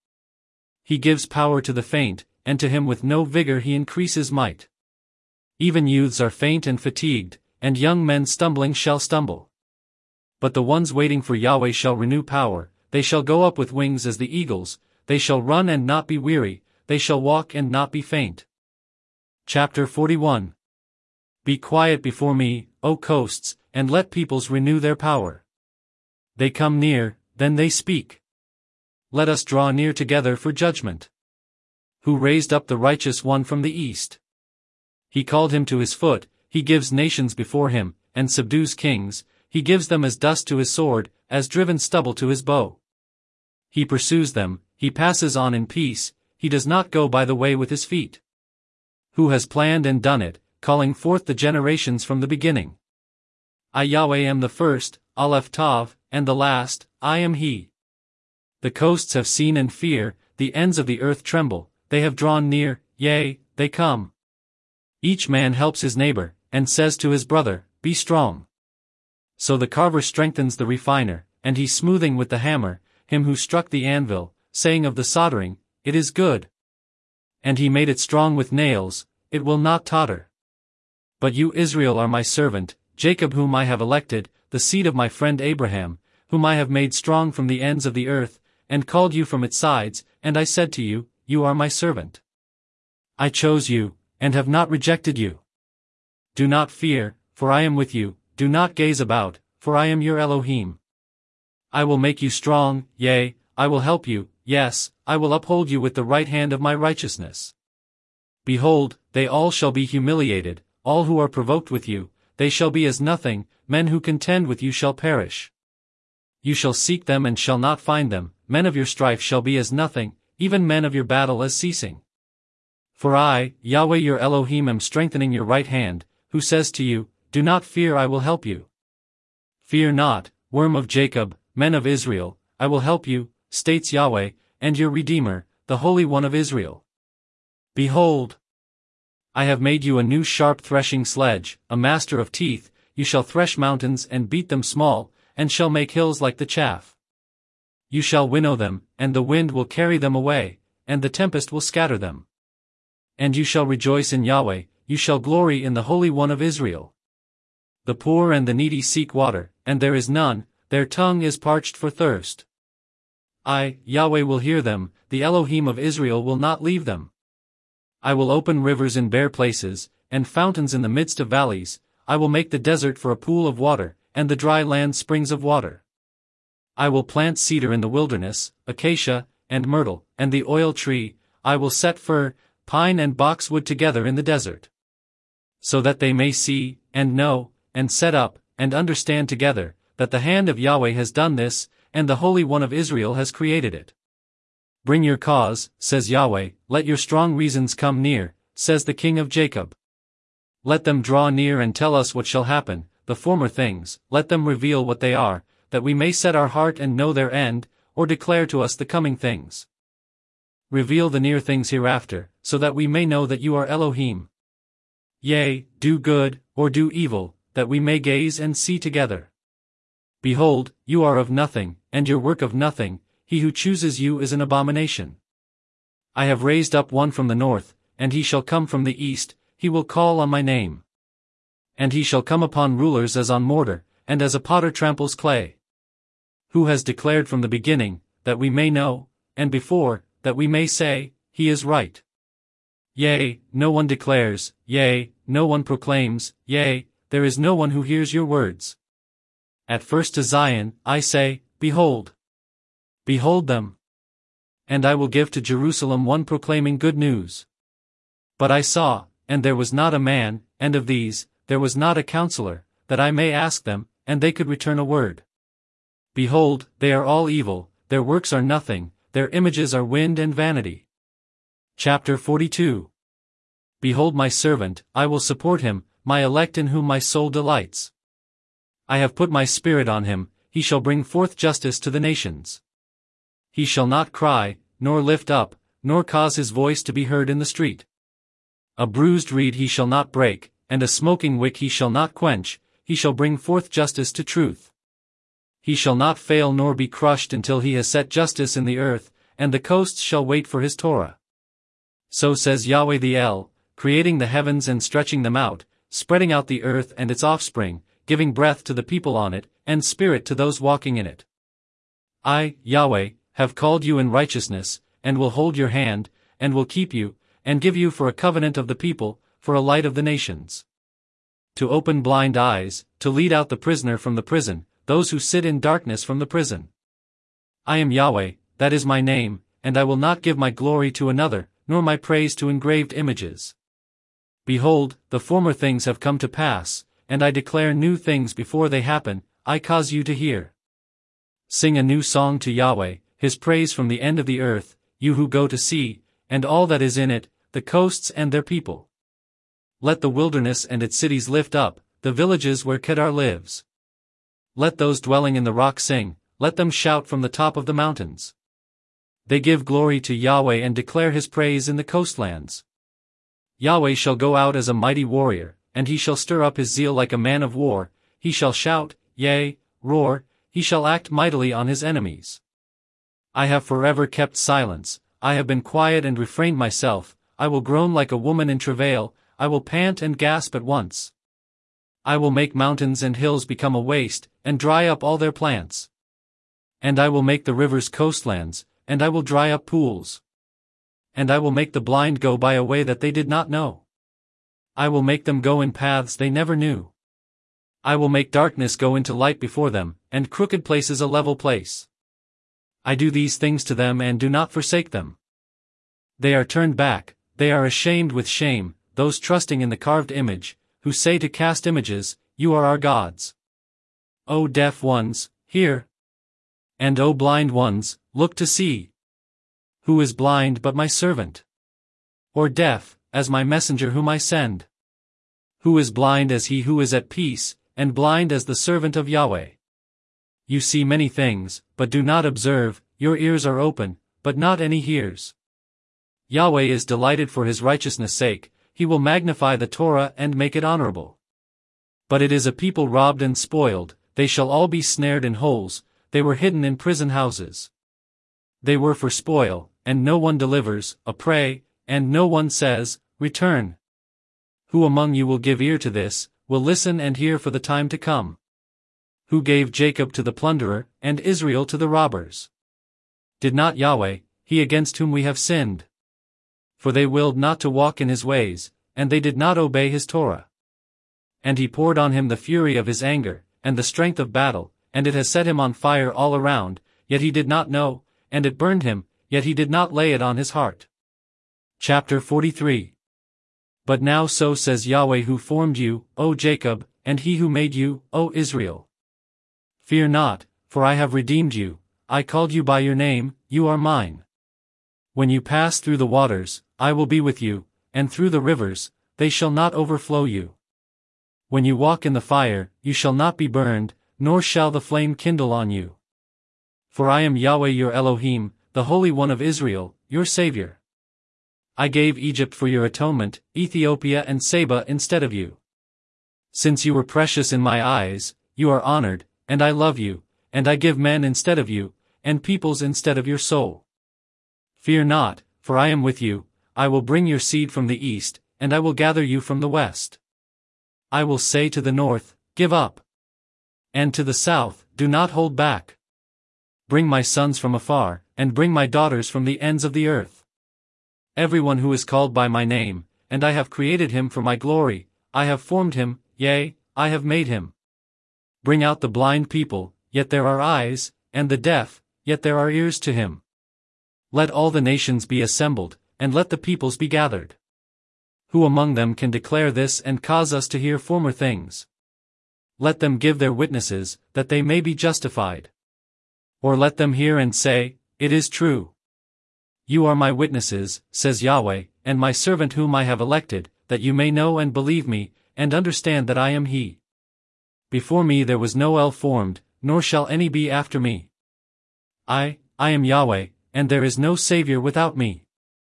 Speaker 1: He gives power to the faint, and to him with no vigor he increases might. Even youths are faint and fatigued, and young men stumbling shall stumble. But the ones waiting for Yahweh shall renew power, they shall go up with wings as the eagles, they shall run and not be weary, they shall walk and not be faint. Chapter forty-one. Be quiet before me, O coasts, and let peoples renew their power. They come near, then they speak. Let us draw near together for judgment. Who raised up the righteous one from the east? He called him to his foot, he gives nations before him, and subdues kings, he gives them as dust to his sword, as driven stubble to his bow. He pursues them, he passes on in peace, he does not go by the way with his feet. Who has planned and done it, calling forth the generations from the beginning? I Yahweh am the first, Aleph Tav, and the last, I am he. The coasts have seen and fear, the ends of the earth tremble, they have drawn near, yea, they come. Each man helps his neighbor, and says to his brother, Be strong. So the carver strengthens the refiner, and he smoothing with the hammer, him who struck the anvil, saying of the soldering, It is good. And he made it strong with nails, it will not totter. But you Israel are my servant, Jacob whom I have elected, the seed of my friend Abraham, whom I have made strong from the ends of the earth, and called you from its sides, and I said to you, You are my servant. I chose you, and have not rejected you. Do not fear, for I am with you, do not gaze about, for I am your Elohim. I will make you strong, yea, I will help you, yes, I will uphold you with the right hand of my righteousness. Behold, they all shall be humiliated, all who are provoked with you, they shall be as nothing, men who contend with you shall perish. You shall seek them and shall not find them, men of your strife shall be as nothing, even men of your battle as ceasing. For I, Yahweh your Elohim am strengthening your right hand, who says to you, Do not fear, I will help you. Fear not, worm of Jacob, men of Israel, I will help you, states Yahweh, and your Redeemer, the Holy One of Israel. Behold, I have made you a new sharp threshing sledge, a master of teeth, you shall thresh mountains and beat them small, and shall make hills like the chaff. You shall winnow them, and the wind will carry them away, and the tempest will scatter them. And you shall rejoice in Yahweh, you shall glory in the Holy One of Israel. The poor and the needy seek water, and there is none, their tongue is parched for thirst. I, Yahweh will hear them, the Elohim of Israel will not leave them. I will open rivers in bare places, and fountains in the midst of valleys, I will make the desert for a pool of water, and the dry land springs of water. I will plant cedar in the wilderness, acacia, and myrtle, and the oil tree, I will set fir, pine and boxwood together in the desert. So that they may see, and know, and set up, and understand together, that the hand of Yahweh has done this, and the Holy One of Israel has created it. Bring your cause, says Yahweh, let your strong reasons come near, says the King of Jacob. Let them draw near and tell us what shall happen, the former things, let them reveal what they are, that we may set our heart and know their end, or declare to us the coming things. Reveal the near things hereafter, so that we may know that you are Elohim. Yea, do good, or do evil, that we may gaze and see together. Behold, you are of nothing, and your work of nothing, he who chooses you is an abomination. I have raised up one from the north, and he shall come from the east, he will call on my name. And he shall come upon rulers as on mortar, and as a potter tramples clay. Who has declared from the beginning, that we may know, and before, that we may say, He is right. Yea, no one declares, yea, no one proclaims, yea, there is no one who hears your words. At first to Zion, I say, Behold. Behold them. And I will give to Jerusalem one proclaiming good news. But I saw, and there was not a man, and of these, there was not a counselor, that I may ask them, and they could return a word. Behold, they are all evil, their works are nothing, their images are wind and vanity. Chapter forty-two. Behold my servant, I will support him, my elect in whom my soul delights. I have put my spirit on him, he shall bring forth justice to the nations. He shall not cry, nor lift up, nor cause his voice to be heard in the street. A bruised reed he shall not break, and a smoking wick he shall not quench, he shall bring forth justice to truth. He shall not fail nor be crushed until he has set justice in the earth, and the coasts shall wait for his Torah. So says Yahweh the El, creating the heavens and stretching them out, spreading out the earth and its offspring, giving breath to the people on it, and spirit to those walking in it. I, Yahweh, have called you in righteousness, and will hold your hand, and will keep you, and give you for a covenant of the people, for a light of the nations. To open blind eyes, to lead out the prisoner from the prison, those who sit in darkness from the prison. I am Yahweh, that is my name, and I will not give my glory to another, nor my praise to engraved images. Behold, the former things have come to pass, and I declare new things before they happen, I cause you to hear. Sing a new song to Yahweh, his praise from the end of the earth, you who go to sea, and all that is in it, the coasts and their people. Let the wilderness and its cities lift up, the villages where Kedar lives. Let those dwelling in the rock sing, let them shout from the top of the mountains. They give glory to Yahweh and declare his praise in the coastlands. Yahweh shall go out as a mighty warrior, and he shall stir up his zeal like a man of war, he shall shout, yea, roar, he shall act mightily on his enemies. I have forever kept silence, I have been quiet and refrained myself, I will groan like a woman in travail, I will pant and gasp at once. I will make mountains and hills become a waste, and dry up all their plants. And I will make the rivers coastlands, and I will dry up pools. And I will make the blind go by a way that they did not know. I will make them go in paths they never knew. I will make darkness go into light before them, and crooked places a level place. I do these things to them and do not forsake them. They are turned back, they are ashamed with shame, those trusting in the carved image, who say to cast images, you are our gods. O deaf ones, hear. And O blind ones, look to see. Who is blind but my servant? Or deaf, as my messenger whom I send? Who is blind as he who is at peace, and blind as the servant of Yahweh? You see many things, but do not observe, your ears are open, but not any hears. Yahweh is delighted for his righteousness' sake, he will magnify the Torah and make it honorable. But it is a people robbed and spoiled, they shall all be snared in holes, they were hidden in prison houses. They were for spoil, and no one delivers, a prey, and no one says, return. Who among you will give ear to this, will listen and hear for the time to come? Who gave Jacob to the plunderer, and Israel to the robbers? Did not Yahweh, he against whom we have sinned? For they willed not to walk in his ways, and they did not obey his Torah. And he poured on him the fury of his anger, and the strength of battle, and it has set him on fire all around, yet he did not know, and it burned him, yet he did not lay it on his heart. Chapter forty-three. But now so says Yahweh who formed you, O Jacob, and he who made you, O Israel. Fear not, for I have redeemed you, I called you by your name, you are mine. When you pass through the waters, I will be with you, and through the rivers, they shall not overflow you. When you walk in the fire, you shall not be burned, nor shall the flame kindle on you. For I am Yahweh your Elohim, the Holy One of Israel, your Savior. I gave Egypt for your atonement, Ethiopia and Seba instead of you. Since you were precious in my eyes, you are honored, and I love you, and I give men instead of you, and peoples instead of your soul. Fear not, for I am with you, I will bring your seed from the east, and I will gather you from the west. I will say to the north, give up. And to the south, do not hold back. Bring my sons from afar, and bring my daughters from the ends of the earth. Everyone who is called by my name, and I have created him for my glory, I have formed him, yea, I have made him. Bring out the blind people, yet there are eyes, and the deaf, yet there are ears to him. Let all the nations be assembled, and let the peoples be gathered. Who among them can declare this and cause us to hear former things? Let them give their witnesses, that they may be justified. Or let them hear and say, it is true. You are my witnesses, says Yahweh, and my servant whom I have elected, that you may know and believe me, and understand that I am he. Before me there was no El formed, nor shall any be after me. I, I am Yahweh, and there is no Savior without me.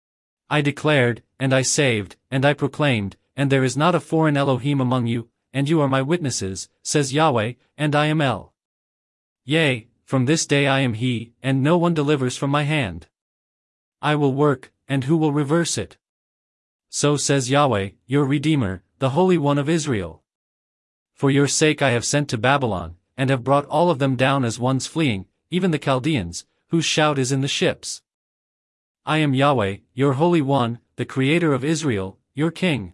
Speaker 1: I declared, and I saved, and I proclaimed, and there is not a foreign Elohim among you, and you are my witnesses, says Yahweh, and I am El. Yea, from this day I am he, and no one delivers from my hand. I will work, and who will reverse it? So says Yahweh, your Redeemer, the Holy One of Israel. For your sake I have sent to Babylon, and have brought all of them down as ones fleeing, even the Chaldeans, whose shout is in the ships. I am Yahweh, your Holy One, the Creator of Israel, your King.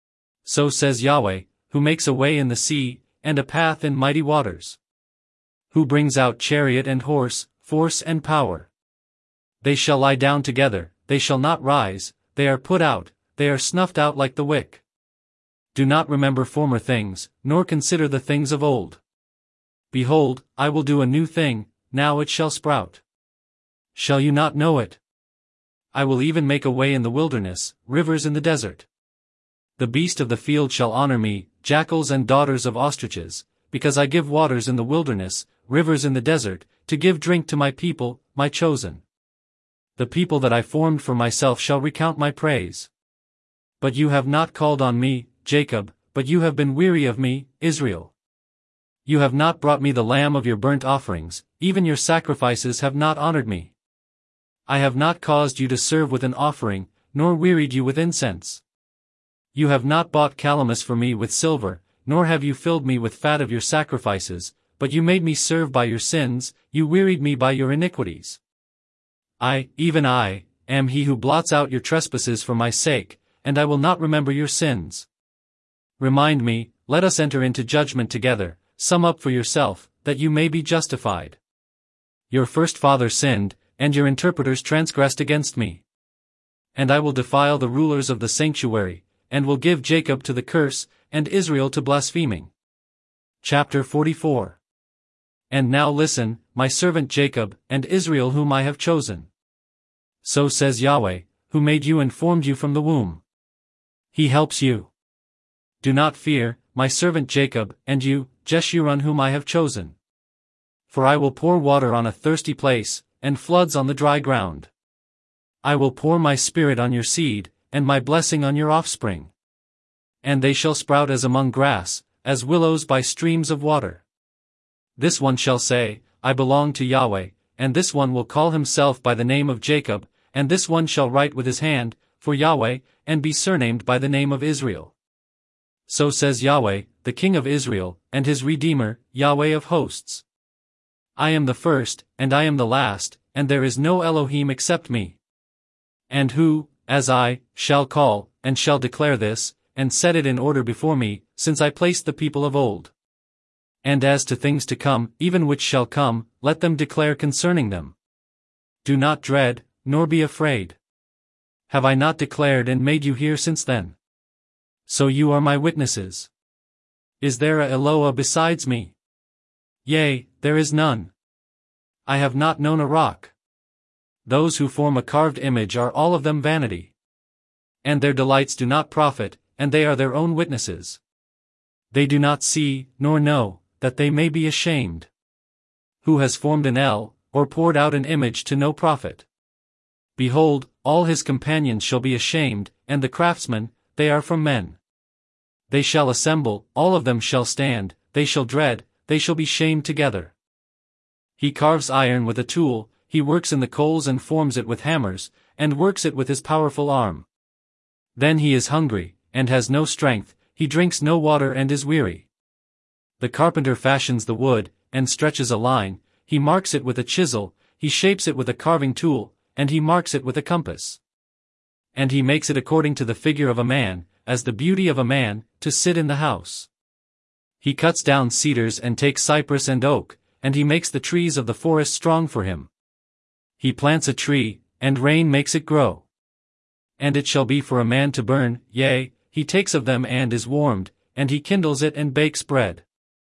Speaker 1: So says Yahweh, who makes a way in the sea, and a path in mighty waters. Who brings out chariot and horse, force and power. They shall lie down together, they shall not rise, they are put out, they are snuffed out like the wick. Do not remember former things, nor consider the things of old. Behold, I will do a new thing, now it shall sprout. Shall you not know it? I will even make a way in the wilderness, rivers in the desert. The beast of the field shall honor me, jackals and daughters of ostriches, because I give waters in the wilderness, rivers in the desert, to give drink to my people, my chosen. The people that I formed for myself shall recount my praise. But you have not called on me, Jacob, but you have been weary of me, Israel. You have not brought me the lamb of your burnt offerings, even your sacrifices have not honored me. I have not caused you to serve with an offering, nor wearied you with incense. You have not bought calamus for me with silver, nor have you filled me with fat of your sacrifices, but you made me serve by your sins, you wearied me by your iniquities. I, even I, am he who blots out your trespasses for my sake, and I will not remember your sins. Remind me, let us enter into judgment together, sum up for yourself, that you may be justified. Your first father sinned, and your interpreters transgressed against me. And I will defile the rulers of the sanctuary, and will give Jacob to the curse, and Israel to blaspheming. Chapter forty-four. And now listen, my servant Jacob, and Israel whom I have chosen. So says Yahweh, who made you and formed you from the womb. He helps you. Do not fear, my servant Jacob, and you, Jeshurun whom I have chosen. For I will pour water on a thirsty place, and floods on the dry ground. I will pour my spirit on your seed, and my blessing on your offspring. And they shall sprout as among grass, as willows by streams of water. This one shall say, I belong to Yahweh, and this one will call himself by the name of Jacob, and this one shall write with his hand, for Yahweh, and be surnamed by the name of Israel. So says Yahweh, the King of Israel, and his Redeemer, Yahweh of hosts. I am the first, and I am the last, and there is no Elohim except me. And who, as I, shall call, and shall declare this, and set it in order before me, since I placed the people of old. And as to things to come, even which shall come, let them declare concerning them. Do not dread, nor be afraid. Have I not declared and made you hear since then? So you are my witnesses. Is there a Eloah besides me? Yea, there is none. I have not known a rock. Those who form a carved image are all of them vanity. And their delights do not profit, and they are their own witnesses. They do not see, nor know, that they may be ashamed. Who has formed an El, or poured out an image to no profit? Behold, all his companions shall be ashamed, and the craftsmen, they are from men. They shall assemble, all of them shall stand, they shall dread, they shall be shamed together. He carves iron with a tool, he works in the coals and forms it with hammers, and works it with his powerful arm. Then he is hungry, and has no strength, he drinks no water and is weary. The carpenter fashions the wood, and stretches a line, he marks it with a chisel, he shapes it with a carving tool, and he marks it with a compass. And he makes it according to the figure of a man, as the beauty of a man, to sit in the house. He cuts down cedars and takes cypress and oak, and he makes the trees of the forest strong for him. He plants a tree, and rain makes it grow. And it shall be for a man to burn, yea, he takes of them and is warmed, and he kindles it and bakes bread.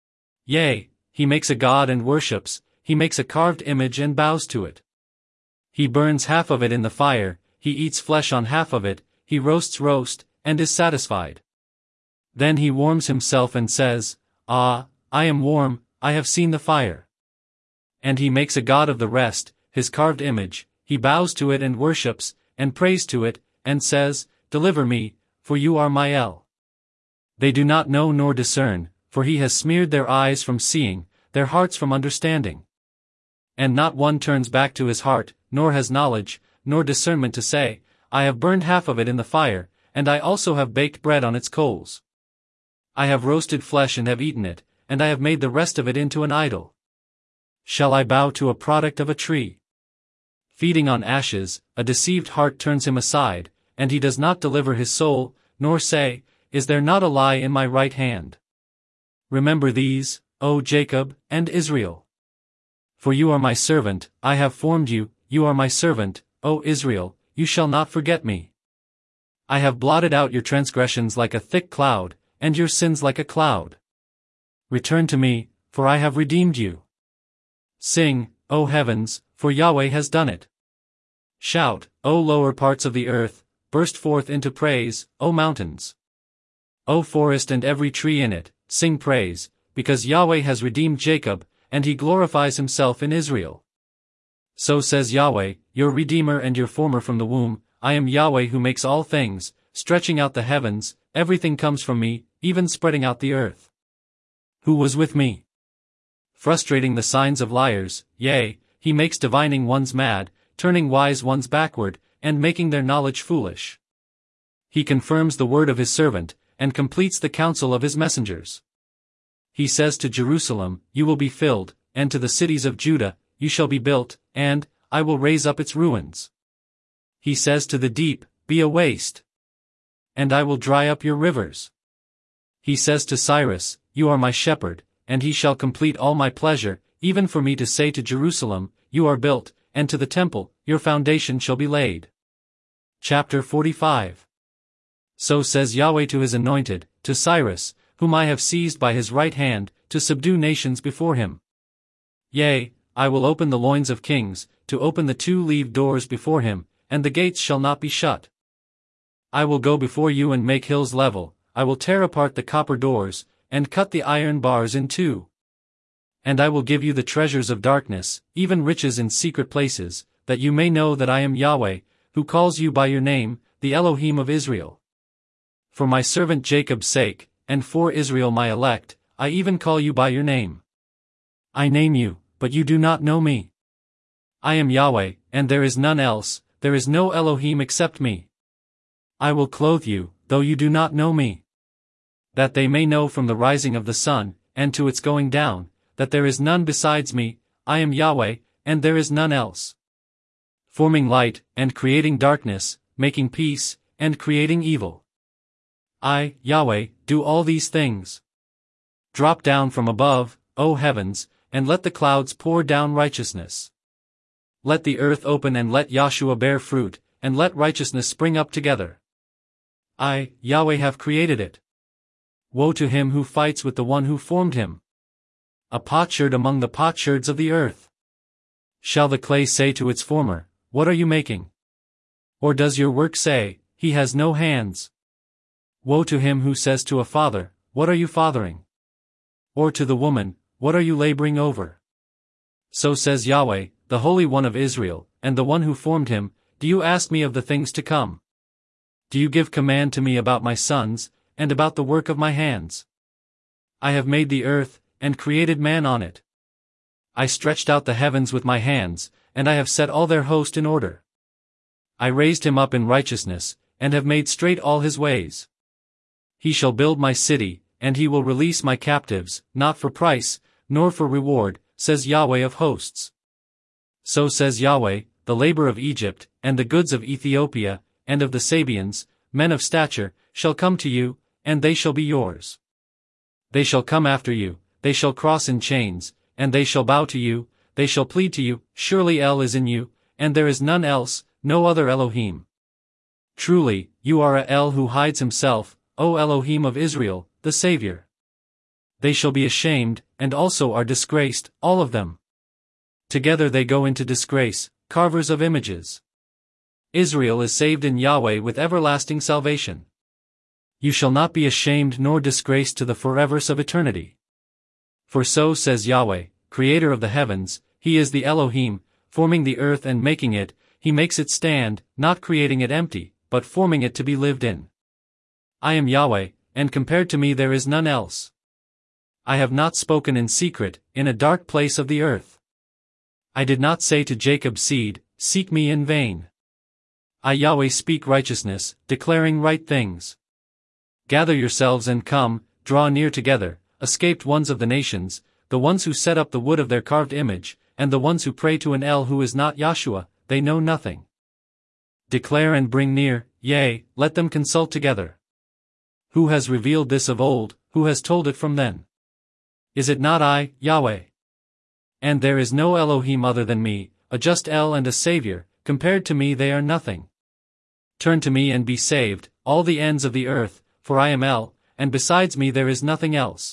Speaker 1: Yea, he makes a god and worships, he makes a carved image and bows to it. He burns half of it in the fire, he eats flesh on half of it, he roasts roast, and is satisfied. Then he warms himself and says, Ah, I am warm, I have seen the fire. And he makes a god of the rest, his carved image, he bows to it and worships, and prays to it, and says, Deliver me, for you are my El. They do not know nor discern, for he has smeared their eyes from seeing, their hearts from understanding. And not one turns back to his heart, nor has knowledge, nor discernment to say, I have burned half of it in the fire, and I also have baked bread on its coals. I have roasted flesh and have eaten it, and I have made the rest of it into an idol. Shall I bow to a product of a tree? feeding on ashes, a deceived heart turns him aside, and he does not deliver his soul, nor say, Is there not a lie in my right hand? Remember these, O Jacob, and Israel. For you are my servant, I have formed you, you are my servant, O Israel, you shall not forget me. I have blotted out your transgressions like a thick cloud, and your sins like a cloud. Return to me, for I have redeemed you. Sing, O heavens, for Yahweh has done it. Shout, O lower parts of the earth, burst forth into praise, O mountains. O forest and every tree in it, sing praise, because Yahweh has redeemed Jacob, and he glorifies himself in Israel. So says Yahweh, your Redeemer and your Former from the womb, I am Yahweh who makes all things, stretching out the heavens, everything comes from me, even spreading out the earth. Who was with me? Frustrating the signs of liars, yea, he makes divining ones mad, turning wise ones backward, and making their knowledge foolish. He confirms the word of his servant, and completes the counsel of his messengers. He says to Jerusalem, You will be filled, and to the cities of Judah, You shall be built, and I will raise up its ruins. He says to the deep, Be a waste, and I will dry up your rivers. He says to Cyrus, You are my shepherd, and he shall complete all my pleasure, even for me to say to Jerusalem, You are built, and to the temple, Your foundation shall be laid. Chapter forty-five. So says Yahweh to his anointed, to Cyrus, whom I have seized by his right hand, to subdue nations before him. Yea, I will open the loins of kings, to open the two-leaved doors before him, and the gates shall not be shut. I will go before you and make hills level, I will tear apart the copper doors, and cut the iron bars in two. And I will give you the treasures of darkness, even riches in secret places, that you may know that I am Yahweh, who calls you by your name, the Elohim of Israel. For my servant Jacob's sake, and for Israel my elect, I even call you by your name. I name you, but you do not know me. I am Yahweh, and there is none else, there is no Elohim except me. I will clothe you, though you do not know me. That they may know from the rising of the sun, and to its going down, that there is none besides me, I am Yahweh, and there is none else. Forming light, and creating darkness, making peace, and creating evil. I, Yahweh, do all these things. Drop down from above, O heavens, and let the clouds pour down righteousness. Let the earth open and let Yahshua bear fruit, and let righteousness spring up together. I, Yahweh, have created it. Woe to him who fights with the one who formed him. A potsherd among the potsherds of the earth. Shall the clay say to its former, What are you making? Or does your work say, He has no hands? Woe to him who says to a father, What are you fathering? Or to the woman, What are you laboring over? So says Yahweh, the Holy One of Israel, and the one who formed him, Do you ask me of the things to come? Do you give command to me about my sons, and about the work of my hands? I have made the earth, and created man on it. I stretched out the heavens with my hands, and I have set all their host in order. I raised him up in righteousness, and have made straight all his ways. He shall build my city, and he will release my captives, not for price, nor for reward, says Yahweh of hosts. So says Yahweh, the labor of Egypt, and the goods of Ethiopia, and of the Sabians, men of stature, shall come to you, and they shall be yours. They shall come after you, they shall cross in chains, and they shall bow to you, they shall plead to you, Surely El is in you, and there is none else, no other Elohim. Truly, you are a El who hides himself, O Elohim of Israel, the Savior. They shall be ashamed, and also are disgraced, all of them. Together they go into disgrace, carvers of images. Israel is saved in Yahweh with everlasting salvation. You shall not be ashamed nor disgraced to the forevers of eternity. For so says Yahweh, Creator of the heavens, He is the Elohim, forming the earth and making it, He makes it stand, not creating it empty, but forming it to be lived in. I am Yahweh, and compared to me there is none else. I have not spoken in secret, in a dark place of the earth. I did not say to Jacob's seed, Seek me in vain. I Yahweh speak righteousness, declaring right things. Gather yourselves and come, draw near together, escaped ones of the nations, the ones who set up the wood of their carved image, and the ones who pray to an El who is not Yahshua, they know nothing. Declare and bring near, yea, let them consult together. Who has revealed this of old, who has told it from then? Is it not I, Yahweh? And there is no Elohim other than me, a just El and a Savior, compared to me they are nothing. Turn to me and be saved, all the ends of the earth, for I am El, and besides me there is nothing else.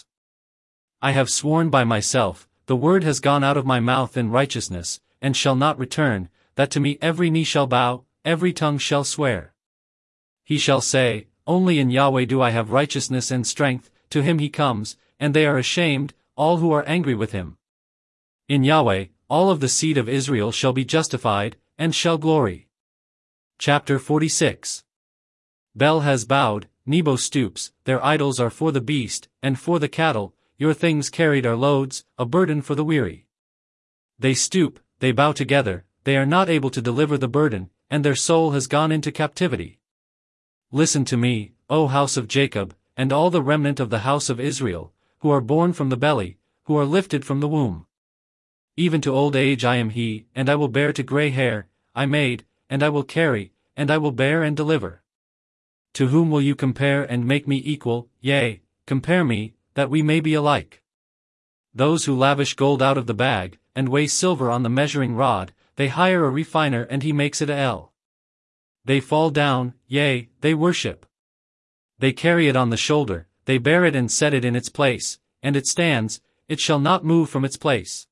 Speaker 1: I have sworn by myself, the word has gone out of my mouth in righteousness, and shall not return, that to me every knee shall bow, every tongue shall swear. He shall say, only in Yahweh do I have righteousness and strength, to him he comes, and they are ashamed, all who are angry with him. In Yahweh, all of the seed of Israel shall be justified, and shall glory. Chapter forty-six. Bel has bowed, Nebo stoops, their idols are for the beast, and for the cattle, your things carried are loads, a burden for the weary. They stoop, they bow together, they are not able to deliver the burden, and their soul has gone into captivity. Listen to me, O house of Jacob, and all the remnant of the house of Israel, who are born from the belly, who are lifted from the womb. Even to old age I am he, and I will bear to gray hair, I made, and I will carry, and I will bear and deliver. To whom will you compare and make me equal, yea, compare me, that we may be alike? Those who lavish gold out of the bag, and weigh silver on the measuring rod, they hire a refiner and he makes it a ell. They fall down, yea, they worship. They carry it on the shoulder, they bear it and set it in its place, and it stands, it shall not move from its place.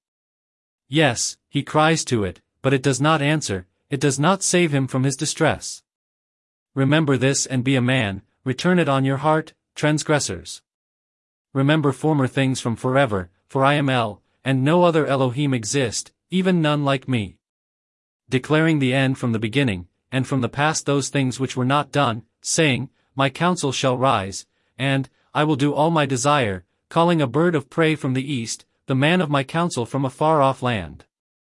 Speaker 1: Yes, he cries to it, but it does not answer, it does not save him from his distress. Remember this and be a man, return it on your heart, transgressors. Remember former things from forever, for I am El, and no other Elohim exist, even none like me. Declaring the end from the beginning, and from the past those things which were not done, saying, my counsel shall rise, and, I will do all my desire, calling a bird of prey from the east, the man of my counsel from a far-off land.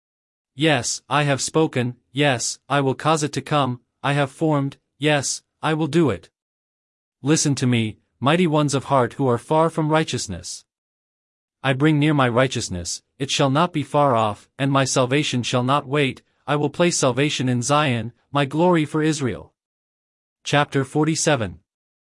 Speaker 1: Yes, I have spoken, yes, I will cause it to come, I have formed, yes, I will do it. Listen to me, mighty ones of heart who are far from righteousness. I bring near my righteousness, it shall not be far off, and my salvation shall not wait, I will place salvation in Zion, my glory for Israel. Chapter forty-seven.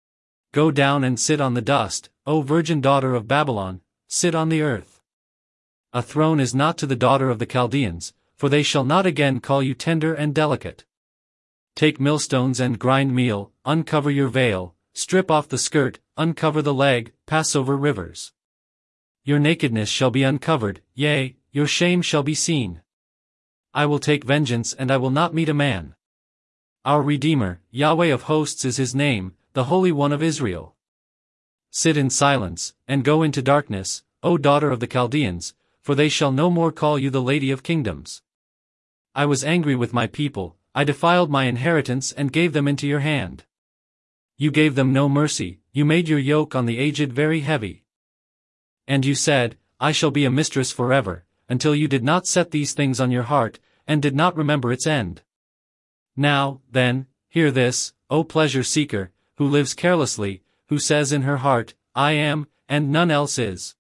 Speaker 1: Go down and sit on the dust, O virgin daughter of Babylon, sit on the earth. A throne is not to the daughter of the Chaldeans, for they shall not again call you tender and delicate. Take millstones and grind meal, uncover your veil, strip off the skirt, uncover the leg, pass over rivers. Your nakedness shall be uncovered, yea, your shame shall be seen. I will take vengeance and I will not meet a man. Our Redeemer, Yahweh of hosts is his name, the Holy One of Israel. Sit in silence, and go into darkness, O daughter of the Chaldeans, for they shall no more call you the Lady of Kingdoms. I was angry with my people, I defiled my inheritance and gave them into your hand. You gave them no mercy, you made your yoke on the aged very heavy. And you said, I shall be a mistress forever, until you did not set these things on your heart, and did not remember its end. Now, then, hear this, O pleasure-seeker, who lives carelessly, who says in her heart, I am, and none else is.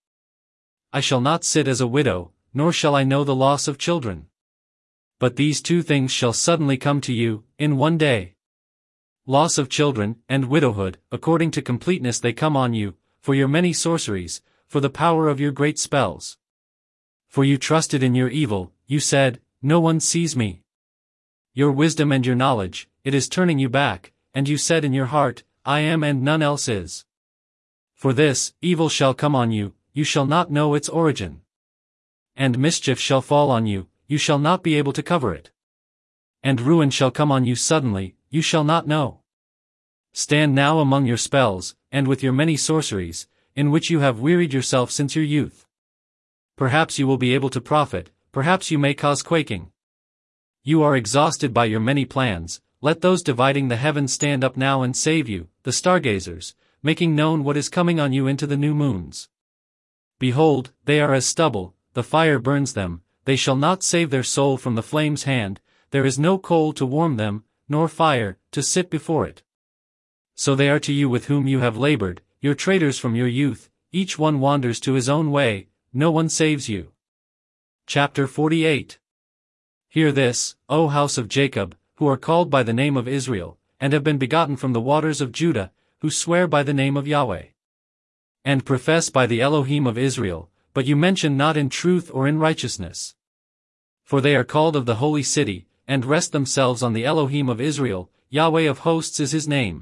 Speaker 1: I shall not sit as a widow, nor shall I know the loss of children. But these two things shall suddenly come to you, in one day. Loss of children, and widowhood, according to completeness they come on you, for your many sorceries, for the power of your great spells. For you trusted in your evil, you said, no one sees me. Your wisdom and your knowledge, it is turning you back, and you said in your heart, I am and none else is. For this, evil shall come on you, you shall not know its origin. And mischief shall fall on you, you shall not be able to cover it. And ruin shall come on you suddenly, you shall not know. Stand now among your spells, and with your many sorceries, in which you have wearied yourself since your youth. Perhaps you will be able to profit, perhaps you may cause quaking. You are exhausted by your many plans, let those dividing the heavens stand up now and save you, the stargazers, making known what is coming on you into the new moons. Behold, they are as stubble, the fire burns them, they shall not save their soul from the flame's hand, there is no coal to warm them, nor fire, to sit before it. So they are to you with whom you have labored, your traitors from your youth, each one wanders to his own way, no one saves you. Chapter forty-eight. Hear this, O house of Jacob, who are called by the name of Israel, and have been begotten from the waters of Judah, who swear by the name of Yahweh, and profess by the Elohim of Israel, but you mention not in truth or in righteousness. For they are called of the holy city, and rest themselves on the Elohim of Israel, Yahweh of hosts is his name.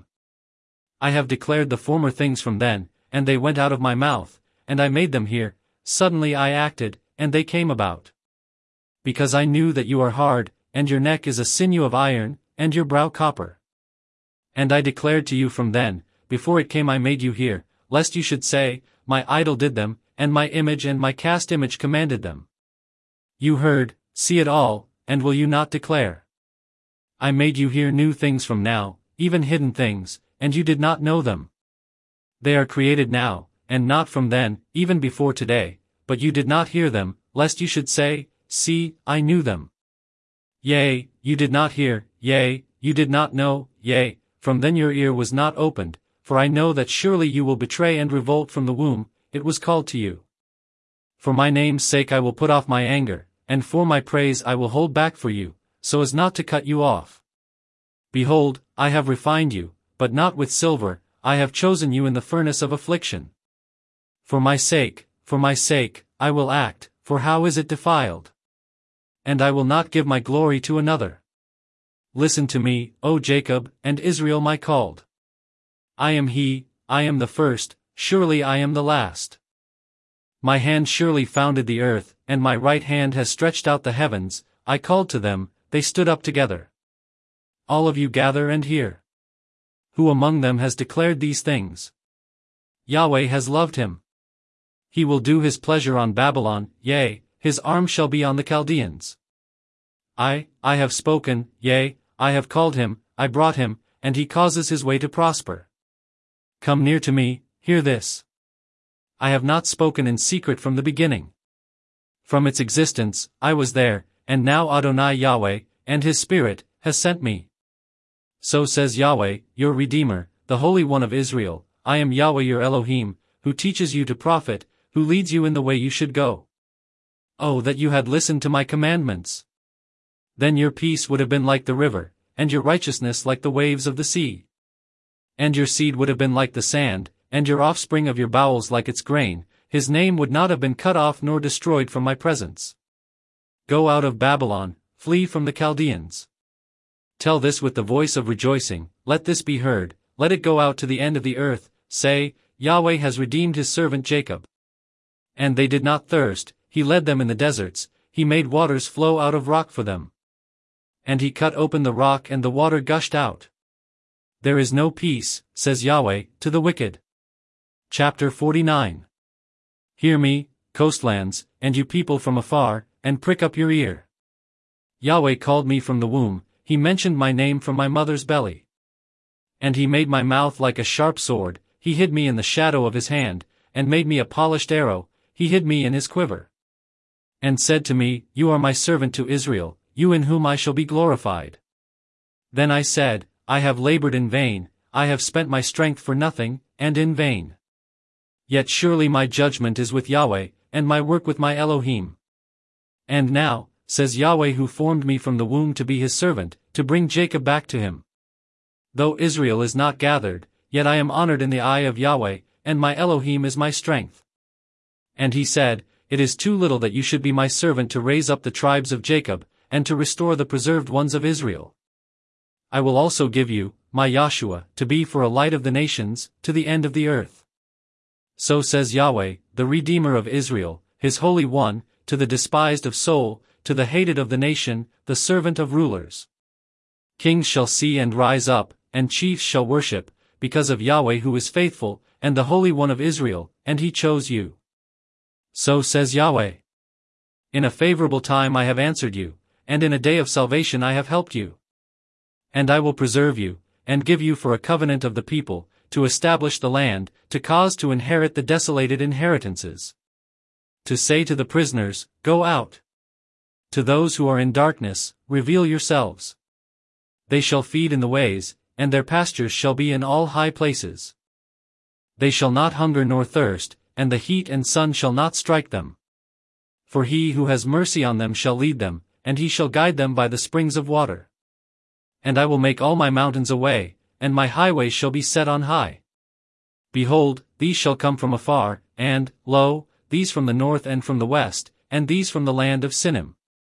Speaker 1: I have declared the former things from then, and they went out of my mouth, and I made them hear, suddenly I acted, and they came about. Because I knew that you are hard, and your neck is a sinew of iron, and your brow copper. And I declared to you from then, before it came I made you hear, lest you should say, my idol did them, and my image and my cast image commanded them. You heard, see it all, and will you not declare? I made you hear new things from now, even hidden things, and you did not know them. They are created now, and not from then, even before today, but you did not hear them, lest you should say, see, I knew them. Yea, you did not hear, yea, you did not know, yea, from then your ear was not opened, for I know that surely you will betray and revolt from the womb, it was called to you. For my name's sake I will put off my anger, and for my praise I will hold back for you, so as not to cut you off. Behold, I have refined you, but not with silver, I have chosen you in the furnace of affliction. For my sake, for my sake, I will act, for how is it defiled? And I will not give my glory to another. Listen to me, O Jacob, and Israel my called. I am he, I am the first, surely I am the last. My hand surely founded the earth, and my right hand has stretched out the heavens, I called to them, they stood up together. All of you gather and hear. Who among them has declared these things? Yahweh has loved him. He will do his pleasure on Babylon, yea, his arm shall be on the Chaldeans. I, I have spoken, yea, I have called him, I brought him, and he causes his way to prosper. Come near to me, hear this. I have not spoken in secret from the beginning. From its existence, I was there, and now Adonai Yahweh, and his Spirit, has sent me. So says Yahweh, your Redeemer, the Holy One of Israel, I am Yahweh your Elohim, who teaches you to profit, who leads you in the way you should go. Oh, that you had listened to my commandments! Then your peace would have been like the river, and your righteousness like the waves of the sea. And your seed would have been like the sand, and your offspring of your bowels like its grain, his name would not have been cut off nor destroyed from my presence. Go out of Babylon, flee from the Chaldeans. Tell this with the voice of rejoicing, let this be heard, let it go out to the end of the earth, say, Yahweh has redeemed his servant Jacob. And they did not thirst, he led them in the deserts, he made waters flow out of rock for them. And he cut open the rock and the water gushed out. There is no peace, says Yahweh, to the wicked. Chapter forty-nine. Hear me, coastlands, and you people from afar, and prick up your ear. Yahweh called me from the womb, he mentioned my name from my mother's belly. And he made my mouth like a sharp sword, he hid me in the shadow of his hand, and made me a polished arrow, he hid me in his quiver. And said to me, you are my servant to Israel, you in whom I shall be glorified. Then I said, I have labored in vain, I have spent my strength for nothing, and in vain. Yet surely my judgment is with Yahweh, and my work with my Elohim. And now, says Yahweh who formed me from the womb to be his servant, to bring Jacob back to him. Though Israel is not gathered, yet I am honored in the eye of Yahweh, and my Elohim is my strength. And he said, it is too little that you should be my servant to raise up the tribes of Jacob, and to restore the preserved ones of Israel. I will also give you, my Yahshua, to be for a light of the nations, to the end of the earth. So says Yahweh, the Redeemer of Israel, his Holy One, to the despised of soul, to the hated of the nation, the servant of rulers. Kings shall see and rise up, and chiefs shall worship, because of Yahweh who is faithful, and the Holy One of Israel, and he chose you. So says Yahweh. In a favorable time I have answered you, and in a day of salvation I have helped you. And I will preserve you, and give you for a covenant of the people, to establish the land, to cause to inherit the desolated inheritances. To say to the prisoners, go out. To those who are in darkness, reveal yourselves. They shall feed in the ways, and their pastures shall be in all high places. They shall not hunger nor thirst, and the heat and sun shall not strike them. For he who has mercy on them shall lead them, and he shall guide them by the springs of water. And I will make all my mountains a way, and my highways shall be set on high. Behold, these shall come from afar, and, lo, these from the north and from the west, and these from the land of Sinim.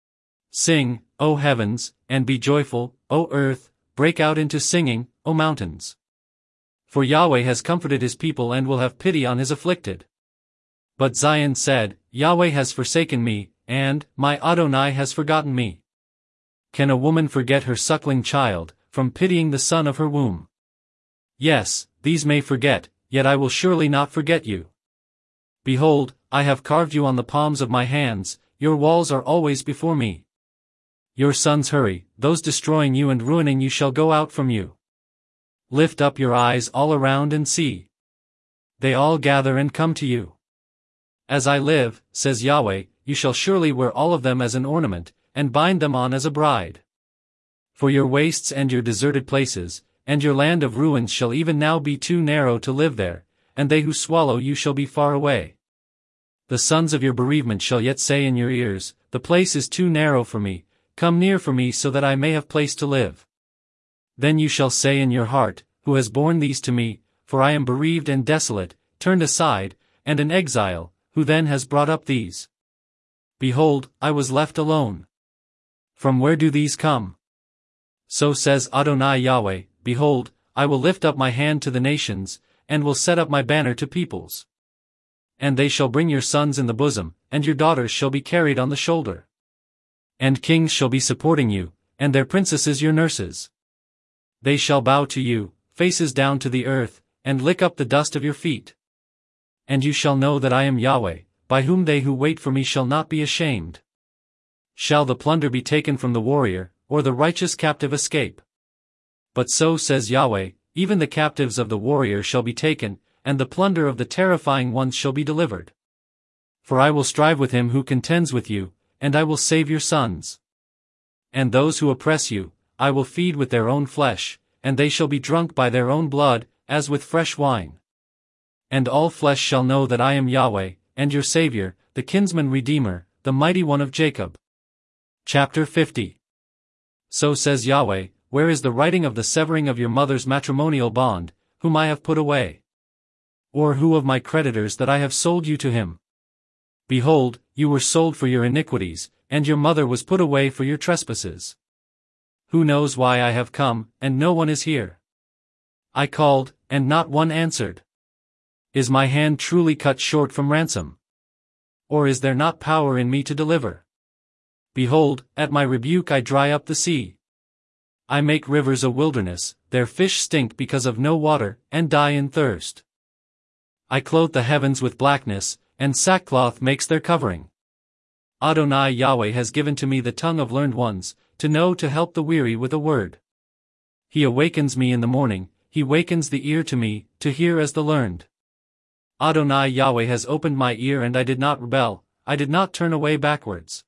Speaker 1: Sing, O heavens, and be joyful, O earth, break out into singing, O mountains. For Yahweh has comforted his people and will have pity on his afflicted. But Zion said, Yahweh has forsaken me, and, my Adonai has forgotten me. Can a woman forget her suckling child, from pitying the son of her womb? Yes, these may forget, yet I will surely not forget you. Behold, I have carved you on the palms of my hands, your walls are always before me. Your sons hurry, those destroying you and ruining you shall go out from you. Lift up your eyes all around and see. They all gather and come to you. As I live, says Yahweh, you shall surely wear all of them as an ornament, and bind them on as a bride. For your wastes and your deserted places, and your land of ruins shall even now be too narrow to live there, and they who swallow you shall be far away. The sons of your bereavement shall yet say in your ears, the place is too narrow for me, come near for me so that I may have place to live. Then you shall say in your heart, who has borne these to me, for I am bereaved and desolate, turned aside, and an exile, who then has brought up these? Behold, I was left alone. From where do these come? So says Adonai Yahweh, behold, I will lift up my hand to the nations, and will set up my banner to peoples. And they shall bring your sons in the bosom, and your daughters shall be carried on the shoulder. And kings shall be supporting you, and their princesses your nurses. They shall bow to you, faces down to the earth, and lick up the dust of your feet. And you shall know that I am Yahweh, by whom they who wait for me shall not be ashamed. Shall the plunder be taken from the warrior, or the righteous captive escape? But so says Yahweh, even the captives of the warrior shall be taken, and the plunder of the terrifying ones shall be delivered. For I will strive with him who contends with you, and I will save your sons. And those who oppress you, I will feed with their own flesh, and they shall be drunk by their own blood, as with fresh wine. And all flesh shall know that I am Yahweh, and your Savior, the kinsman Redeemer, the mighty one of Jacob. Chapter fifty. So says Yahweh, where is the writing of the severing of your mother's matrimonial bond, whom I have put away? Or who of my creditors that I have sold you to him? Behold, you were sold for your iniquities, and your mother was put away for your trespasses. Who knows why I have come, and no one is here? I called, and not one answered. Is my hand truly cut short from ransom? Or is there not power in me to deliver? Behold, at my rebuke I dry up the sea. I make rivers a wilderness, their fish stink because of no water, and die in thirst. I clothe the heavens with blackness, and sackcloth makes their covering. Adonai Yahweh has given to me the tongue of learned ones, to know to help the weary with a word. He awakens me in the morning, he wakens the ear to me, to hear as the learned. Adonai Yahweh has opened my ear and I did not rebel, I did not turn away backwards.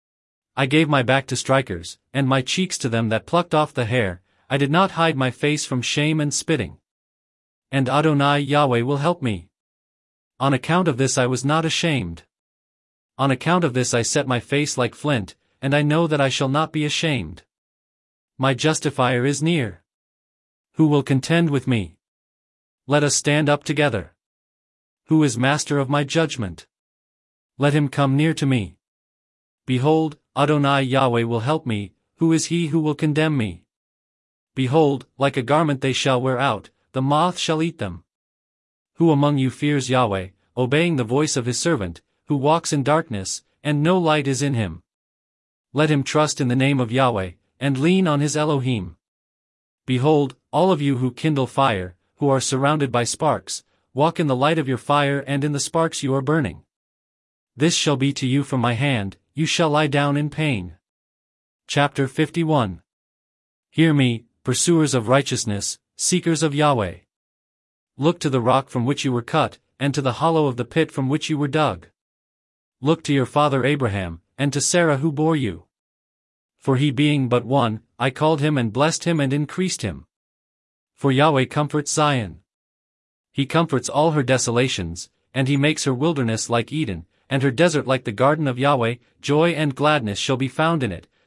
Speaker 1: I gave my back to strikers, and my cheeks to them that plucked off the hair, I did not hide my face from shame and spitting. And Adonai Yahweh will help me. On account of this I was not ashamed. On account of this I set my face like flint, and I know that I shall not be ashamed. My justifier is near. Who will contend with me? Let us stand up together. Who is master of my judgment? Let him come near to me. Behold, Adonai Yahweh will help me, who is he who will condemn me? Behold, like a garment they shall wear out, the moth shall eat them. Who among you fears Yahweh, obeying the voice of his servant, who walks in darkness, and no light is in him? Let him trust in the name of Yahweh, and lean on his Elohim. Behold, all of you who kindle fire, who are surrounded by sparks, walk in the light of your fire and in the sparks you are burning. This shall be to you from my hand, you shall lie down in pain. Chapter fifty-one. Hear me, pursuers of righteousness, seekers of Yahweh. Look to the rock from which you were cut, and to the hollow of the pit from which you were dug. Look to your father Abraham, and to Sarah who bore you. For he being but one, I called him and blessed him and increased him. For Yahweh comforts Zion. He comforts all her desolations, and he makes her wilderness like Eden, and her desert like the garden of Yahweh. Joy and gladness shall be found in it,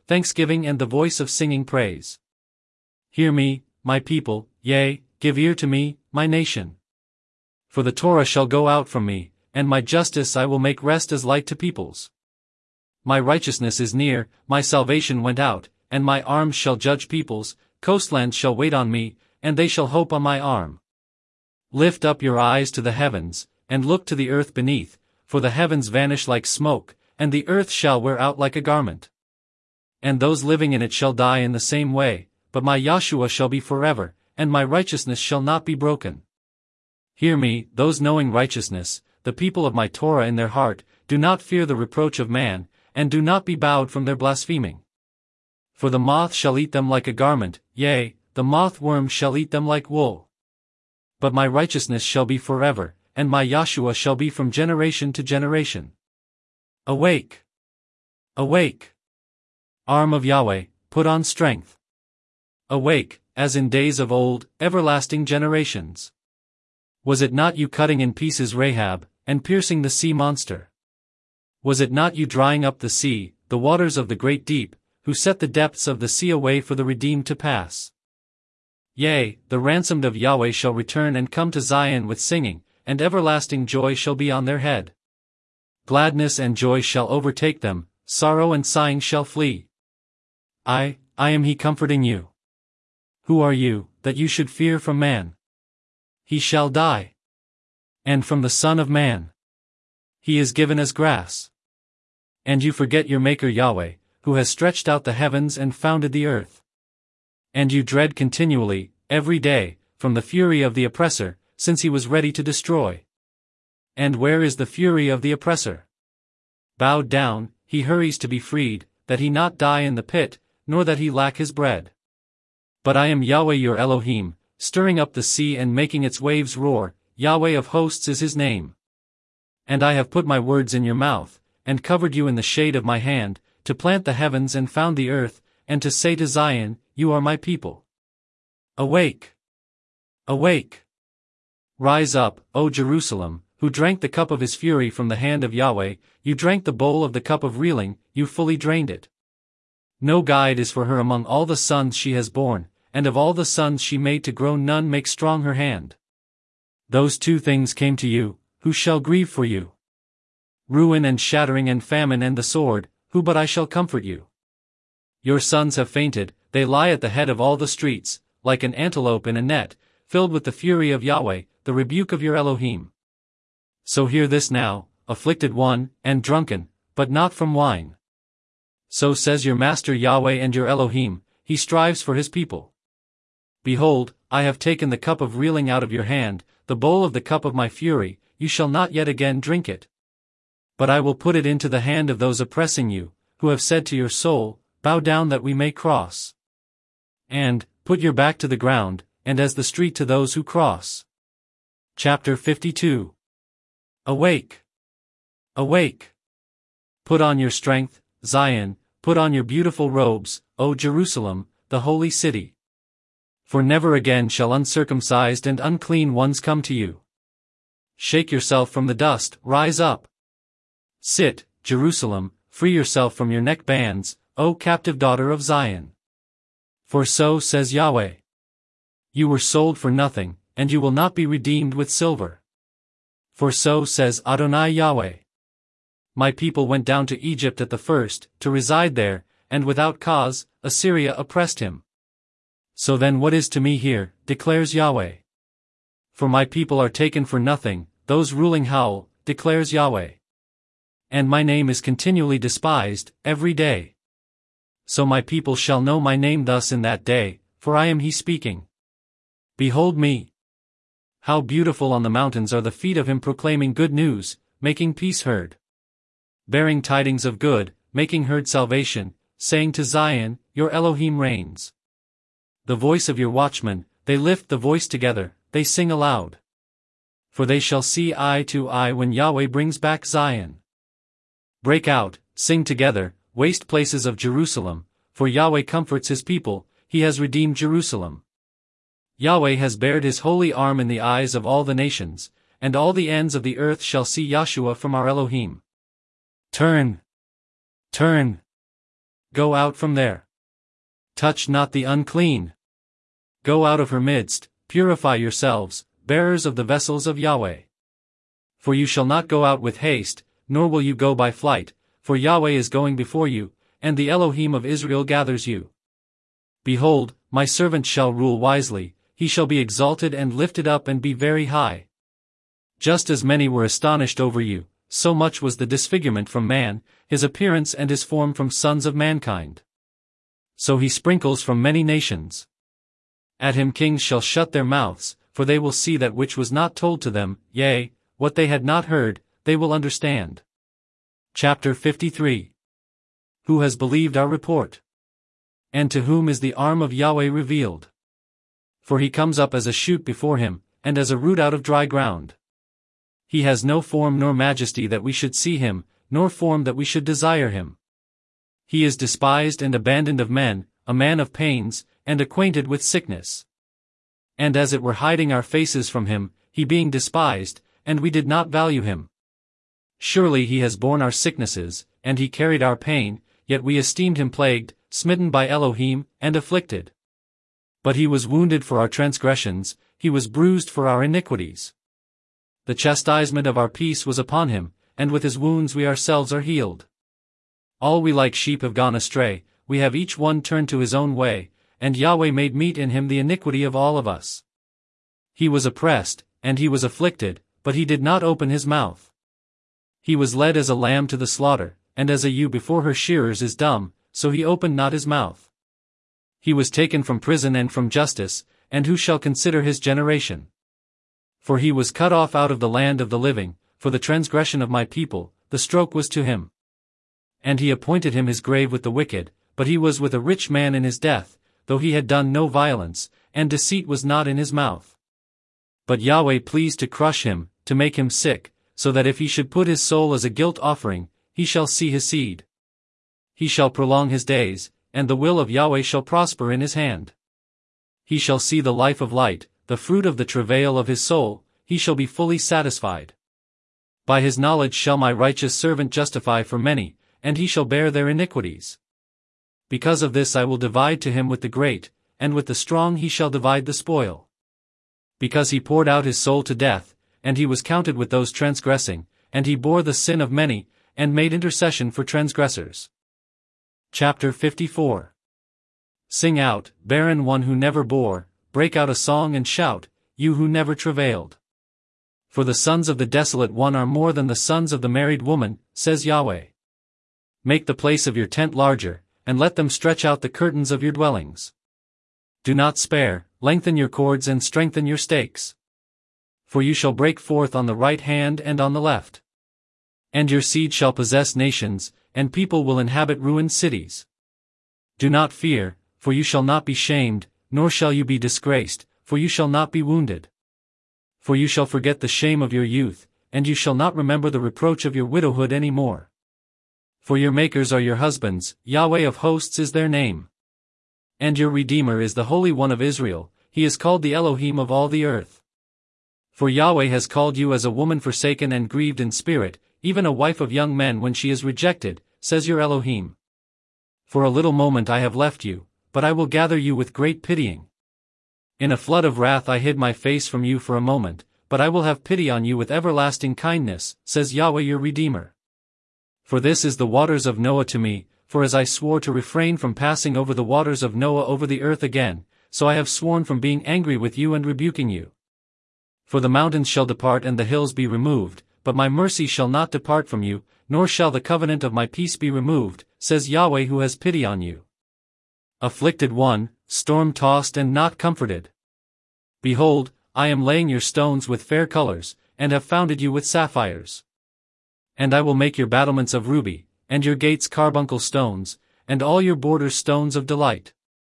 Speaker 1: thanksgiving and the voice of singing praise. Hear me, my people, yea, give ear to me, my nation. For the Torah shall go out from me, and my justice I will make rest as light to peoples. My righteousness is near, my salvation went out, and my arms shall judge peoples, coastlands shall wait on me, and they shall hope on my arm. Lift up your eyes to the heavens, and look to the earth beneath, for the heavens vanish like smoke, and the earth shall wear out like a garment. And those living in it shall die in the same way, but my Yahshua shall be forever, and my righteousness shall not be broken. Hear me, those knowing righteousness, the people of my Torah in their heart, do not fear the reproach of man, and do not be bowed from their blaspheming. For the moth shall eat them like a garment, yea, the moth worm shall eat them like wool. But my righteousness shall be forever, and my Yahshua shall be from generation to generation. Awake! Awake! Arm of Yahweh, put on strength. Awake, as in days of old, everlasting generations. Was it not you cutting in pieces Rahab, and piercing the sea monster? Was it not you drying up the sea, the waters of the great deep, who set the depths of the sea a way for the redeemed to pass? Yea, the ransomed of Yahweh shall return and come to Zion with singing, and everlasting joy shall be on their head. Gladness and joy shall overtake them, sorrow and sighing shall flee. I, I am he comforting you. Who are you, that you should fear from man? He shall die. And from the Son of Man. He is given as grass. And you forget your Maker Yahweh, who has stretched out the heavens and founded the earth. And you dread continually, every day, from the fury of the oppressor, since he was ready to destroy. And where is the fury of the oppressor? Bowed down, he hurries to be freed, that he not die in the pit, nor that he lack his bread. But I am Yahweh your Elohim, stirring up the sea and making its waves roar, Yahweh of hosts is his name. And I have put my words in your mouth, and covered you in the shade of my hand, to plant the heavens and found the earth, and to say to Zion, you are my people. Awake! Awake! Rise up, O Jerusalem, who drank the cup of his fury from the hand of Yahweh, you drank the bowl of the cup of reeling, you fully drained it. No guide is for her among all the sons she has borne, and of all the sons she made to grow none make strong her hand. Those two things came to you, who shall grieve for you? Ruin and shattering and famine and the sword, who but I shall comfort you? Your sons have fainted, they lie at the head of all the streets, like an antelope in a net, filled with the fury of Yahweh, the rebuke of your Elohim. So hear this now, afflicted one, and drunken, but not from wine. So says your master Yahweh and your Elohim, he strives for his people. Behold, I have taken the cup of reeling out of your hand, the bowl of the cup of my fury, you shall not yet again drink it. But I will put it into the hand of those oppressing you, who have said to your soul, bow down that we may cross. And, put your back to the ground, and as the street to those who cross. Chapter fifty-two. Awake! Awake! Put on your strength, Zion, put on your beautiful robes, O Jerusalem, the holy city. For never again shall uncircumcised and unclean ones come to you. Shake yourself from the dust, rise up. Sit, Jerusalem, free yourself from your neck bands, O captive daughter of Zion. For so says Yahweh. You were sold for nothing, and you will not be redeemed with silver. For so says Adonai Yahweh. My people went down to Egypt at the first, to reside there, and without cause, Assyria oppressed him. So then what is to me here, declares Yahweh? For my people are taken for nothing, those ruling howl, declares Yahweh. And my name is continually despised, every day. So my people shall know my name thus in that day, for I am he speaking. Behold me! How beautiful on the mountains are the feet of him proclaiming good news, making peace heard. Bearing tidings of good, making heard salvation, saying to Zion, your Elohim reigns. The voice of your watchmen, they lift the voice together, they sing aloud. For they shall see eye to eye when Yahweh brings back Zion. Break out, sing together, waste places of Jerusalem, for Yahweh comforts his people, he has redeemed Jerusalem. Yahweh has bared his holy arm in the eyes of all the nations, and all the ends of the earth shall see Yahshua from our Elohim. Turn! Turn! Go out from there. Touch not the unclean. Go out of her midst, purify yourselves, bearers of the vessels of Yahweh. For you shall not go out with haste, nor will you go by flight, for Yahweh is going before you, and the Elohim of Israel gathers you. Behold, my servant shall rule wisely, he shall be exalted and lifted up and be very high. Just as many were astonished over you, so much was the disfigurement from man, his appearance and his form from sons of mankind. So he sprinkles from many nations. At him kings shall shut their mouths, for they will see that which was not told to them, yea, what they had not heard, they will understand. Chapter fifty-three. Who has believed our report? And to whom is the arm of Yahweh revealed? For he comes up as a shoot before him, and as a root out of dry ground. He has no form nor majesty that we should see him, nor form that we should desire him. He is despised and abandoned of men, a man of pains, and acquainted with sickness. And as it were hiding our faces from him, he being despised, and we did not value him. Surely he has borne our sicknesses, and he carried our pain, yet we esteemed him plagued, smitten by Elohim, and afflicted. But he was wounded for our transgressions, he was bruised for our iniquities. The chastisement of our peace was upon him, and with his wounds we ourselves are healed. All we like sheep have gone astray, we have each one turned to his own way, and Yahweh made meet in him the iniquity of all of us. He was oppressed, and he was afflicted, but he did not open his mouth. He was led as a lamb to the slaughter, and as a ewe before her shearers is dumb, so he opened not his mouth. He was taken from prison and from justice, and who shall consider his generation? For he was cut off out of the land of the living, for the transgression of my people, the stroke was to him. And he appointed him his grave with the wicked, but he was with a rich man in his death, though he had done no violence, and deceit was not in his mouth. But Yahweh pleased to crush him, to make him sick, so that if he should put his soul as a guilt offering, he shall see his seed. He shall prolong his days, and the will of Yahweh shall prosper in his hand. He shall see the life of light, the fruit of the travail of his soul, he shall be fully satisfied. By his knowledge shall my righteous servant justify for many, and he shall bear their iniquities. Because of this I will divide to him with the great, and with the strong he shall divide the spoil. Because he poured out his soul to death, and he was counted with those transgressing, and he bore the sin of many, and made intercession for transgressors. Chapter fifty-four. Sing out, barren one who never bore, break out a song and shout, you who never travailed. For the sons of the desolate one are more than the sons of the married woman, says Yahweh. Make the place of your tent larger, and let them stretch out the curtains of your dwellings. Do not spare, lengthen your cords and strengthen your stakes. For you shall break forth on the right hand and on the left. And your seed shall possess nations, and people will inhabit ruined cities. Do not fear, for you shall not be shamed, nor shall you be disgraced, for you shall not be wounded. For you shall forget the shame of your youth, and you shall not remember the reproach of your widowhood any more. For your makers are your husbands, Yahweh of hosts is their name. And your Redeemer is the Holy One of Israel, he is called the Elohim of all the earth. For Yahweh has called you as a woman forsaken and grieved in spirit, even a wife of young men when she is rejected, says your Elohim. For a little moment I have left you, but I will gather you with great pitying. In a flood of wrath I hid my face from you for a moment, but I will have pity on you with everlasting kindness, says Yahweh your Redeemer. For this is the waters of Noah to me, for as I swore to refrain from passing over the waters of Noah over the earth again, so I have sworn from being angry with you and rebuking you. For the mountains shall depart and the hills be removed, but my mercy shall not depart from you, nor shall the covenant of my peace be removed, says Yahweh who has pity on you. Afflicted one, storm-tossed and not comforted. Behold, I am laying your stones with fair colors, and have founded you with sapphires. And I will make your battlements of ruby, and your gates carbuncle stones, and all your borders stones of delight.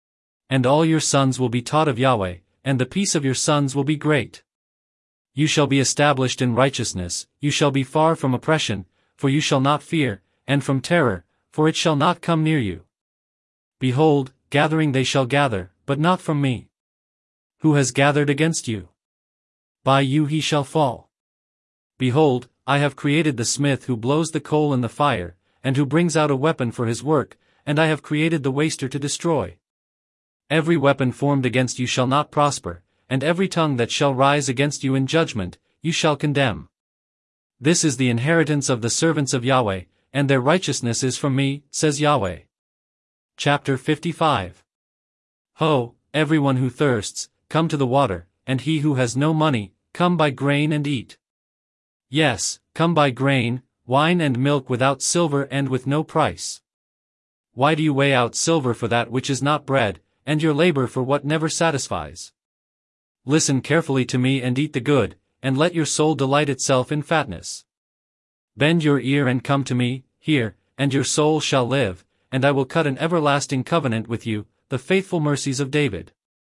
Speaker 1: And all your sons will be taught of Yahweh, and the peace of your sons will be great. You shall be established in righteousness, you shall be far from oppression, for you shall not fear, and from terror, for it shall not come near you. Behold, gathering they shall gather, but not from me. Who has gathered against you? By you he shall fall. Behold, I have created the smith who blows the coal in the fire, and who brings out a weapon for his work, and I have created the waster to destroy. Every weapon formed against you shall not prosper, and every tongue that shall rise against you in judgment, you shall condemn. This is the inheritance of the servants of Yahweh, and their righteousness is from me, says Yahweh. Chapter fifty-five. Ho, everyone who thirsts, come to the water, and he who has no money, come buy grain and eat. Yes, come buy grain, wine and milk without silver and with no price. Why do you weigh out silver for that which is not bread, and your labor for what never satisfies? Listen carefully to me and eat the good, and let your soul delight itself in fatness. Bend your ear and come to me, hear, and your soul shall live, and I will cut an everlasting covenant with you, the faithful mercies of David.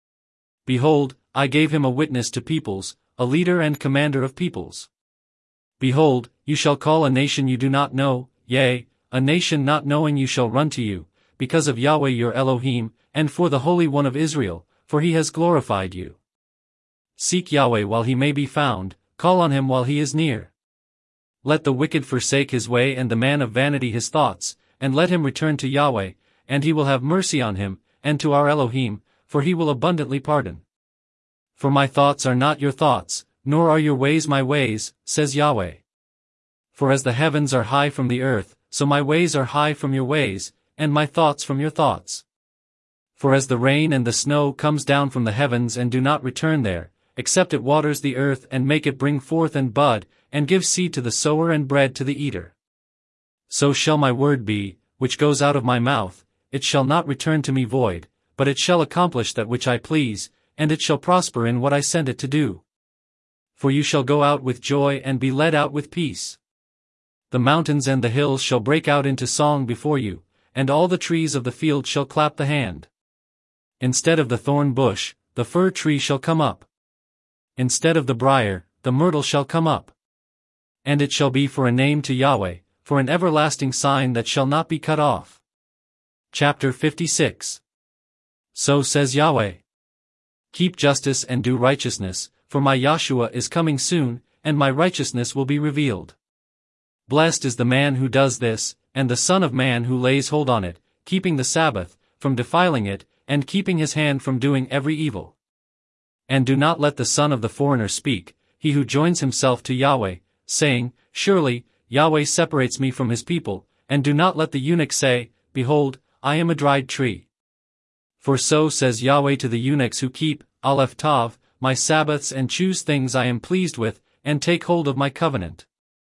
Speaker 1: Behold, I gave him a witness to peoples, a leader and commander of peoples. Behold, you shall call a nation you do not know, yea, a nation not knowing you shall run to you, because of Yahweh your Elohim, and for the Holy One of Israel, for he has glorified you. Seek Yahweh while he may be found, call on him while he is near. Let the wicked forsake his way and the man of vanity his thoughts, and let him return to Yahweh, and he will have mercy on him, and to our Elohim, for he will abundantly pardon. For my thoughts are not your thoughts, nor are your ways my ways, says Yahweh. For as the heavens are high from the earth, so my ways are high from your ways, and my thoughts from your thoughts. For as the rain and the snow comes down from the heavens and do not return there, except it waters the earth and make it bring forth and bud, and give seed to the sower and bread to the eater. So shall my word be, which goes out of my mouth, it shall not return to me void, but it shall accomplish that which I please, and it shall prosper in what I send it to do. For you shall go out with joy and be led out with peace. The mountains and the hills shall break out into song before you, and all the trees of the field shall clap the hand. Instead of the thorn bush, the fir tree shall come up. Instead of the brier, the myrtle shall come up. And it shall be for a name to Yahweh, for an everlasting sign that shall not be cut off. Chapter fifty-six. So says Yahweh. Keep justice and do righteousness, for my Yahshua is coming soon, and my righteousness will be revealed. Blessed is the man who does this, and the Son of Man who lays hold on it, keeping the Sabbath, from defiling it, and keeping his hand from doing every evil. And do not let the son of the foreigner speak, he who joins himself to Yahweh, saying, Surely, Yahweh separates me from his people, and do not let the eunuch say, Behold, I am a dried tree. For so says Yahweh to the eunuchs who keep, Aleph Tav, my Sabbaths and choose things I am pleased with, and take hold of my covenant.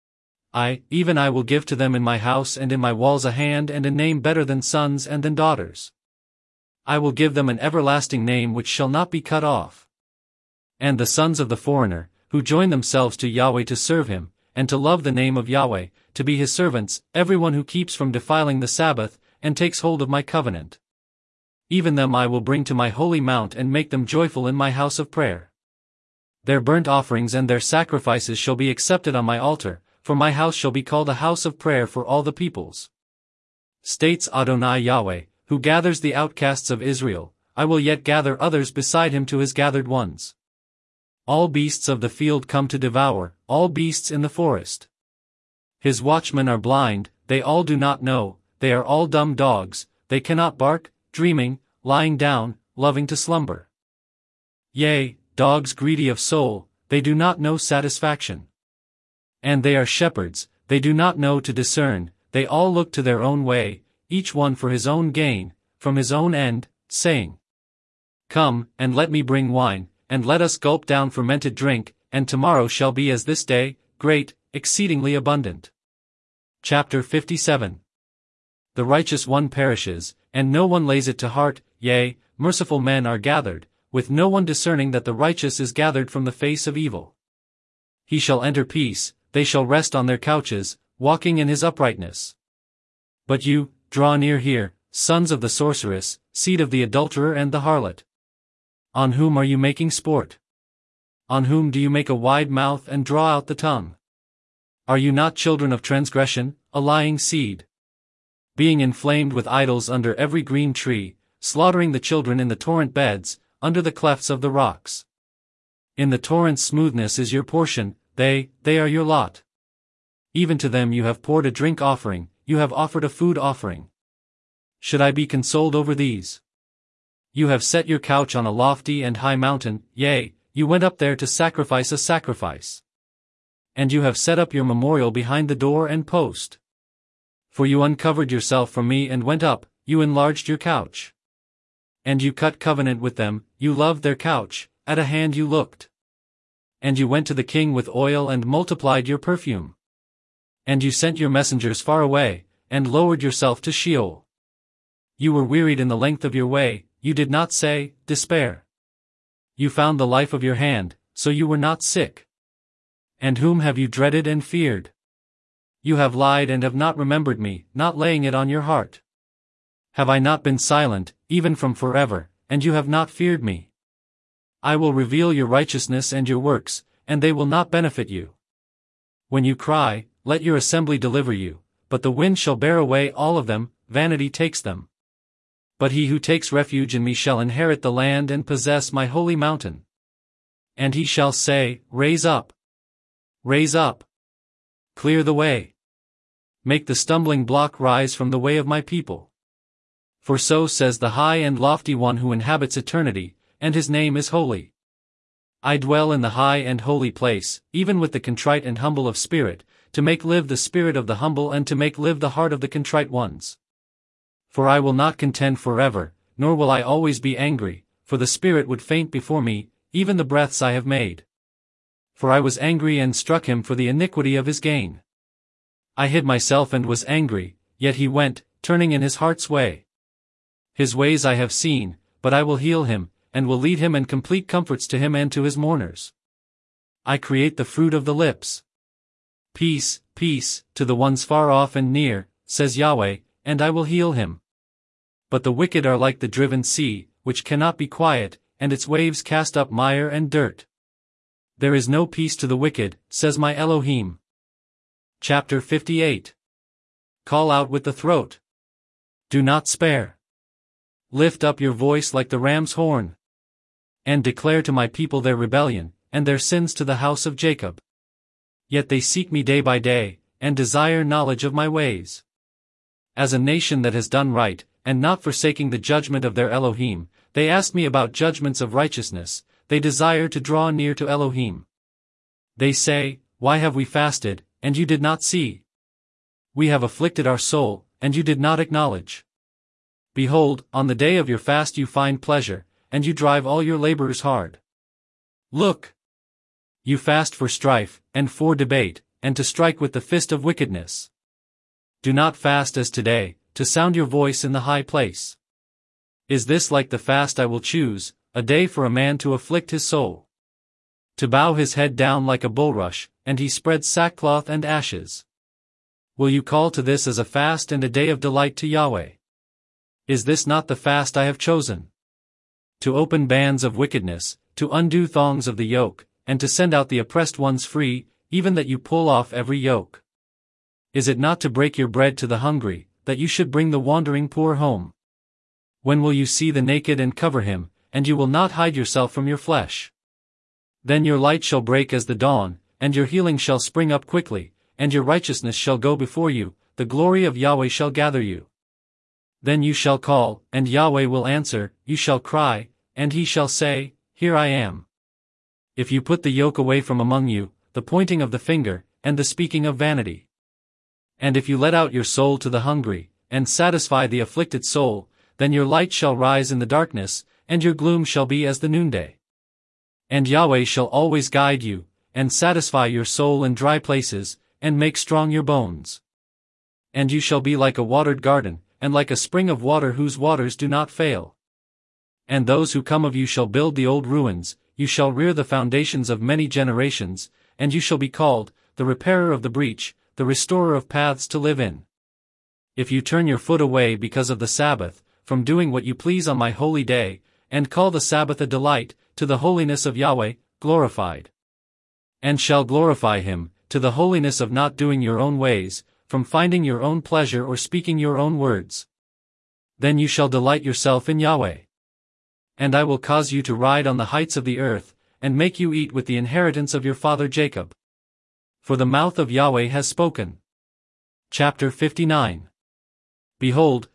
Speaker 1: I, even I will give to them in my house and in my walls a hand and a name better than sons and than daughters. I will give them an everlasting name which shall not be cut off. And the sons of the foreigner, who join themselves to Yahweh to serve him, and to love the name of Yahweh, to be his servants, everyone who keeps from defiling the Sabbath, and takes hold of my covenant. Even them I will bring to my holy mount and make them joyful in my house of prayer. Their burnt offerings and their sacrifices shall be accepted on my altar, for my house shall be called a house of prayer for all the peoples. States Adonai Yahweh, who gathers the outcasts of Israel, I will yet gather others beside him to his gathered ones. All beasts of the field come to devour, all beasts in the forest. His watchmen are blind, they all do not know, they are all dumb dogs, they cannot bark, dreaming, lying down, loving to slumber. Yea, dogs greedy of soul, they do not know satisfaction. And they are shepherds, they do not know to discern, they all look to their own way, each one for his own gain, from his own end, saying, Come, and let me bring wine, and let us gulp down fermented drink, and tomorrow shall be as this day, great, exceedingly abundant. Chapter fifty-seven. The righteous one perishes, and no one lays it to heart, yea, merciful men are gathered, with no one discerning that the righteous is gathered from the face of evil. He shall enter peace, they shall rest on their couches, walking in his uprightness. But you, draw near here, sons of the sorceress, seed of the adulterer and the harlot. On whom are you making sport? On whom do you make a wide mouth and draw out the tongue? Are you not children of transgression, a lying seed? Being inflamed with idols under every green tree, slaughtering the children in the torrent beds, under the clefts of the rocks. In the torrent's smoothness is your portion, they, they are your lot. Even to them you have poured a drink offering, you have offered a food offering. Should I be consoled over these? You have set your couch on a lofty and high mountain, yea, you went up there to sacrifice a sacrifice. And you have set up your memorial behind the door and post. For you uncovered yourself from me and went up, you enlarged your couch. And you cut covenant with them, you loved their couch, at a hand you looked. And you went to the king with oil and multiplied your perfume. And you sent your messengers far away, and lowered yourself to Sheol. You were wearied in the length of your way, you did not say, despair. You found the life of your hand, so you were not sick. And whom have you dreaded and feared? You have lied and have not remembered me, not laying it on your heart. Have I not been silent, even from forever, and you have not feared me? I will reveal your righteousness and your works, and they will not benefit you. When you cry, let your assembly deliver you, but the wind shall bear away all of them, vanity takes them. But he who takes refuge in me shall inherit the land and possess my holy mountain. And he shall say, Raise up! Raise up! Clear the way! Make the stumbling block rise from the way of my people. For so says the high and lofty one who inhabits eternity, and his name is holy. I dwell in the high and holy place, even with the contrite and humble of spirit, to make live the spirit of the humble and to make live the heart of the contrite ones. For I will not contend forever, nor will I always be angry, for the spirit would faint before me, even the breaths I have made. For I was angry and struck him for the iniquity of his gain. I hid myself and was angry, yet he went, turning in his heart's way. His ways I have seen, but I will heal him, and will lead him and complete comforts to him and to his mourners. I create the fruit of the lips. Peace, peace, to the ones far off and near, says Yahweh, and I will heal him. But the wicked are like the driven sea, which cannot be quiet, and its waves cast up mire and dirt. There is no peace to the wicked, says my Elohim. Chapter fifty-eight. Call out with the throat. Do not spare. Lift up your voice like the ram's horn. And declare to my people their rebellion, and their sins to the house of Jacob. Yet they seek me day by day, and desire knowledge of my ways. As a nation that has done right, and not forsaking the judgment of their Elohim, they ask me about judgments of righteousness, they desire to draw near to Elohim. They say, Why have we fasted, and you did not see? We have afflicted our soul, and you did not acknowledge. Behold, on the day of your fast you find pleasure, and you drive all your laborers hard. Look! You fast for strife, and for debate, and to strike with the fist of wickedness. Do not fast as today, to sound your voice in the high place. Is this like the fast I will choose, a day for a man to afflict his soul? To bow his head down like a bulrush, and he spreads sackcloth and ashes. Will you call to this as a fast and a day of delight to Yahweh? Is this not the fast I have chosen? To open bands of wickedness, to undo thongs of the yoke, and to send out the oppressed ones free, even that you pull off every yoke. Is it not to break your bread to the hungry, that you should bring the wandering poor home? When will you see the naked and cover him, and you will not hide yourself from your flesh? Then your light shall break as the dawn, and your healing shall spring up quickly, and your righteousness shall go before you, the glory of Yahweh shall gather you. Then you shall call, and Yahweh will answer, you shall cry, and he shall say, Here I am. If you put the yoke away from among you, the pointing of the finger, and the speaking of vanity. And if you let out your soul to the hungry, and satisfy the afflicted soul, then your light shall rise in the darkness, and your gloom shall be as the noonday. And Yahweh shall always guide you, and satisfy your soul in dry places, and make strong your bones. And you shall be like a watered garden, and like a spring of water whose waters do not fail. And those who come of you shall build the old ruins, you shall rear the foundations of many generations, and you shall be called, the repairer of the breach, the restorer of paths to live in. If you turn your foot away because of the Sabbath, from doing what you please on my holy day, and call the Sabbath a delight, to the holiness of Yahweh, glorified. And shall glorify him, to the holiness of not doing your own ways, from finding your own pleasure or speaking your own words. Then you shall delight yourself in Yahweh. And I will cause you to ride on the heights of the earth, and make you eat with the inheritance of your father Jacob. For the mouth of Yahweh has spoken. Chapter fifty-nine. Behold,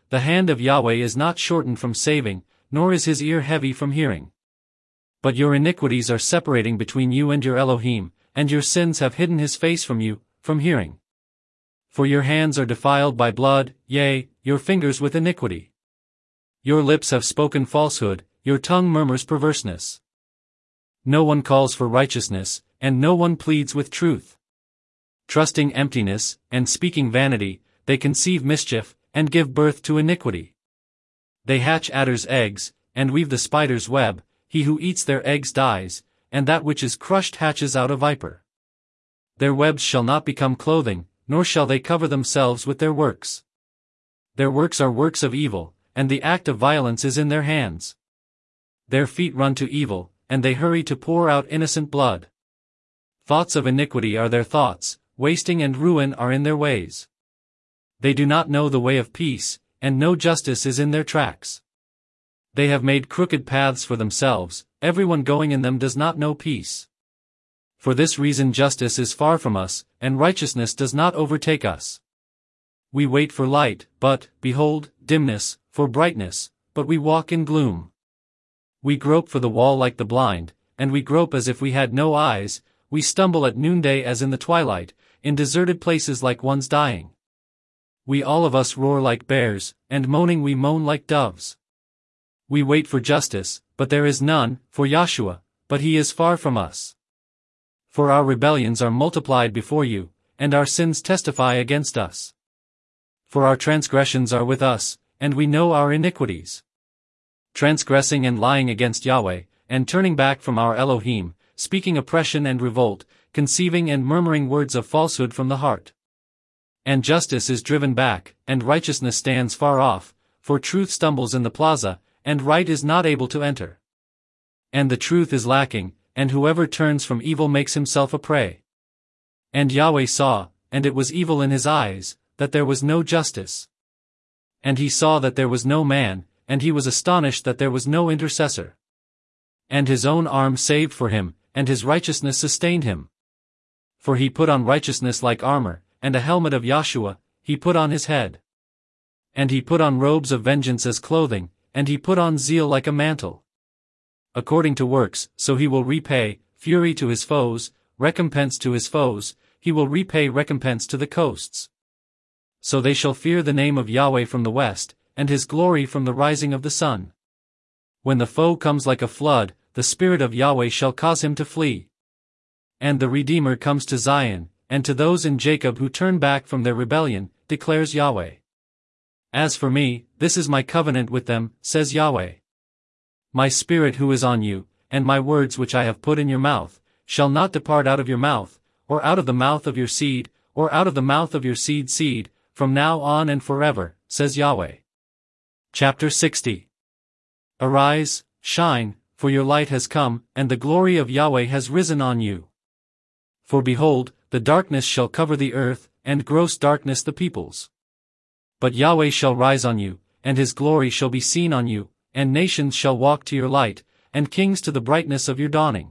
Speaker 1: the hand of Yahweh is not shortened from saving, nor is his ear heavy from hearing. But your iniquities are separating between you and your Elohim, and your sins have hidden his face from you, from hearing. For your hands are defiled by blood, yea, your fingers with iniquity. Your lips have spoken falsehood, your tongue murmurs perverseness. No one calls for righteousness, and no one pleads with truth. Trusting emptiness, and speaking vanity, they conceive mischief, and give birth to iniquity. They hatch adder's eggs, and weave the spider's web. He who eats their eggs dies, and that which is crushed hatches out a viper. Their webs shall not become clothing, nor shall they cover themselves with their works. Their works are works of evil, and the act of violence is in their hands. Their feet run to evil, and they hurry to pour out innocent blood. Thoughts of iniquity are their thoughts, wasting and ruin are in their ways. They do not know the way of peace, and no justice is in their tracks. They have made crooked paths for themselves, everyone going in them does not know peace. For this reason justice is far from us, and righteousness does not overtake us. We wait for light, but, behold, dimness, for brightness, but we walk in gloom. We grope for the wall like the blind, and we grope as if we had no eyes, we stumble at noonday as in the twilight, in deserted places like ones dying. We all of us roar like bears, and moaning we moan like doves. We wait for justice, but there is none, for Yahshua, but he is far from us. For our rebellions are multiplied before you, and our sins testify against us. For our transgressions are with us, and we know our iniquities. Transgressing and lying against Yahweh, and turning back from our Elohim, speaking oppression and revolt, conceiving and murmuring words of falsehood from the heart. And justice is driven back, and righteousness stands far off, for truth stumbles in the plaza, and right is not able to enter. And the truth is lacking, and whoever turns from evil makes himself a prey. And Yahweh saw, and it was evil in his eyes, that there was no justice. And he saw that there was no man, and he was astonished that there was no intercessor. And his own arm saved for him, and his righteousness sustained him. For he put on righteousness like armor, and a helmet of Yahshua, he put on his head. And he put on robes of vengeance as clothing, and he put on zeal like a mantle. According to works, so he will repay, fury to his foes, recompense to his foes, he will repay recompense to the coasts. So they shall fear the name of Yahweh from the west, and his glory from the rising of the sun. When the foe comes like a flood, the Spirit of Yahweh shall cause him to flee. And the Redeemer comes to Zion, and to those in Jacob who turn back from their rebellion, declares Yahweh. As for me, this is my covenant with them, says Yahweh. My Spirit who is on you, and my words which I have put in your mouth, shall not depart out of your mouth, or out of the mouth of your seed, or out of the mouth of your seed seed, from now on and forever, says Yahweh. Chapter sixty. Arise, shine, for your light has come, and the glory of Yahweh has risen on you. For behold, the darkness shall cover the earth, and gross darkness the peoples. But Yahweh shall rise on you, and his glory shall be seen on you, and nations shall walk to your light, and kings to the brightness of your dawning.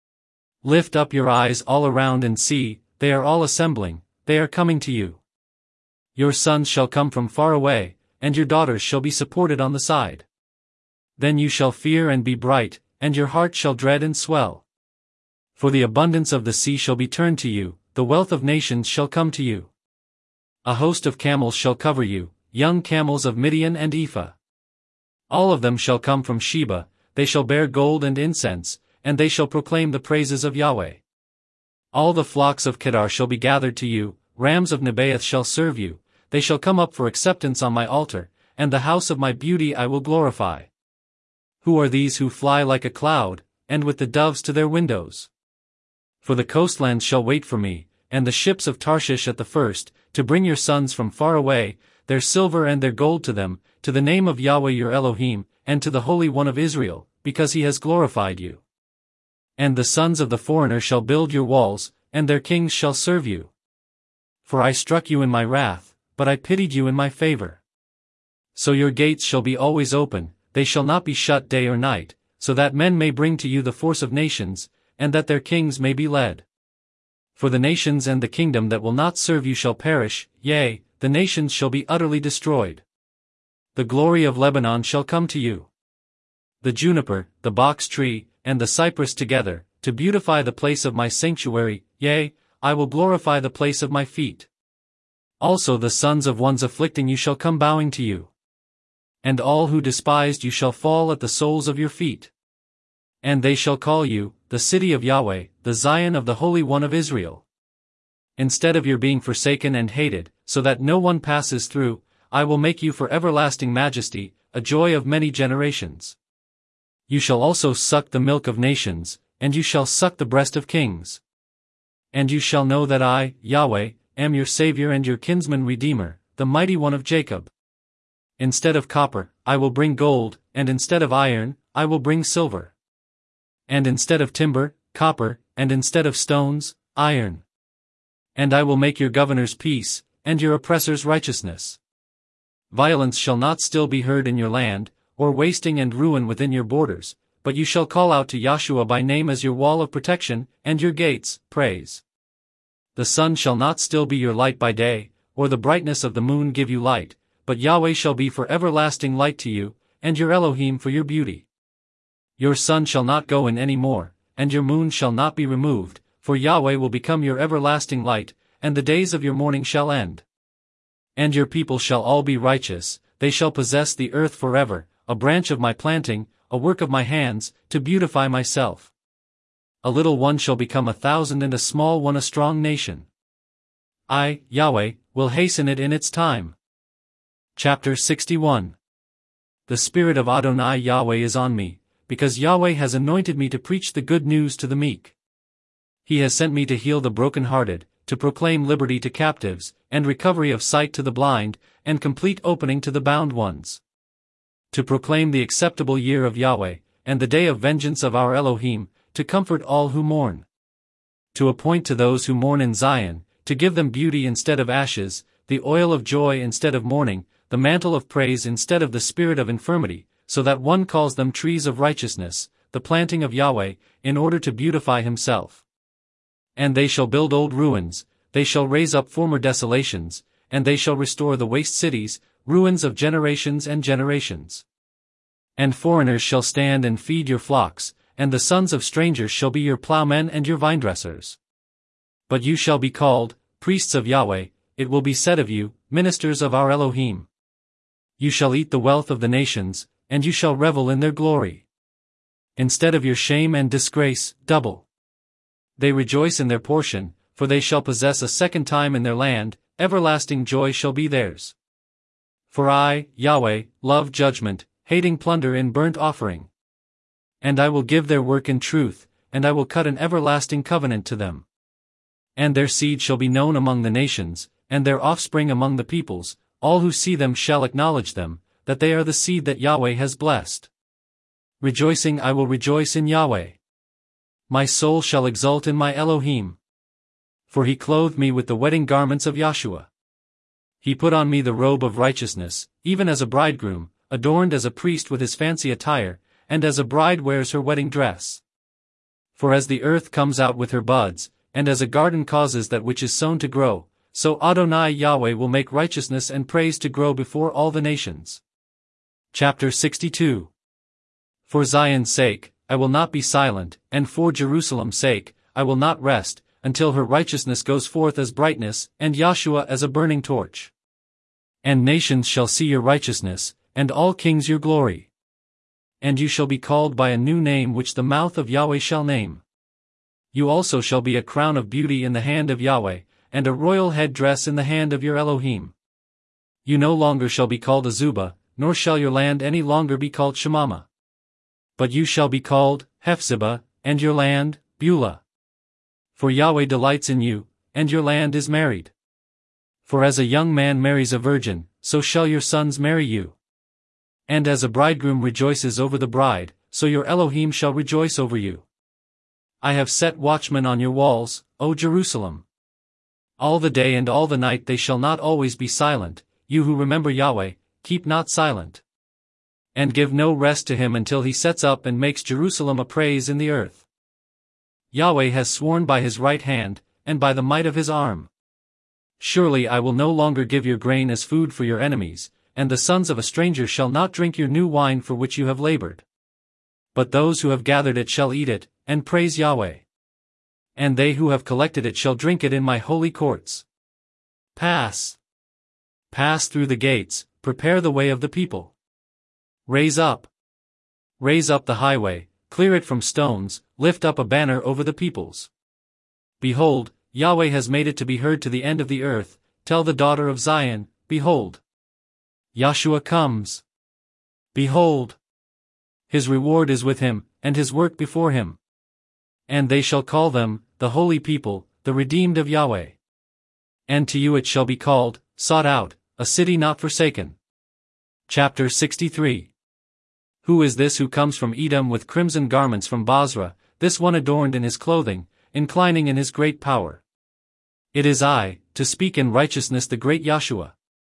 Speaker 1: Lift up your eyes all around and see, they are all assembling, they are coming to you. Your sons shall come from far away, and your daughters shall be supported on the side. Then you shall fear and be bright, and your heart shall dread and swell. For the abundance of the sea shall be turned to you, the wealth of nations shall come to you. A host of camels shall cover you, young camels of Midian and Ephah. All of them shall come from Sheba, they shall bear gold and incense, and they shall proclaim the praises of Yahweh. All the flocks of Kedar shall be gathered to you, rams of Nebaioth shall serve you, they shall come up for acceptance on my altar, and the house of my beauty I will glorify. Who are these who fly like a cloud, and with the doves to their windows? For the coastlands shall wait for me, and the ships of Tarshish at the first, to bring your sons from far away, their silver and their gold to them, to the name of Yahweh your Elohim, and to the Holy One of Israel, because he has glorified you. And the sons of the foreigner shall build your walls, and their kings shall serve you. For I struck you in my wrath, but I pitied you in my favor. So your gates shall be always open, they shall not be shut day or night, so that men may bring to you the force of nations, and that their kings may be led. For the nations and the kingdom that will not serve you shall perish, yea, the nations shall be utterly destroyed. the glory of Lebanon shall come to you. The juniper, the box tree, and the cypress together, to beautify the place of my sanctuary, yea, I will glorify the place of my feet. Also the sons of ones afflicting you shall come bowing to you. And all who despised you shall fall at the soles of your feet. And they shall call you, the city of Yahweh, the Zion of the Holy One of Israel. Instead of your being forsaken and hated, so that no one passes through, I will make you for everlasting majesty, a joy of many generations. You shall also suck the milk of nations, and you shall suck the breast of kings. And you shall know that I, Yahweh, am your Savior and your kinsman Redeemer, the mighty one of Jacob. Instead of copper, I will bring gold, and instead of iron, I will bring silver. And instead of timber, copper, and instead of stones, iron. And I will make your governors peace, and your oppressors righteousness. Violence shall not still be heard in your land, or wasting and ruin within your borders, but you shall call out to Yahshua by name as your wall of protection, and your gates, praise. The sun shall not still be your light by day, or the brightness of the moon give you light, but Yahweh shall be for everlasting light to you, and your Elohim for your beauty. Your sun shall not go in any more, and your moon shall not be removed, for Yahweh will become your everlasting light, and the days of your mourning shall end. And your people shall all be righteous, they shall possess the earth forever, a branch of my planting, a work of my hands, to beautify myself. A little one shall become a thousand and a small one a strong nation. I, Yahweh, will hasten it in its time. Chapter sixty-one. The Spirit of Adonai Yahweh is on me, because Yahweh has anointed me to preach the good news to the meek. He has sent me to heal the broken-hearted, to proclaim liberty to captives, and recovery of sight to the blind, and complete opening to the bound ones. To proclaim the acceptable year of Yahweh, and the day of vengeance of our Elohim, to comfort all who mourn. To appoint to those who mourn in Zion, to give them beauty instead of ashes, the oil of joy instead of mourning, the mantle of praise instead of the spirit of infirmity, so that one calls them trees of righteousness, the planting of Yahweh, in order to beautify himself. And they shall build old ruins, they shall raise up former desolations, and they shall restore the waste cities, ruins of generations and generations. And foreigners shall stand and feed your flocks, and the sons of strangers shall be your plowmen and your vinedressers. But you shall be called, priests of Yahweh, it will be said of you, ministers of our Elohim. You shall eat the wealth of the nations, and you shall revel in their glory. Instead of your shame and disgrace, double. They rejoice in their portion, for they shall possess a second time in their land, everlasting joy shall be theirs. For I, Yahweh, love judgment, hating plunder in burnt offering. And I will give their work in truth, and I will cut an everlasting covenant to them. And their seed shall be known among the nations, and their offspring among the peoples, all who see them shall acknowledge them, that they are the seed that Yahweh has blessed. Rejoicing I will rejoice in Yahweh. My soul shall exult in my Elohim. For he clothed me with the wedding garments of Yahshua. He put on me the robe of righteousness, even as a bridegroom, adorned as a priest with his fancy attire, and as a bride wears her wedding dress. For as the earth comes out with her buds, and as a garden causes that which is sown to grow, so Adonai Yahweh will make righteousness and praise to grow before all the nations. Chapter sixty-two. For Zion's sake, I will not be silent, and for Jerusalem's sake, I will not rest, until her righteousness goes forth as brightness, and Yahshua as a burning torch. And nations shall see your righteousness, and all kings your glory. And you shall be called by a new name which the mouth of Yahweh shall name. You also shall be a crown of beauty in the hand of Yahweh, and a royal head-dress in the hand of your Elohim. You no longer shall be called Azubah, nor shall your land any longer be called Shemama. But you shall be called Hephzibah, and your land, Beulah. For Yahweh delights in you, and your land is married. For as a young man marries a virgin, so shall your sons marry you. And as a bridegroom rejoices over the bride, so your Elohim shall rejoice over you. I have set watchmen on your walls, O Jerusalem. All the day and all the night they shall not always be silent, you who remember Yahweh, keep not silent. And give no rest to him until he sets up and makes Jerusalem a praise in the earth. Yahweh has sworn by his right hand, and by the might of his arm. Surely I will no longer give your grain as food for your enemies, and the sons of a stranger shall not drink your new wine for which you have labored. But those who have gathered it shall eat it, and praise Yahweh. And they who have collected it shall drink it in my holy courts. Pass. Pass through the gates, prepare the way of the people. Raise up. Raise up the highway, clear it from stones, lift up a banner over the peoples. Behold, Yahweh has made it to be heard to the end of the earth. Tell the daughter of Zion, behold, Yahshua comes. Behold, his reward is with him, and his work before him. And they shall call them, the holy people, the redeemed of Yahweh. And to you it shall be called, sought out, a city not forsaken. Chapter sixty-three. Who is this who comes from Edom with crimson garments from Basra, this one adorned in his clothing, inclining in his great power? It is I, to speak in righteousness the great Yahshua.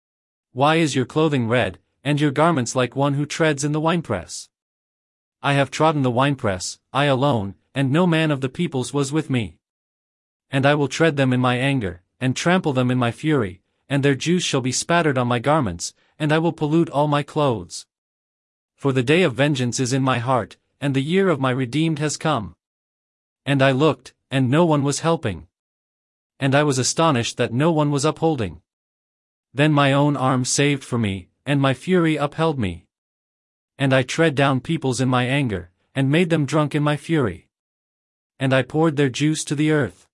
Speaker 1: Why is your clothing red, and your garments like one who treads in the winepress? I have trodden the winepress, I alone, and no man of the peoples was with me. And I will tread them in my anger, and trample them in my fury, and their juice shall be spattered on my garments, and I will pollute all my clothes. For the day of vengeance is in my heart, and the year of my redeemed has come. And I looked, and no one was helping. And I was astonished that no one was upholding. Then my own arm saved for me, and my fury upheld me. And I tread down peoples in my anger, and made them drunk in my fury. And I poured their juice to the earth.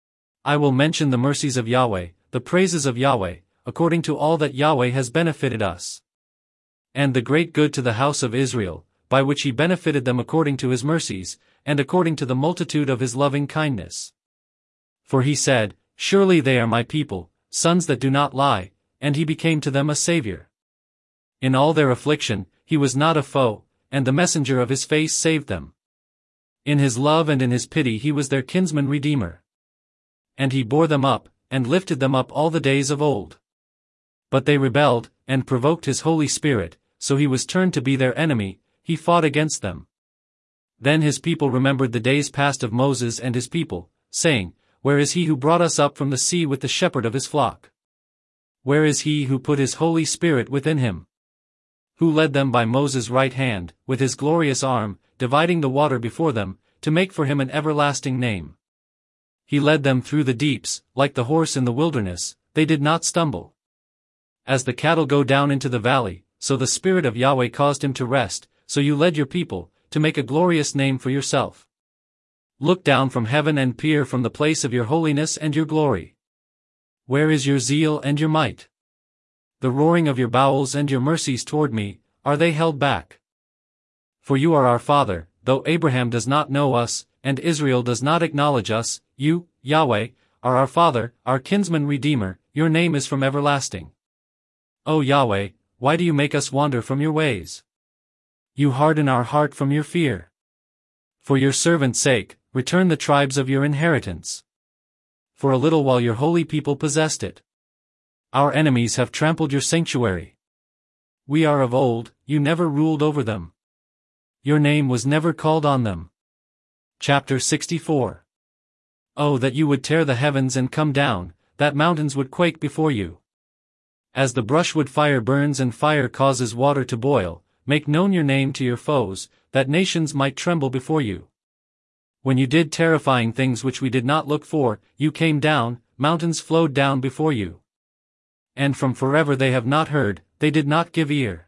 Speaker 1: I will mention the mercies of Yahweh, the praises of Yahweh, according to all that Yahweh has benefited us. And the great good to the house of Israel, by which he benefited them according to his mercies, and according to the multitude of his loving kindness. For he said, surely they are my people, sons that do not lie, and he became to them a savior. In all their affliction, he was not a foe, and the messenger of his face saved them. In his love and in his pity he was their kinsman redeemer. And he bore them up, and lifted them up all the days of old. But they rebelled, and provoked his Holy Spirit, so he was turned to be their enemy, he fought against them. Then his people remembered the days past of Moses and his people, saying, where is he who brought us up from the sea with the shepherd of his flock? Where is he who put his Holy Spirit within him? Who led them by Moses' right hand, with his glorious arm, dividing the water before them, to make for him an everlasting name. He led them through the deeps, like the horse in the wilderness, they did not stumble. As the cattle go down into the valley, so the Spirit of Yahweh caused him to rest, so you led your people, to make a glorious name for yourself. Look down from heaven and peer from the place of your holiness and your glory. Where is your zeal and your might? The roaring of your bowels and your mercies toward me, are they held back? For you are our Father, though Abraham does not know us, and Israel does not acknowledge us, you, Yahweh, are our Father, our kinsman redeemer, your name is from everlasting. O Yahweh, why do you make us wander from your ways? You harden our heart from your fear. For your servant's sake, return the tribes of your inheritance. For a little while your holy people possessed it. Our enemies have trampled your sanctuary. We are of old, you never ruled over them. Your name was never called on them. Chapter sixty-four. Oh, that you would tear the heavens and come down, that mountains would quake before you. As the brushwood fire burns and fire causes water to boil, make known your name to your foes, that nations might tremble before you. When you did terrifying things which we did not look for, you came down, mountains flowed down before you. And from forever they have not heard, they did not give ear.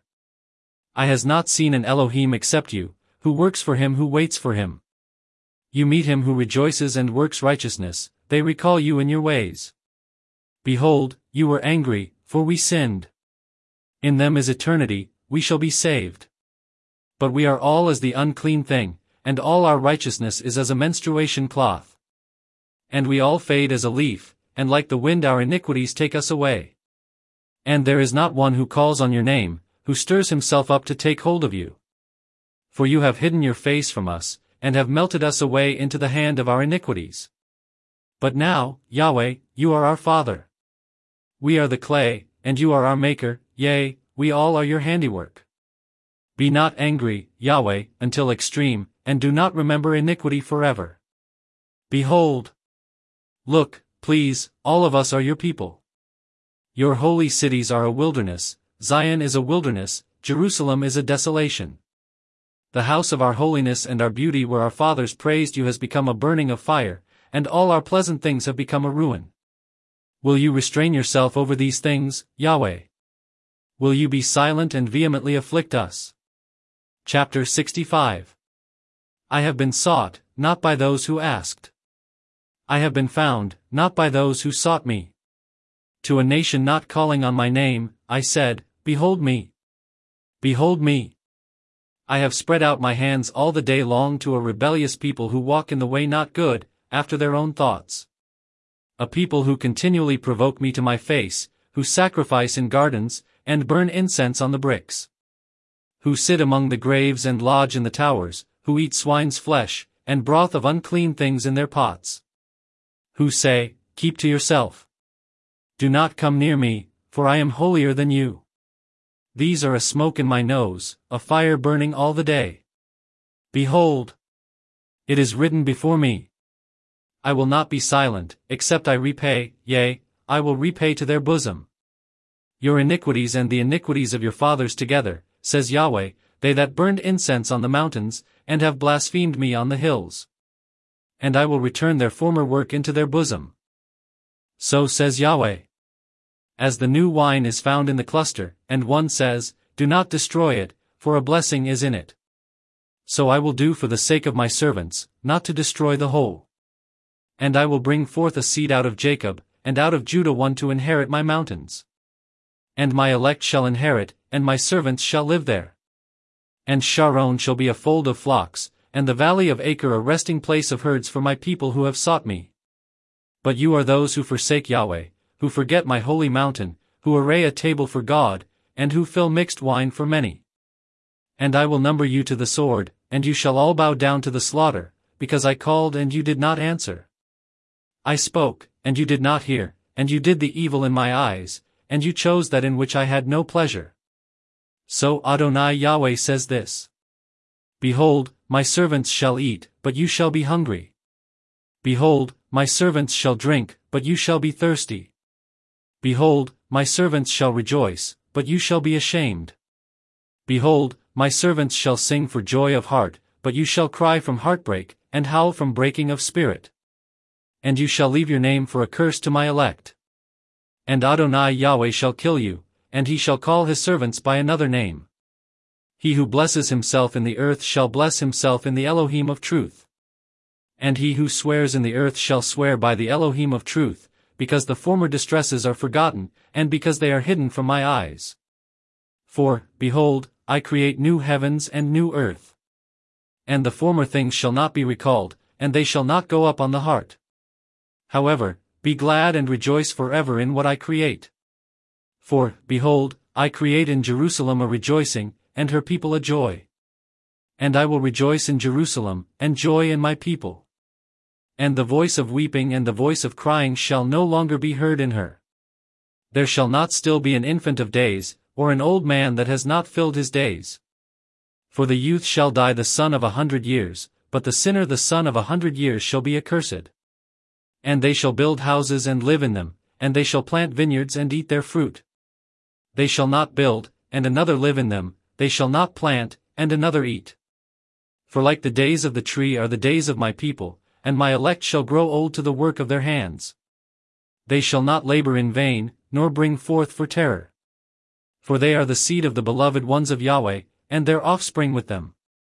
Speaker 1: I has not seen an Elohim except you, who works for him who waits for him. You meet him who rejoices and works righteousness, they recall you in your ways. Behold, you were angry, for we sinned. In them is eternity, we shall be saved. But we are all as the unclean thing, and all our righteousness is as a menstruation cloth. And we all fade as a leaf, and like the wind our iniquities take us away. And there is not one who calls on your name, who stirs himself up to take hold of you. For you have hidden your face from us, and have melted us away into the hand of our iniquities. But now, Yahweh, you are our Father. We are the clay, and you are our Maker, yea, we all are your handiwork. Be not angry, Yahweh, until extreme, and do not remember iniquity forever. Behold! Look, please, all of us are your people. Your holy cities are a wilderness, Zion is a wilderness, Jerusalem is a desolation. The house of our holiness and our beauty where our fathers praised you has become a burning of fire, and all our pleasant things have become a ruin. Will you restrain yourself over these things, Yahweh? Will you be silent and vehemently afflict us? Chapter sixty-five. I have been sought, not by those who asked. I have been found, not by those who sought me. To a nation not calling on my name, I said, Behold me. Behold me. I have spread out my hands all the day long to a rebellious people who walk in the way not good, after their own thoughts. A people who continually provoke me to my face, who sacrifice in gardens, and burn incense on the bricks. Who sit among the graves and lodge in the towers, who eat swine's flesh, and broth of unclean things in their pots. Who say, Keep to yourself. Do not come near me, for I am holier than you. These are a smoke in my nose, a fire burning all the day. Behold! It is written before me. I will not be silent, except I repay, yea, I will repay to their bosom. Your iniquities and the iniquities of your fathers together, says Yahweh, they that burned incense on the mountains, and have blasphemed me on the hills. And I will return their former work into their bosom. So says Yahweh. As the new wine is found in the cluster, and one says, Do not destroy it, for a blessing is in it. So I will do for the sake of my servants, not to destroy the whole. And I will bring forth a seed out of Jacob, and out of Judah one to inherit my mountains. And my elect shall inherit, and my servants shall live there. And Sharon shall be a fold of flocks, and the valley of Acre a resting place of herds for my people who have sought me. But you are those who forsake Yahweh, who forget my holy mountain, who array a table for God, and who fill mixed wine for many. And I will number you to the sword, and you shall all bow down to the slaughter, because I called and you did not answer. I spoke, and you did not hear, and you did the evil in my eyes, and you chose that in which I had no pleasure. So Adonai Yahweh says this. Behold, my servants shall eat, but you shall be hungry. Behold, my servants shall drink, but you shall be thirsty. Behold, my servants shall rejoice, but you shall be ashamed. Behold, my servants shall sing for joy of heart, but you shall cry from heartbreak, and howl from breaking of spirit. And you shall leave your name for a curse to my elect. And Adonai Yahweh shall kill you, and he shall call his servants by another name. He who blesses himself in the earth shall bless himself in the Elohim of truth. And he who swears in the earth shall swear by the Elohim of truth, because the former distresses are forgotten, and because they are hidden from my eyes. For, behold, I create new heavens and new earth. And the former things shall not be recalled, and they shall not go up on the heart. However, be glad and rejoice forever in what I create. For, behold, I create in Jerusalem a rejoicing, and her people a joy. And I will rejoice in Jerusalem, and joy in my people. And the voice of weeping and the voice of crying shall no longer be heard in her. There shall not still be an infant of days, or an old man that has not filled his days. For the youth shall die the son of a hundred years, but the sinner the son of a hundred years shall be accursed. And they shall build houses and live in them, and they shall plant vineyards and eat their fruit. They shall not build, and another live in them, they shall not plant, and another eat. For like the days of the tree are the days of my people, and my elect shall grow old to the work of their hands. They shall not labor in vain, nor bring forth for terror. For they are the seed of the beloved ones of Yahweh, and their offspring with them.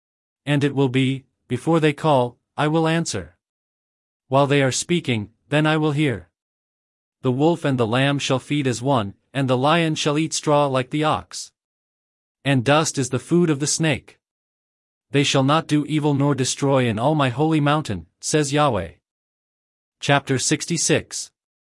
Speaker 1: And it will be, before they call, I will answer. While they are speaking, then I will hear. The wolf and the lamb shall feed as one, and the lion shall eat straw like the ox. And dust is the food of the snake. They shall not do evil nor destroy in all my holy mountain, says Yahweh. Chapter sixty-six.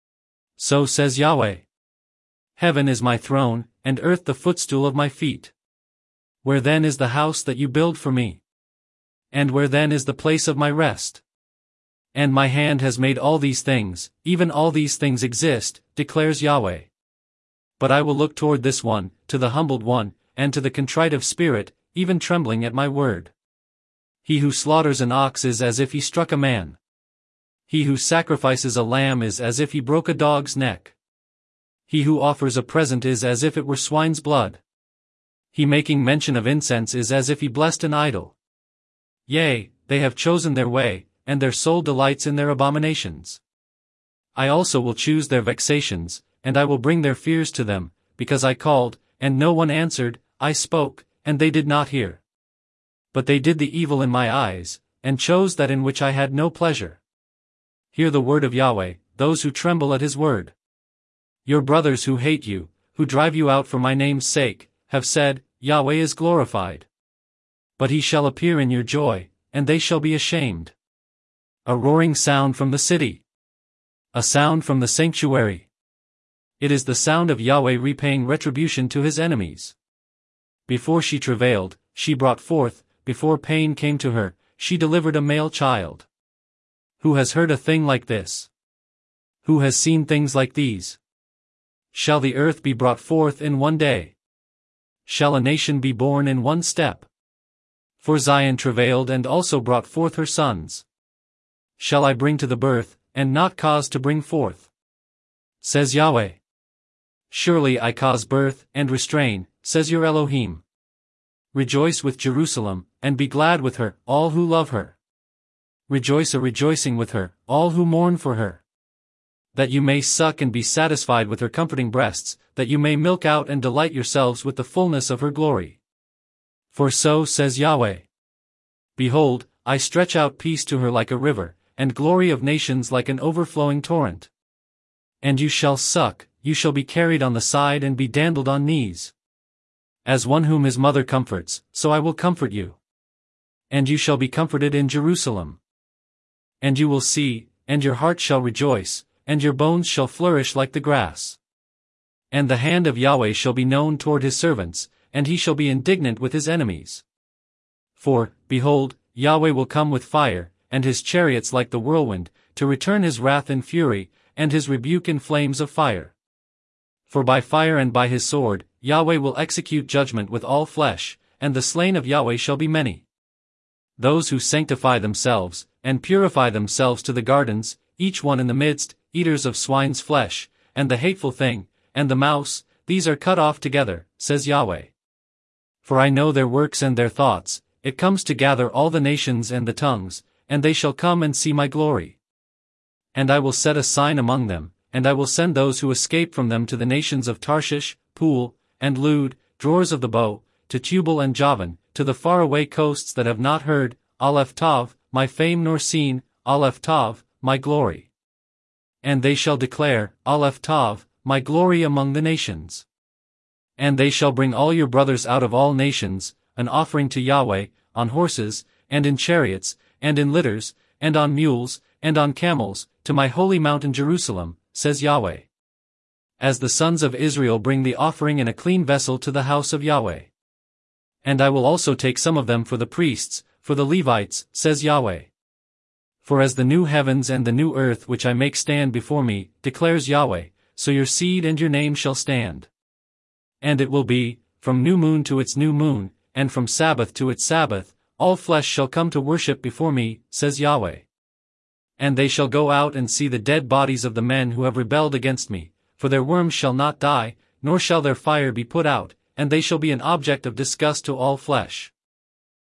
Speaker 1: So says Yahweh. Heaven is my throne, and earth the footstool of my feet. Where then is the house that you build for me? And where then is the place of my rest? And my hand has made all these things, even all these things exist, declares Yahweh. But I will look toward this one, to the humbled one, and to the contrite of spirit, even trembling at my word. He who slaughters an ox is as if he struck a man. He who sacrifices a lamb is as if he broke a dog's neck. He who offers a present is as if it were swine's blood. He making mention of incense is as if he blessed an idol. Yea, they have chosen their way, and their soul delights in their abominations. I also will choose their vexations, and I will bring their fears to them, because I called, and no one answered, I spoke, and they did not hear. But they did the evil in my eyes, and chose that in which I had no pleasure. Hear the word of Yahweh, those who tremble at his word. Your brothers who hate you, who drive you out for my name's sake, have said, Yahweh is glorified. But he shall appear in your joy, and they shall be ashamed. A roaring sound from the city. A sound from the sanctuary. It is the sound of Yahweh repaying retribution to his enemies. Before she travailed, she brought forth, before pain came to her, she delivered a male child. Who has heard a thing like this? Who has seen things like these? Shall the earth be brought forth in one day? Shall a nation be born in one step? For Zion travailed and also brought forth her sons. Shall I bring to the birth, and not cause to bring forth? Says Yahweh. Surely I cause birth, and restrain, says your Elohim. Rejoice with Jerusalem, and be glad with her, all who love her. Rejoice a rejoicing with her, all who mourn for her. That you may suck and be satisfied with her comforting breasts, that you may milk out and delight yourselves with the fullness of her glory. For so says Yahweh. Behold, I stretch out peace to her like a river, and glory of nations like an overflowing torrent. And you shall suck, you shall be carried on the side and be dandled on knees. As one whom his mother comforts, so I will comfort you. And you shall be comforted in Jerusalem. And you will see, and your heart shall rejoice, and your bones shall flourish like the grass. And the hand of Yahweh shall be known toward his servants, and he shall be indignant with his enemies. For, behold, Yahweh will come with fire, and his chariots like the whirlwind, to return his wrath in fury, and his rebuke in flames of fire. For by fire and by his sword, Yahweh will execute judgment with all flesh, and the slain of Yahweh shall be many. Those who sanctify themselves, and purify themselves to the gardens, each one in the midst, eaters of swine's flesh, and the hateful thing, and the mouse, these are cut off together, says Yahweh. For I know their works and their thoughts, it comes to gather all the nations and the tongues, and they shall come and see my glory. And I will set a sign among them, and I will send those who escape from them to the nations of Tarshish, Pool, and Lud, drawers of the bow, to Tubal and Javan, to the faraway coasts that have not heard, Aleph Tav, my fame nor seen, Aleph Tav, my glory. And they shall declare, Aleph Tav, my glory among the nations. And they shall bring all your brothers out of all nations, an offering to Yahweh, on horses, and in chariots, and in litters, and on mules, and on camels, to my holy mountain Jerusalem, says Yahweh. As the sons of Israel bring the offering in a clean vessel to the house of Yahweh. And I will also take some of them for the priests, for the Levites, says Yahweh. For as the new heavens and the new earth which I make stand before me, declares Yahweh, so your seed and your name shall stand. And it will be, from new moon to its new moon, and from Sabbath to its Sabbath, all flesh shall come to worship before me, says Yahweh. And they shall go out and see the dead bodies of the men who have rebelled against me, for their worms shall not die, nor shall their fire be put out, and they shall be an object of disgust to all flesh.